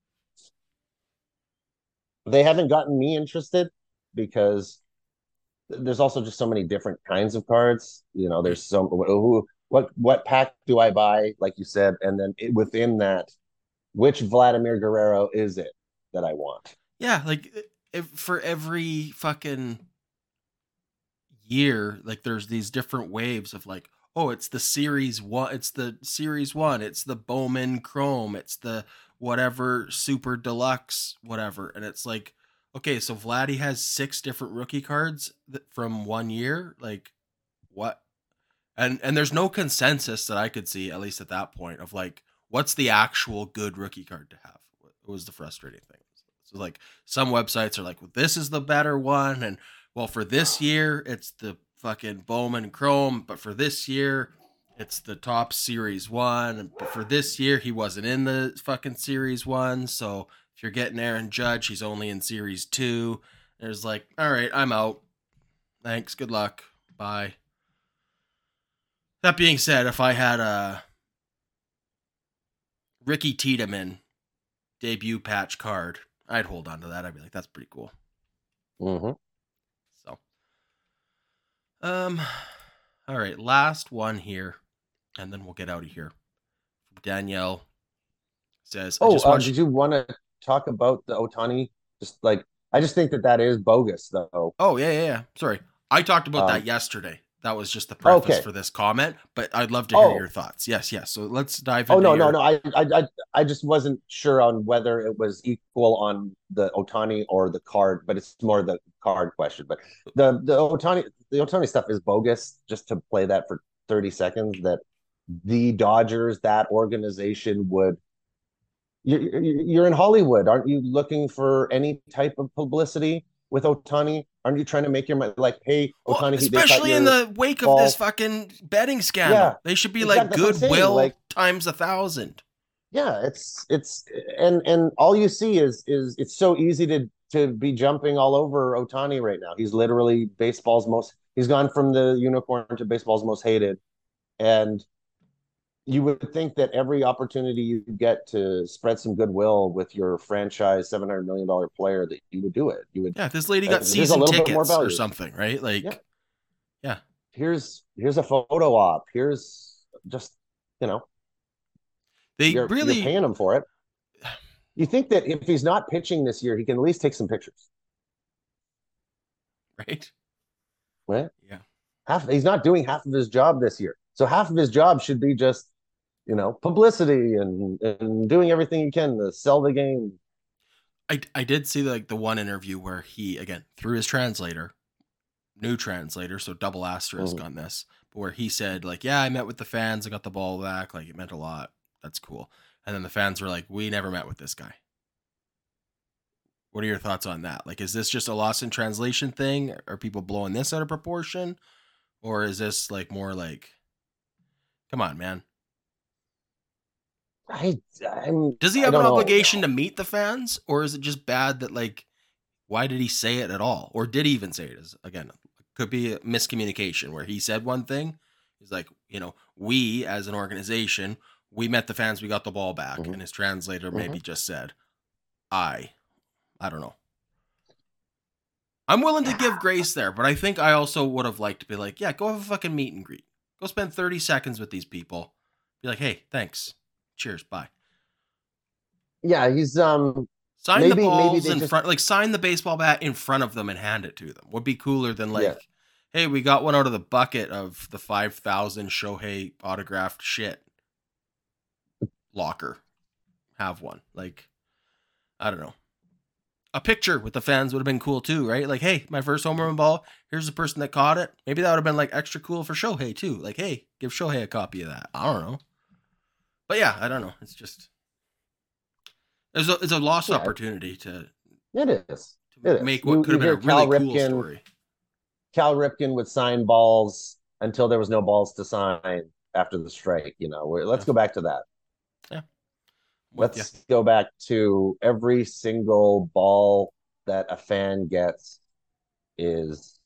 S2: they haven't gotten me interested because there's also just so many different kinds of cards. You know,
S1: Mm-hmm.
S2: there's some who what what pack do I buy, like you said, and then it, within that, which Vladimir Guerrero is it that I want?
S1: Yeah, like if, for every fucking year, like there's these different waves of like, oh, it's the series one, it's the series one, it's the Bowman Chrome, it's the whatever super deluxe, whatever. And it's like, okay, so Vladdy has six different rookie cards from one year. Like, what? And and there's no consensus that I could see, at least at that point, of like, what's the actual good rookie card to have? It was the frustrating thing. So like some websites are like, well, this is the better one, and well, for this year, it's the fucking Bowman Chrome, but for this year, it's the top Series one. But for this year, he wasn't in the fucking Series one. So if you're getting Aaron Judge, he's only in Series two. There's like, all right, I'm out. Thanks. Good luck. Bye. That being said, if I had a Ricky Tiedemann debut patch card, I'd hold on to that. I'd be like, that's pretty cool.
S2: Mm-hmm.
S1: So, um, all right, last one here, and then we'll get out of here. Danielle says,
S2: "Oh,
S1: just
S2: um,
S1: watched...
S2: did you want to talk about the Ohtani? Just like I just think that that is bogus, though."
S1: Oh yeah, yeah, yeah. Sorry, I talked about
S2: Um,
S1: that yesterday. That was just the preface
S2: okay.
S1: for this comment, but I'd love to hear
S2: Oh,
S1: your thoughts. Yes, yes. So let's dive
S2: oh
S1: into
S2: no, no,
S1: your...
S2: no. I, I, I, I just wasn't sure on whether it was equal on the Ohtani or the card, but it's more the card question. But the the Ohtani, the Ohtani stuff is bogus. Just to play that for thirty seconds, that the Dodgers, that organization would. You're, you're in Hollywood, aren't you? Looking for any type of publicity with Ohtani? Aren't you trying to make your money? Like, hey,
S1: Well,
S2: Ohtani, they caught
S1: especially in
S2: your
S1: the wake of this
S2: ball.
S1: fucking betting
S2: Yeah,
S1: scandal. They should be like
S2: exactly. That's what I'm saying.
S1: goodwill
S2: Like,
S1: times a thousand.
S2: yeah, it's it's and and all you see is is it's so easy to to be jumping all over Ohtani right now. He's literally baseball's most. He's gone from the unicorn to baseball's most hated, and you would think that every opportunity you get to spread some goodwill with your franchise seven hundred million dollar player, that you would do it. You would.
S1: Yeah, this lady
S2: Uh,
S1: got
S2: here's a
S1: season
S2: little bit more
S1: tickets or
S2: value.
S1: something, right?
S2: Yeah.
S1: Like, yeah.
S2: Here's here's a photo op. Here's just you know
S1: They
S2: you're you're
S1: really...
S2: paying him for it. You think that if he's not pitching this year, he can at least take some pictures,
S1: right?
S2: right?
S1: Yeah.
S2: Half he's not doing half of his job this year, so half of his job should be just you know publicity and and doing everything he can to sell the game.
S1: I, I did see like the one interview where he, again, through his translator, new translator, so double asterisk
S2: Mm-hmm.
S1: on this, but where he said like, yeah, I met with the fans, I got the ball back, like it meant a lot. That's cool. And then the fans were like, we never met with this guy. What are your thoughts on that? Like, is this just a loss in translation thing? Are people blowing this out of proportion? Or is this like more like, come on, man?
S2: I I'm
S1: Does he
S2: I
S1: have an
S2: don't know.
S1: obligation to meet the fans? Or is it just bad that like, why did he say it at all? Or did he even say it? As again, could be a miscommunication where he said one thing. He's like, you know, we as an organization, we met the fans, we got the ball back.
S2: Mm-hmm.
S1: And his translator
S2: Mm-hmm.
S1: maybe just said, I. I don't know. I'm willing to give grace there, but I think I also would have liked to be like, yeah, go have a fucking meet and greet. Go spend thirty seconds with these people. Be like, hey, thanks. Cheers. Bye.
S2: Yeah, he's um
S1: Sign the
S2: maybe maybe
S1: balls
S2: they
S1: in
S2: just
S1: front, like sign the baseball bat in front of them and hand it to them. Would be cooler than
S2: yeah.
S1: like, hey, we got one out of the bucket of the five thousand Shohei autographed shit locker. Have one. Like, I don't know. A picture with the fans would have been cool too, right? Like, hey, my first home run ball. Here's the person that caught it. Maybe that would have been like extra cool for Shohei too. Like, hey, give Shohei a copy of that. I don't know. But yeah, I don't know. It's just it's a, it's a lost
S2: Yeah,
S1: opportunity to,
S2: it is.
S1: to
S2: It is.
S1: make what
S2: You
S1: could
S2: you
S1: have been a
S2: hear Cal
S1: really cool
S2: Ripken.
S1: story.
S2: Cal Ripken would sign balls until there was no balls to sign after the strike. You know, let's
S1: Yeah.
S2: go back to that.
S1: Yeah. I'm with you.
S2: Let's go back to every single ball that a fan gets is,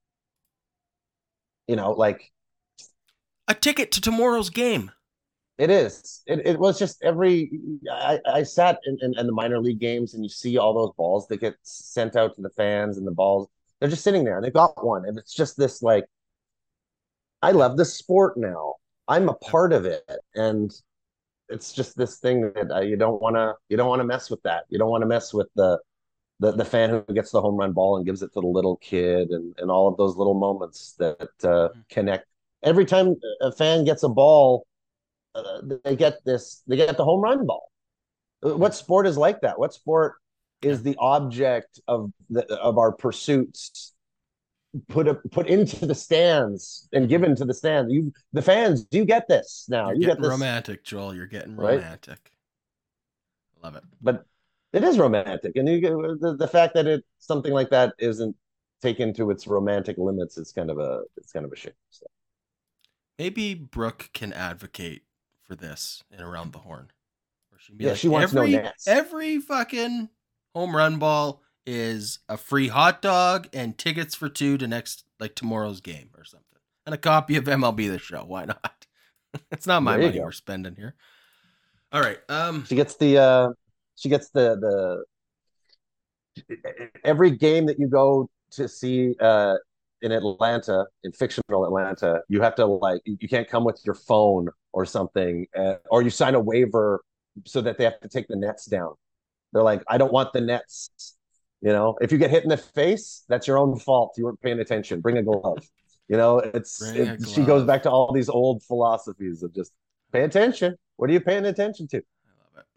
S2: you know, like
S1: A ticket to tomorrow's game.
S2: it is. It, it was just every. I, I sat in, in, in the minor league games and you see all those balls that get sent out to the fans and the balls. They're just sitting there and they got one. And it's just this like, I
S1: Yeah.
S2: love the sport now. I'm a
S1: Yep.
S2: part of it, and it's just this thing that uh, you don't want to you don't want to mess with that. You don't want to mess with the the the fan who gets the home run ball and gives it to the little kid, and and all of those little moments that uh,
S1: Mhm.
S2: connect. Every time a fan gets a ball, uh, they get this they get the home run ball.
S1: Mhm.
S2: What sport is like that? What sport
S1: Yeah.
S2: is the object of the of our pursuits put a, put into the stands and
S1: Mhm.
S2: given to the stands? You, the fans, do you get this now?
S1: You're
S2: You get
S1: getting
S2: this,
S1: romantic, Joel. You're getting
S2: right?
S1: romantic. Love it.
S2: But it is romantic, and you get the, the fact that it something like that isn't taken to its romantic limits. It's kind of a it's kind of a shame. So,
S1: Maybe Brooke can advocate for this in Around the Horn. Where she'd be
S2: yeah,
S1: like,
S2: she wants no
S1: every
S2: nets.
S1: every fucking home run ball is a free hot dog and tickets for two to next like tomorrow's game or something. And a copy of M L B The Show. Why not? It's not my
S2: There you
S1: money we're
S2: go.
S1: spending here. All right. Um
S2: She gets the uh, she gets the every game that you go to see uh, in Atlanta, in fictional Atlanta, you have to like you can't come with your phone or something, uh, or you sign a waiver so that they have to take the nets down. They're like, I don't want the nets. You know, if you get hit in the face, that's your own fault. You weren't paying attention. Bring a glove. You know, it's
S1: bring
S2: it,
S1: a
S2: she goes
S1: glove.
S2: back to all these old philosophies of just pay attention. What are you paying attention to?
S1: I love it.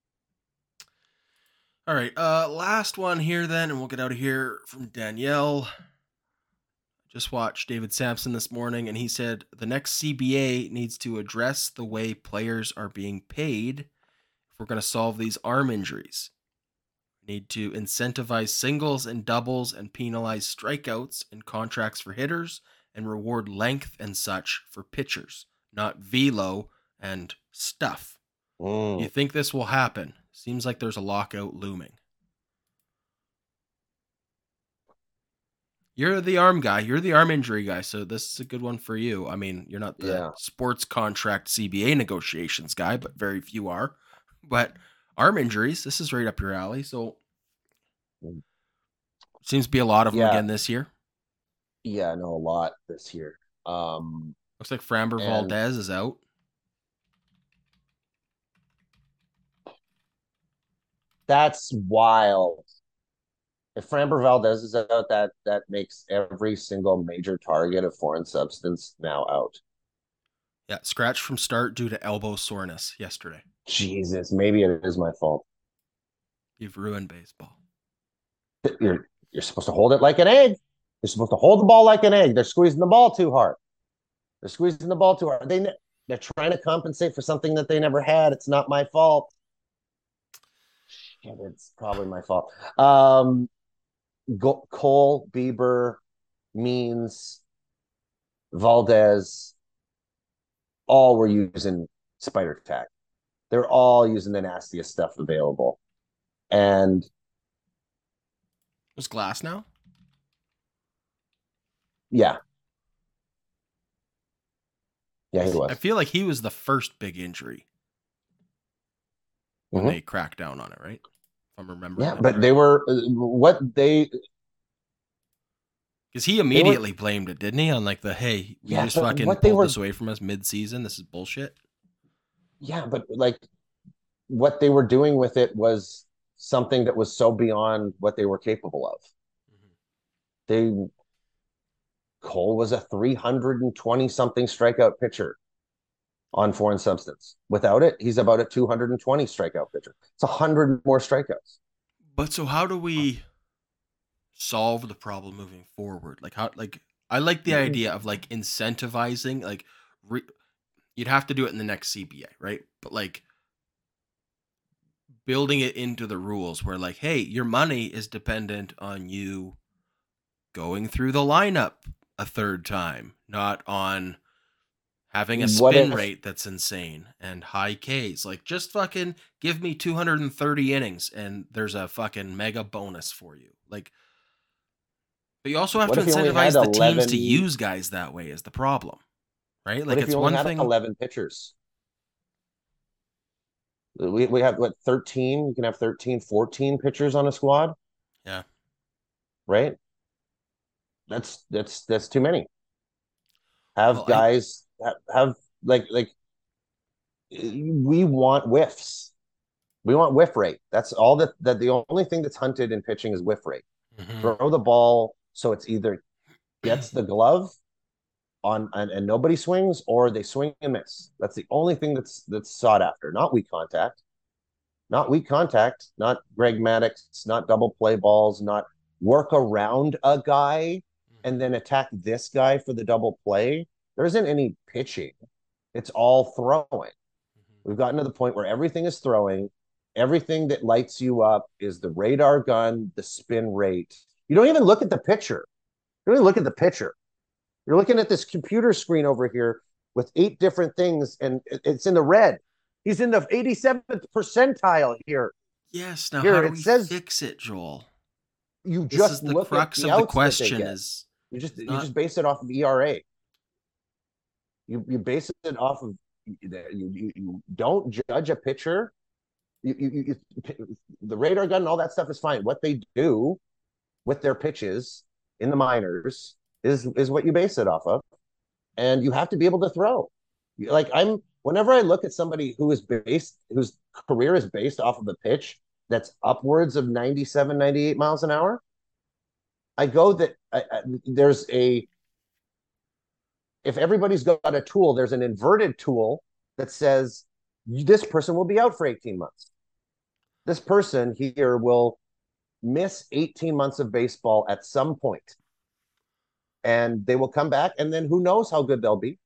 S1: All right. Uh last one here then, and we'll get out of here from Danielle. Just watched David Sampson this morning, and he said the next C B A needs to address the way players are being paid if we're going to solve these arm injuries. We need to incentivize singles and doubles and penalize strikeouts in contracts for hitters and reward length and such for pitchers, not velo and stuff. Do you
S2: Mm,
S1: think this will happen? Seems like there's a lockout looming. You're the arm guy. You're the arm injury guy. So this is a good one for you. I mean, you're not the
S2: yeah.
S1: sports contract C B A negotiations guy, but very few are. But arm injuries, this is right up your alley. So seems to be a lot of them
S2: Yeah.
S1: again this year.
S2: Yeah, I know a lot this year. Um,
S1: Looks like Framber
S2: and
S1: Valdez is out.
S2: that's wild. If Framber Valdez is out, that that makes every single major target of foreign substance now out.
S1: Yeah, scratched from start due to elbow soreness yesterday.
S2: Jesus, maybe it is my fault.
S1: You've ruined baseball.
S2: You're you're supposed to hold it like an egg. You're supposed to hold the ball like an egg. They're squeezing the ball too hard. They're squeezing the ball too hard. They they're trying to compensate for something that they never had. It's not my fault. Shit, it's probably my fault. Um, Cole, Bieber, Means, Valdez, all were using spider tack. They're all using the nastiest stuff available. And
S1: Was Glass now?
S2: yeah, yeah, he
S1: I
S2: was.
S1: feel like he was the first big injury when
S2: Mm-hmm.
S1: they cracked down on it, right? If I'm remembering
S2: Yeah,
S1: that
S2: but they
S1: correctly.
S2: were what they
S1: Because he
S2: they were
S1: immediately blamed it, didn't he? On like the hey, you
S2: yeah,
S1: just
S2: but
S1: fucking
S2: what they
S1: pulled
S2: were
S1: this away from us mid-season. This is bullshit.
S2: yeah, but like what they were doing with it was something that was so beyond what they were capable of.
S1: Mm-hmm.
S2: They Cole was a three hundred twenty something strikeout pitcher on foreign substance. Without it, he's about a two hundred twenty strikeout pitcher. It's one hundred more strikeouts.
S1: But so how do we solve the problem moving forward? Like how like I like the idea of like incentivizing like re- you'd have to do it in the next C B A, right? But like building it into the rules where like hey, your money is dependent on you going through the lineup a third time, not on having a
S2: What
S1: spin
S2: if
S1: rate that's insane and high Ks. Like just fucking give me two hundred thirty innings and there's a fucking mega bonus for you. Like but you also have
S2: what
S1: to
S2: if he only had
S1: incentivize the teams to
S2: eleven
S1: use guys that way is the problem. Right?
S2: what
S1: Like
S2: if he
S1: it's
S2: only
S1: one
S2: had
S1: thing.
S2: eleven pitchers? We we have what thirteen, you can have thirteen, fourteen pitchers on a squad,
S1: Yeah.
S2: right? That's that's that's too many. Have
S1: Well, I
S2: guys have like like we want whiffs. We want whiff rate. That's all that that the only thing that's hunted in pitching is whiff rate.
S1: Hmm.
S2: Throw the ball so it's either gets the glove on and, and nobody swings, or they swing and miss. That's the only thing that's that's sought after, not weak contact. Not weak contact, not Greg Maddux, not double play balls, not work around a guy and then attack this guy for the double play. There isn't any pitching. It's all throwing. We've gotten to the point where everything is throwing. Everything that lights you up is the radar gun, the spin rate. You don't even look at the pitcher. You don't even look at the pitcher. You're looking at this computer screen over here with eight different things, and it's in the red. He's in the eighty-seventh percentile here.
S1: Yes. Now,
S2: here
S1: how do
S2: it
S1: we
S2: says
S1: fix it, Joel?
S2: you
S1: This
S2: just
S1: is the
S2: look at
S1: crux
S2: the
S1: of the
S2: outs that they
S1: question.
S2: get.
S1: Is
S2: You just you
S1: not
S2: just base it off of E R A. You you base it off of you you, you don't judge a pitcher. You, you, you the radar gun and all that stuff is fine. What they do with their pitches in the minors is is what you base it off of, and you have to be able to throw. Like I'm, whenever I look at somebody who is based, whose career is based off of a pitch that's upwards of ninety-seven, ninety-eight miles an hour, I go that I, I, there's a, if everybody's got a tool, there's an inverted tool that says this person will be out for eighteen months. This person here will miss eighteen months of baseball at some point, and they will come back, and then who knows how good they'll be.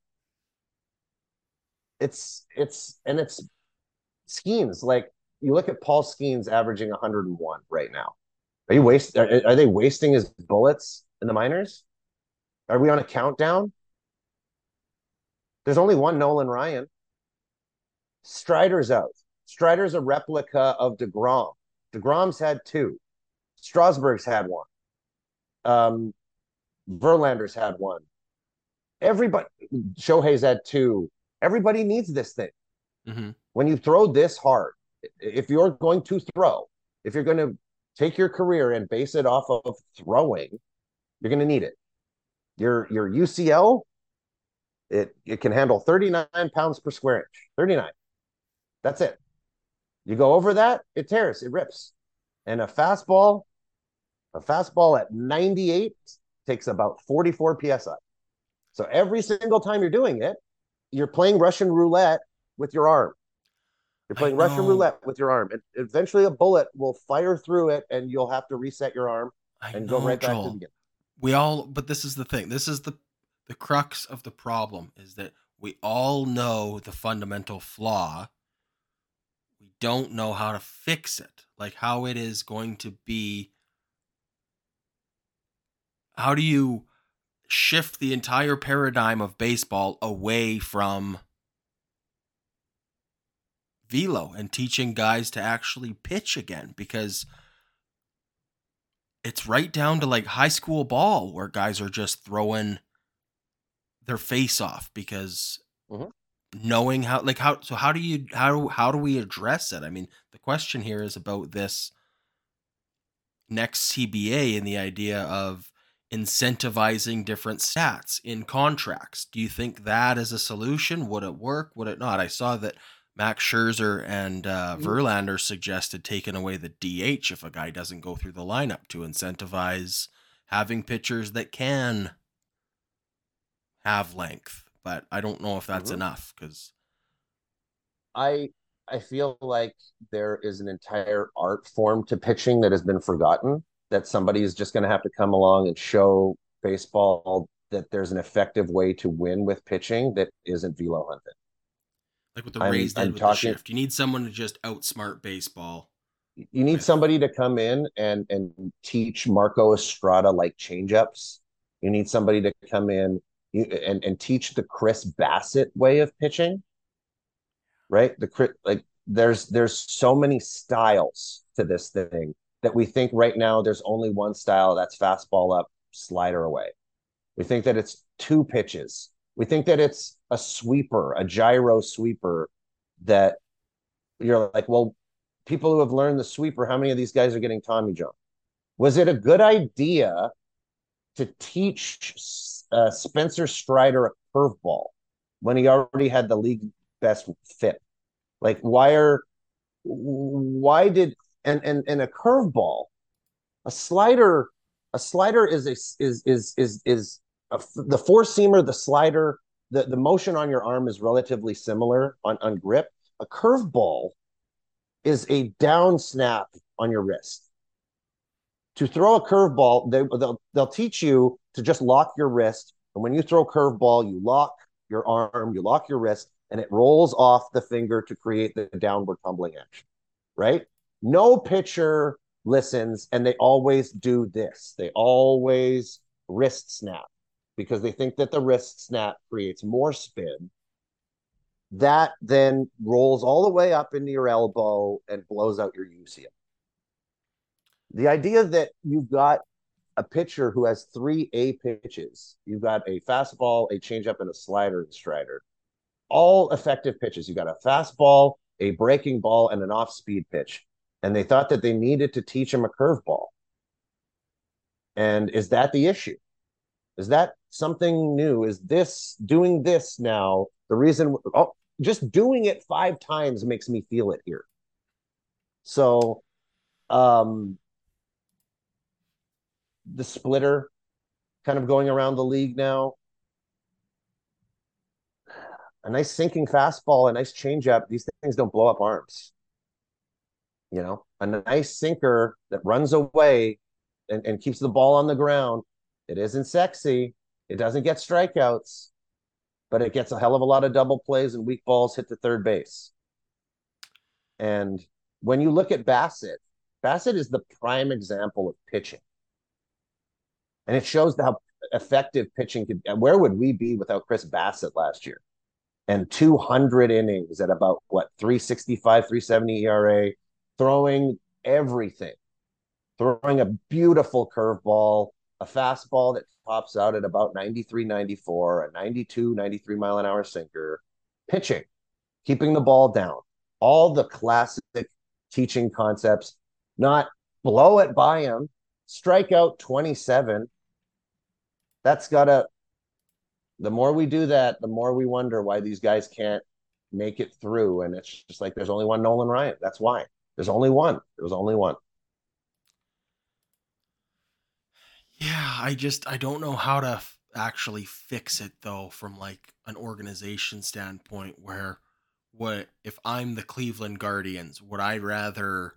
S2: It's it's and it's Skeens. Like you look at Paul Skeens averaging one hundred one right now. Are you waste? Are, are they wasting his bullets in the minors? Are we on a countdown? There's only one Nolan Ryan. Strider's out. Strider's a replica of DeGrom. DeGrom's had two. Strasburg's had one. Um, Verlander's had one. Everybody, Shohei's had two. Everybody needs this thing.
S1: mm-hmm.
S2: When you throw this hard, if you're going to throw, if you're going to take your career and base it off of throwing, you're going to need it. Your your U C L, it it can handle thirty-nine pounds per square inch. thirty-nine. That's it. You go over that, it tears, it rips. And a fastball, a fastball at ninety-eight takes about forty-four P S I. So every single time you're doing it, you're playing Russian roulette with your arm. You're playing Russian roulette with your arm. And eventually a bullet will fire through it and you'll have to reset your arm
S1: I
S2: and
S1: know,
S2: go right back
S1: Joel.
S2: to the beginning.
S1: We all, but this is the thing. This is the the crux of the problem is that we all know the fundamental flaw. We don't know how to fix it. Like how it is going to be. How do you shift the entire paradigm of baseball away from velo and teaching guys to actually pitch again? Because it's right down to like high school ball where guys are just throwing their face off because
S2: Mhm.
S1: knowing how like how so how do you how how do we address it? I mean, the question here is about this next C B A and the idea of incentivizing different stats in contracts. Do you think that is a solution? Would it work? Would it not? I saw that Max Scherzer and uh,
S2: Mhm.
S1: Verlander suggested taking away the D H if a guy doesn't go through the lineup to incentivize having pitchers that can have length. But I don't know if that's
S2: Mhm.
S1: enough because
S2: I I feel like there is an entire art form to pitching that has been forgotten, that somebody is just going to have to come along and show baseball that there's an effective way to win with pitching that isn't velo hunting.
S1: like what the
S2: I'm
S1: Rays did
S2: I'm
S1: with the
S2: talking
S1: shift, you need someone to just outsmart baseball
S2: you need
S1: with.
S2: somebody to come in and and teach Marco Estrada like changeups. You need somebody to come in you, and and teach the Chris Bassett way of pitching, right? The like there's there's so many styles to this thing that we think right now there's only one style, that's fastball up, slider away. We think that it's two pitches. We think that it's a sweeper, a gyro sweeper that you're like, well, people who have learned the sweeper, how many of these guys are getting Tommy John? Was it a good idea to teach uh, Spencer Strider a curveball when he already had the league best fit? Like, why are why did and and and a curveball, a slider, a slider is a is is is is a, the four seamer, the slider, the the motion on your arm is relatively similar on on grip. A curveball is a down snap on your wrist. To throw a curveball, they they'll they'll teach you to just lock your wrist, and when you throw curveball, you lock your arm, you lock your wrist, and it rolls off the finger to create the downward tumbling action. Right? No pitcher listens, and they always do this. They always wrist snap because they think that the wrist snap creates more spin. That then rolls all the way up into your elbow and blows out your U C L. The idea that you've got a pitcher who has three A pitches, you've got a fastball, a changeup, and a slider and strider, all effective pitches. You've got a fastball, a breaking ball, and an off-speed pitch. And they thought that they needed to teach him a curveball. And is that the issue? Is that something new? Is this doing this now the reason? Oh, just doing it five times makes me feel it here. So, um, the splitter kind of going around the league now. A nice sinking fastball, a nice changeup. These things don't blow up arms. You know, a nice sinker that runs away and, and keeps the ball on the ground. It isn't sexy. It doesn't get strikeouts, but it gets a hell of a lot of double plays and weak balls hit to third base. And when you look at Bassitt, Bassitt is the prime example of pitching. And it shows how effective pitching could. Where would we be without Chris Bassitt last year? And two hundred innings at about what, three sixty-five, three seventy E R A, throwing everything, throwing a beautiful curveball, a fastball that tops out at about ninety-three, ninety-four, a ninety-two, ninety-three mile an hour sinker, pitching, keeping the ball down, all the classic teaching concepts, not blow it by him, strike out twenty-seven. That's got to, the more we do that, the more we wonder why these guys can't make it through. And it's just like, there's only one Nolan Ryan. That's why. There's only one. There's only one.
S1: Yeah, I just, I don't know how to f- actually fix it though, from like an organization standpoint, where what if I'm the Cleveland Guardians, would I rather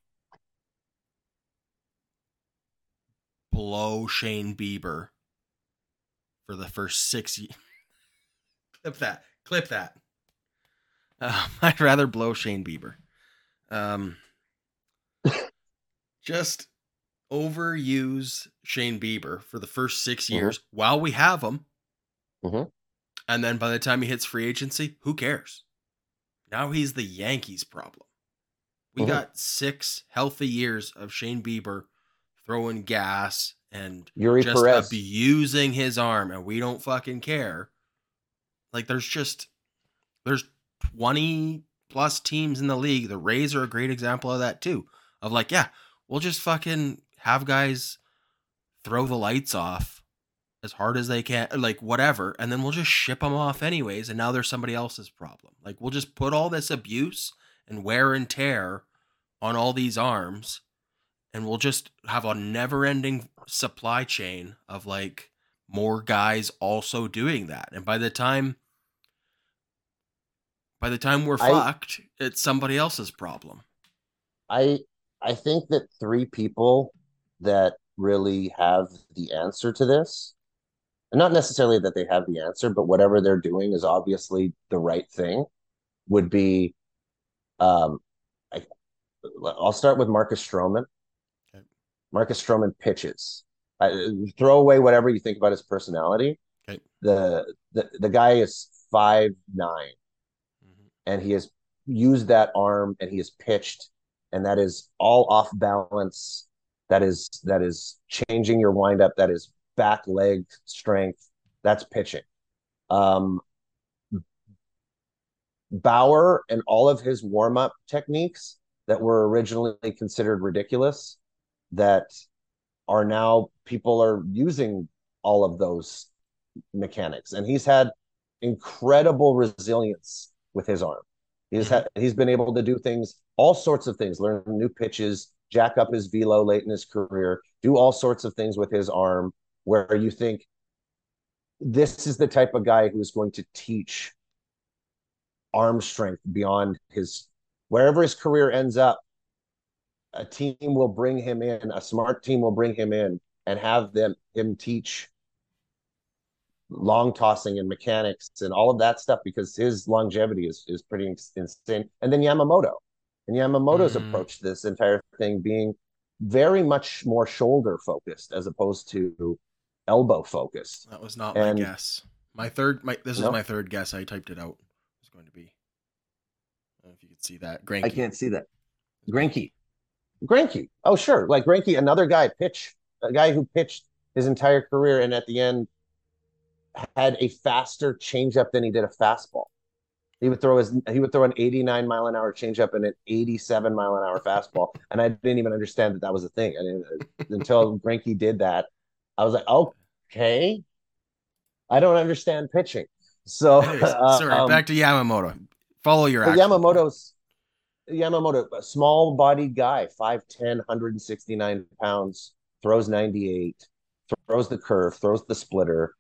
S1: blow Shane Bieber for the first six years? Clip that. Clip that. Uh, I'd rather blow Shane Bieber. Um, just overuse Shane Bieber for the first six years mm-hmm. while we have him.
S2: Mm-hmm.
S1: And then by the time he hits free agency, who cares? Now he's the Yankees' problem. We mm-hmm. got six healthy years of Shane Bieber throwing gas and
S2: Yuri
S1: just
S2: Perez.
S1: abusing his arm, and we don't fucking care. Like, there's just, there's twenty plus teams in the league. The Rays are a great example of that too. Of like, yeah, we'll just fucking have guys throw the lights off as hard as they can, like whatever, and then we'll just ship them off anyways, and now they're somebody else's problem. Like, we'll just put all this abuse and wear and tear on all these arms, and we'll just have a never-ending supply chain of like more guys also doing that. And by the time by the time we're I, fucked, it's somebody else's problem.
S2: I I think that three people that really have the answer to this, and not necessarily that they have the answer, but whatever they're doing is obviously the right thing, would be, um, I, I'll start with Marcus Stroman. Okay. Marcus Stroman pitches. I, throw away whatever you think about his personality.
S1: Okay.
S2: The, the, the guy is five nine, mm-hmm. and he has used that arm and he has pitched, and that is all off balance. That is that is changing your windup. That is back leg strength. That's pitching. Um, Bauer and all of his warm up techniques that were originally considered ridiculous, that are now people are using all of those mechanics. And he's had incredible resilience with his arm. He's
S1: Mhm.
S2: had, he's been able to do things, all sorts of things, learn new pitches, jack up his velo late in his career, do all sorts of things with his arm where you think this is the type of guy who's going to teach arm strength beyond his wherever his career ends up. A team will bring him in, a smart team will bring him in and have them him teach long tossing and mechanics and all of that stuff because his longevity is is pretty insane. And then Yamamoto, and Yamamoto's
S1: Mm,
S2: approach to this entire thing being very much more shoulder focused as opposed to elbow focused.
S1: that was not my
S2: And
S1: guess. My third, my this was
S2: no,
S1: my third guess. I typed it out. It was going to be. I don't know if you could see that.
S2: I
S1: Granky.
S2: can't see that.
S1: It's Granky.
S2: Greinke, Greinke. Oh, sure. Like Greinke, another guy pitch, a guy who pitched his entire career and at the end had a faster changeup than he did a fastball. He would throw his he would throw an eighty-nine mile an hour changeup and an eighty-seven mile an hour fastball, and I didn't even understand that that was a thing. And until Greinke did that, I was like, okay, I don't understand pitching. So,
S1: Anyways,
S2: uh,
S1: sorry.
S2: um,
S1: Back to Yamamoto. Follow your
S2: but
S1: actual point.
S2: Yamamoto's Yamamoto, a small bodied guy, five ten, one hundred sixty-nine pounds, throws ninety-eight, throws the curve, throws the splitter.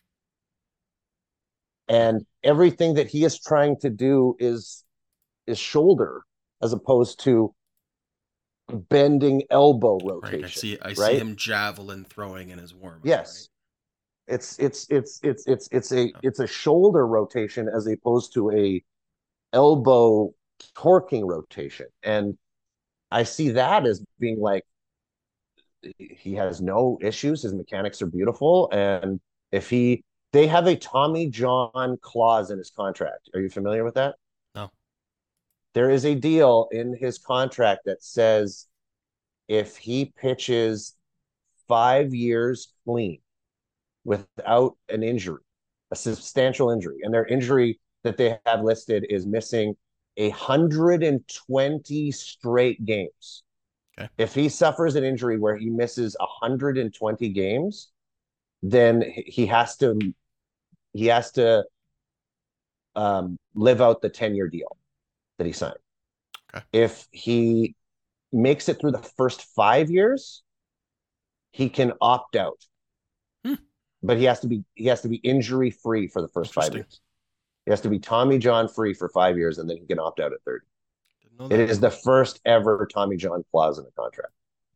S2: And everything that he is trying to do is is shoulder as opposed to bending elbow
S1: Right. I
S2: rotation,
S1: see. I see
S2: right?
S1: him javelin throwing in his warm up. Right.
S2: Yes. It's it's it's it's it's it's a
S1: Yeah.
S2: it's a shoulder rotation as opposed to a elbow torquing rotation. And I see that as being like he has no issues. His mechanics are beautiful. And if he they have a Tommy John clause in his contract. Are you familiar with that?
S1: No.
S2: There is a deal in his contract that says if he pitches five years clean without an injury, a substantial injury, and their injury that they have listed is missing one hundred twenty straight games.
S1: Okay.
S2: If he suffers an injury where he misses one hundred twenty games, then he has to he has to um, live out the ten-year deal that he signed.
S1: Okay.
S2: If he makes it through the first five years, he can opt out.
S1: Hmm.
S2: But he has to be he has to be injury free for the first five years. He has to be Tommy John free for five years, and then he can opt out at thirty.
S1: Didn't know
S2: It
S1: that.
S2: is the first ever Tommy John clause in the contract.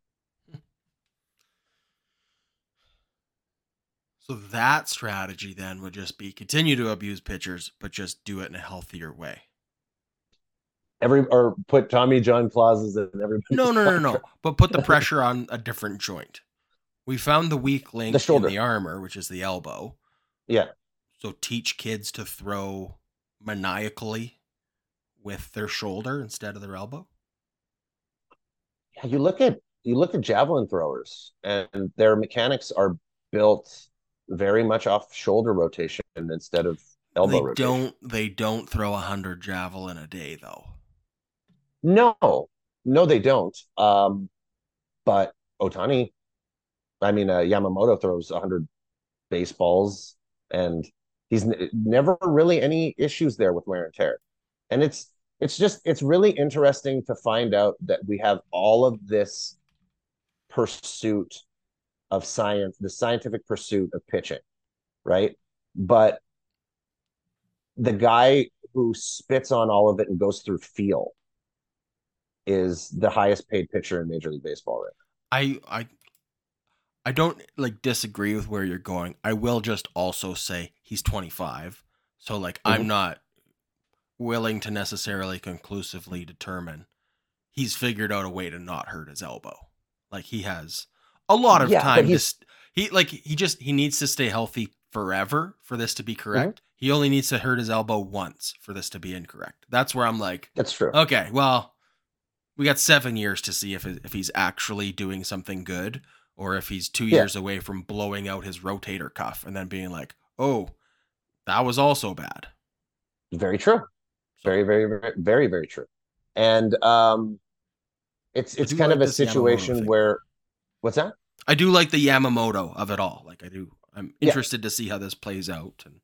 S1: So that strategy then would just be continue to abuse pitchers, but just do it in a healthier way.
S2: Every or put Tommy John clauses in everybody's
S1: No, no, no, no.
S2: contract.
S1: But put the pressure on a different joint. We found the weak link
S2: The shoulder.
S1: in the armor, which is the elbow.
S2: Yeah.
S1: So teach kids to throw maniacally with their shoulder instead of their elbow.
S2: Yeah, you look at you look at javelin throwers, and their mechanics are built very much off shoulder rotation instead of elbow
S1: They
S2: rotation.
S1: don't. They don't throw a hundred javelin a day though.
S2: No, no, they don't. Um, but Otani, I mean, uh, Yamamoto throws one hundred baseballs, and he's n- never really any issues there with wear and tear. And it's it's just it's really interesting to find out that we have all of this pursuit of science, the scientific pursuit of pitching, right? But the guy who spits on all of it and goes through feel is the highest paid pitcher in Major League Baseball right now.
S1: I I I don't like disagree with where you're going. I will just also say he's twenty-five, so like
S2: Mhm.
S1: I'm not willing to necessarily conclusively determine he's figured out a way to not hurt his elbow. Like he has a lot of
S2: Yeah, but
S1: time to
S2: he's-
S1: st- he like he just he needs to stay healthy forever for this to be correct. He only needs to hurt his elbow once for this to be incorrect. That's where I'm like,
S2: That's true.
S1: okay, well, we got seven years to see if if he's actually doing something good, or if he's two
S2: Yeah.
S1: years away from blowing out his rotator cuff and then being like, oh, that was also bad.
S2: Very true. Very, very, very, very, very true. And um, it's
S1: I
S2: it's
S1: do
S2: kind
S1: like
S2: of a
S1: this Yamamoto
S2: situation
S1: thing.
S2: where, what's that?
S1: I do like the Yamamoto of it all. Like I do, I'm
S2: Yeah.
S1: interested to see how this plays out. And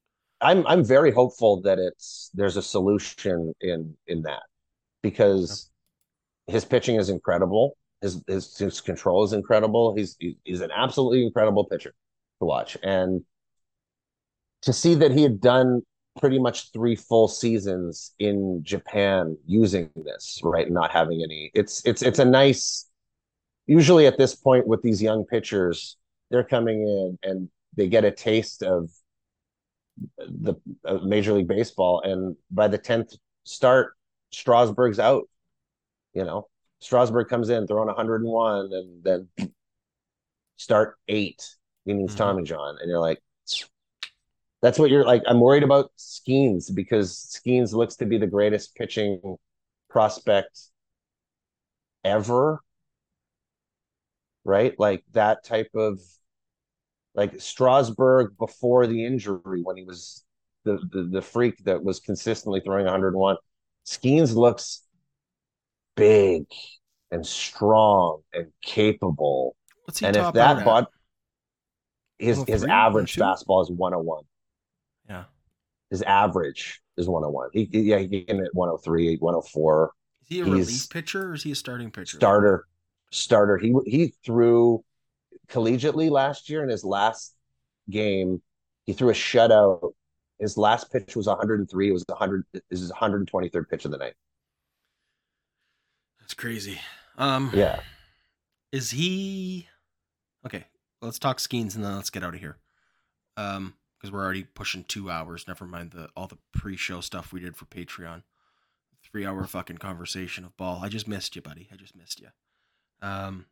S2: I'm I'm very hopeful that it's there's a solution in in that because his pitching is incredible. His his, his control is incredible. He's he's an absolutely incredible pitcher to watch. And to see that he had done pretty much three full seasons in Japan using this, right, and not having any, it's it's it's a nice, usually at this point with these young pitchers, they're coming in and they get a taste of the uh, Major League Baseball, and by the tenth start, Strasburg's out. You know, Strasburg comes in throwing one hundred one, and then start eight innings,
S1: Mm-hmm.
S2: Tommy John, and you're like, that's what you're like. I'm worried about Skeens because Skeens looks to be the greatest pitching prospect ever, right? Like that type of like Strasburg before the injury when he was the the, the freak that was consistently throwing one hundred one. Skeens looks big and strong and capable.
S1: What's he
S2: And if
S1: top out
S2: that
S1: at?
S2: bot his his
S1: one oh three,
S2: average
S1: one oh two?
S2: fastball is one oh one.
S1: Yeah.
S2: His average is one oh one. He yeah, he can hit one oh three, one oh four.
S1: Is he a
S2: He's
S1: relief pitcher or is he a starting pitcher?
S2: starter. Starter. He he threw collegiately last year in his last game. He threw a shutout. His last pitch was one hundred three. It was one hundred. This is his one hundred twenty-third pitch of the night.
S1: That's crazy. Um,
S2: Yeah.
S1: Is he okay? Let's talk Skeens and then let's get out of here. Um, because we're already pushing two hours. Never mind the all the pre-show stuff we did for Patreon. Three-hour fucking conversation of ball. I just missed you, buddy. I just missed you. Um,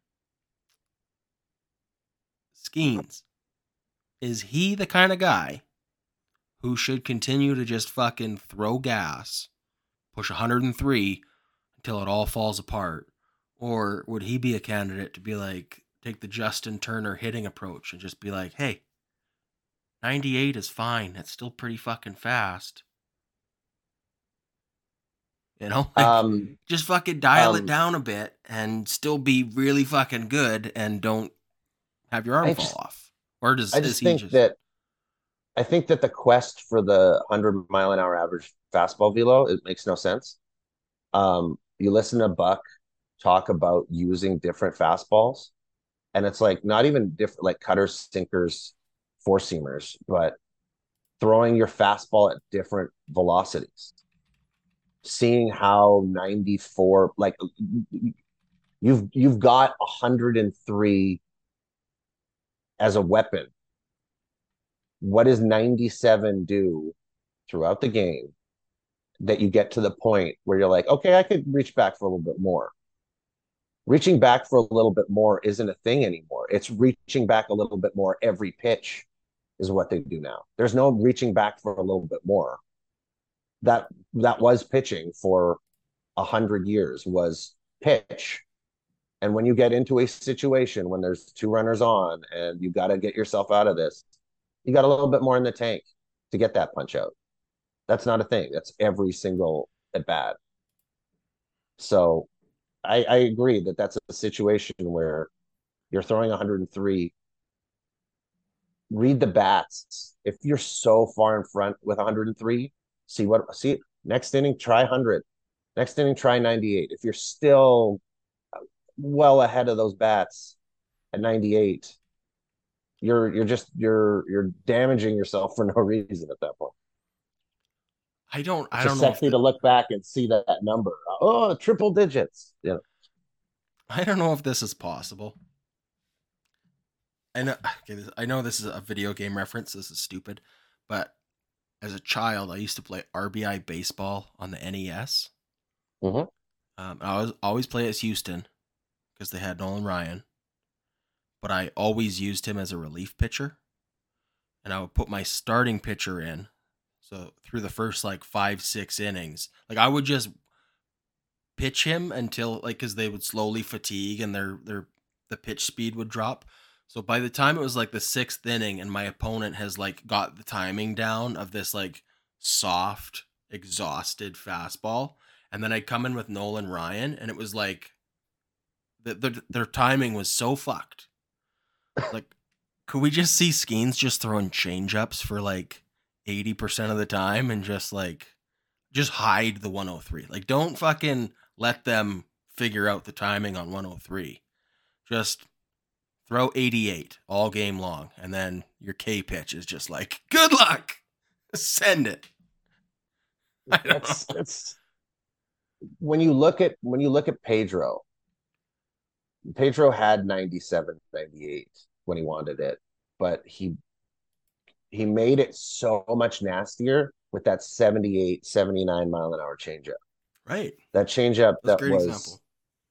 S1: Skeens, is he the kind of guy who should continue to just fucking throw gas, push one hundred three until it all falls apart? Or would he be a candidate to be like, take the Justin Turner hitting approach and just be like, hey, ninety-eight is fine. It's still pretty fucking fast. You know, like,
S2: Um,
S1: just fucking dial
S2: um,
S1: it down a bit and still be really fucking good and don't have your arm
S2: I
S1: fall
S2: just,
S1: off. Or does
S2: I
S1: is
S2: just
S1: he
S2: think
S1: just
S2: that I think that the quest for the one hundred mile an hour average fastball velo, it makes no sense. Um, you listen to Buck talk about using different fastballs, and it's like not even different, like cutters, sinkers, four seamers, but throwing your fastball at different velocities, seeing how ninety-four, like you've you've got one hundred three as a weapon. What does ninety-seven do throughout the game that you get to the point where you're like, okay, I could reach back for a little bit more? Reaching back for a little bit more isn't a thing anymore. It's reaching back a little bit more every pitch is what they do now. There's no reaching back for a little bit more. That that was pitching for a hundred years was pitch. And when you get into a situation when there's two runners on and you got to get yourself out of this, you got a little bit more in the tank to get that punch out. That's not a thing. That's every single at bat. So I, I agree that that's a situation where you're throwing one hundred three. Read the bats. If you're so far in front with one hundred three, see what see next inning. Try one hundred. Next inning, try ninety-eight. If you're still well ahead of those bats at ninety-eight, you're you're just you're you're damaging yourself for no reason at that point.
S1: I don't
S2: It's
S1: I
S2: just
S1: don't know if
S2: sexy
S1: the,
S2: to look back and see that, that number. Oh, triple digits. You know.
S1: I don't know if this is possible. I know okay, this, I know this is a video game reference. This is stupid, but as a child, I used to play R B I baseball on the N E S.
S2: Mm-hmm.
S1: Um, I was always play as Houston because they had Nolan Ryan, but I always used him as a relief pitcher, and I would put my starting pitcher in. So through the first like five six innings, like I would just pitch him until like because they would slowly fatigue and their their the pitch speed would drop. So by the time it was like the sixth inning and my opponent has like got the timing down of this like soft, exhausted fastball, and then I'd come in with Nolan Ryan, and it was like the, the, their timing was so fucked. Like, could we just see Skeens just throwing changeups for like eighty percent of the time and just like, just hide the one oh three. Like, don't fucking let them figure out the timing on one oh three. Just throw eighty-eight all game long. And then your K pitch is just like, good luck. Send it. I don't
S2: That's
S1: know.
S2: that's when you look at when you look at Pedro. Pedro had ninety-seven, ninety-eight when he wanted it, but he he made it so much nastier with that seventy-eight, seventy-nine mile an hour changeup.
S1: Right.
S2: That changeup
S1: That's a
S2: that
S1: great
S2: was
S1: example.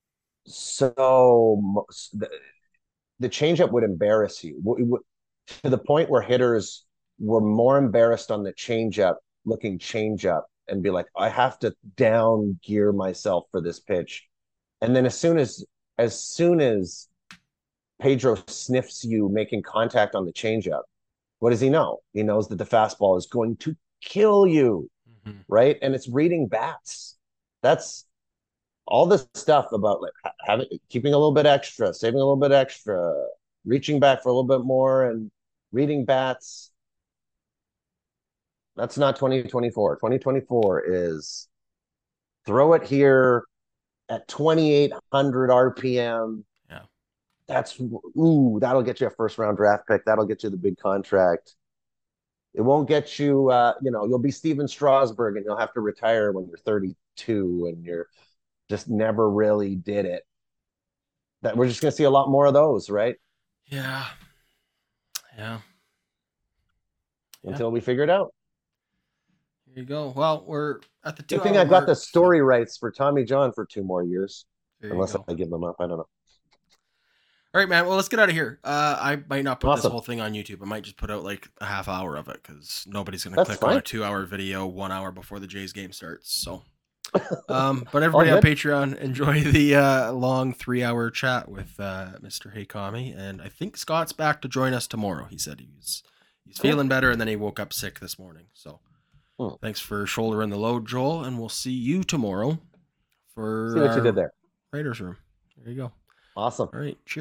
S2: so mo- the, the changeup would embarrass you W- w- to the point where hitters were more embarrassed on the changeup, looking changeup, and be like, I have to down gear myself for this pitch. And then as soon as as soon as Pedro sniffs you making contact on the changeup, what does he know? He knows that the fastball is going to kill you,
S1: Mm-hmm.
S2: right? And it's reading bats. That's all this stuff about like having keeping a little bit extra, saving a little bit extra, reaching back for a little bit more, and reading bats. That's not twenty twenty-four. twenty twenty-four is throw it here at twenty-eight hundred R P M.
S1: Yeah.
S2: That's ooh, that'll get you a first round draft pick. That'll get you the big contract. It won't get you, uh, you know, you'll be Steven Strasburg and you'll have to retire when you're thirty-two and you're just never really did it. That we're just going to see a lot more of those, right?
S1: Yeah. Yeah.
S2: Until we figure it out.
S1: Here you go. Well, we're at the two
S2: Good thing
S1: hour
S2: I got
S1: mark,
S2: the
S1: so
S2: story rights for Tommy John for two more years,
S1: there you
S2: unless
S1: go.
S2: I give them up. I don't know.
S1: All right, man. Well, let's get out of here. Uh, I might not put this
S2: Awesome.
S1: whole thing on YouTube. I might just put out like a half hour of it because nobody's going to
S2: That's
S1: click on
S2: fine.
S1: a two hour video one hour before the Jays game starts. So, um, but
S2: All
S1: everybody on
S2: good.
S1: Patreon, enjoy the uh, long three hour chat with uh, Mister Heikami. And I think Scott's back to join us tomorrow. He said he's he's
S2: Cool.
S1: feeling better, and then he woke up sick this morning. So,
S2: Hmm.
S1: thanks for shouldering the load, Joel, and we'll see you tomorrow for
S2: See what you
S1: our
S2: did there.
S1: Raiders room. There you go.
S2: Awesome.
S1: All right. Cheers.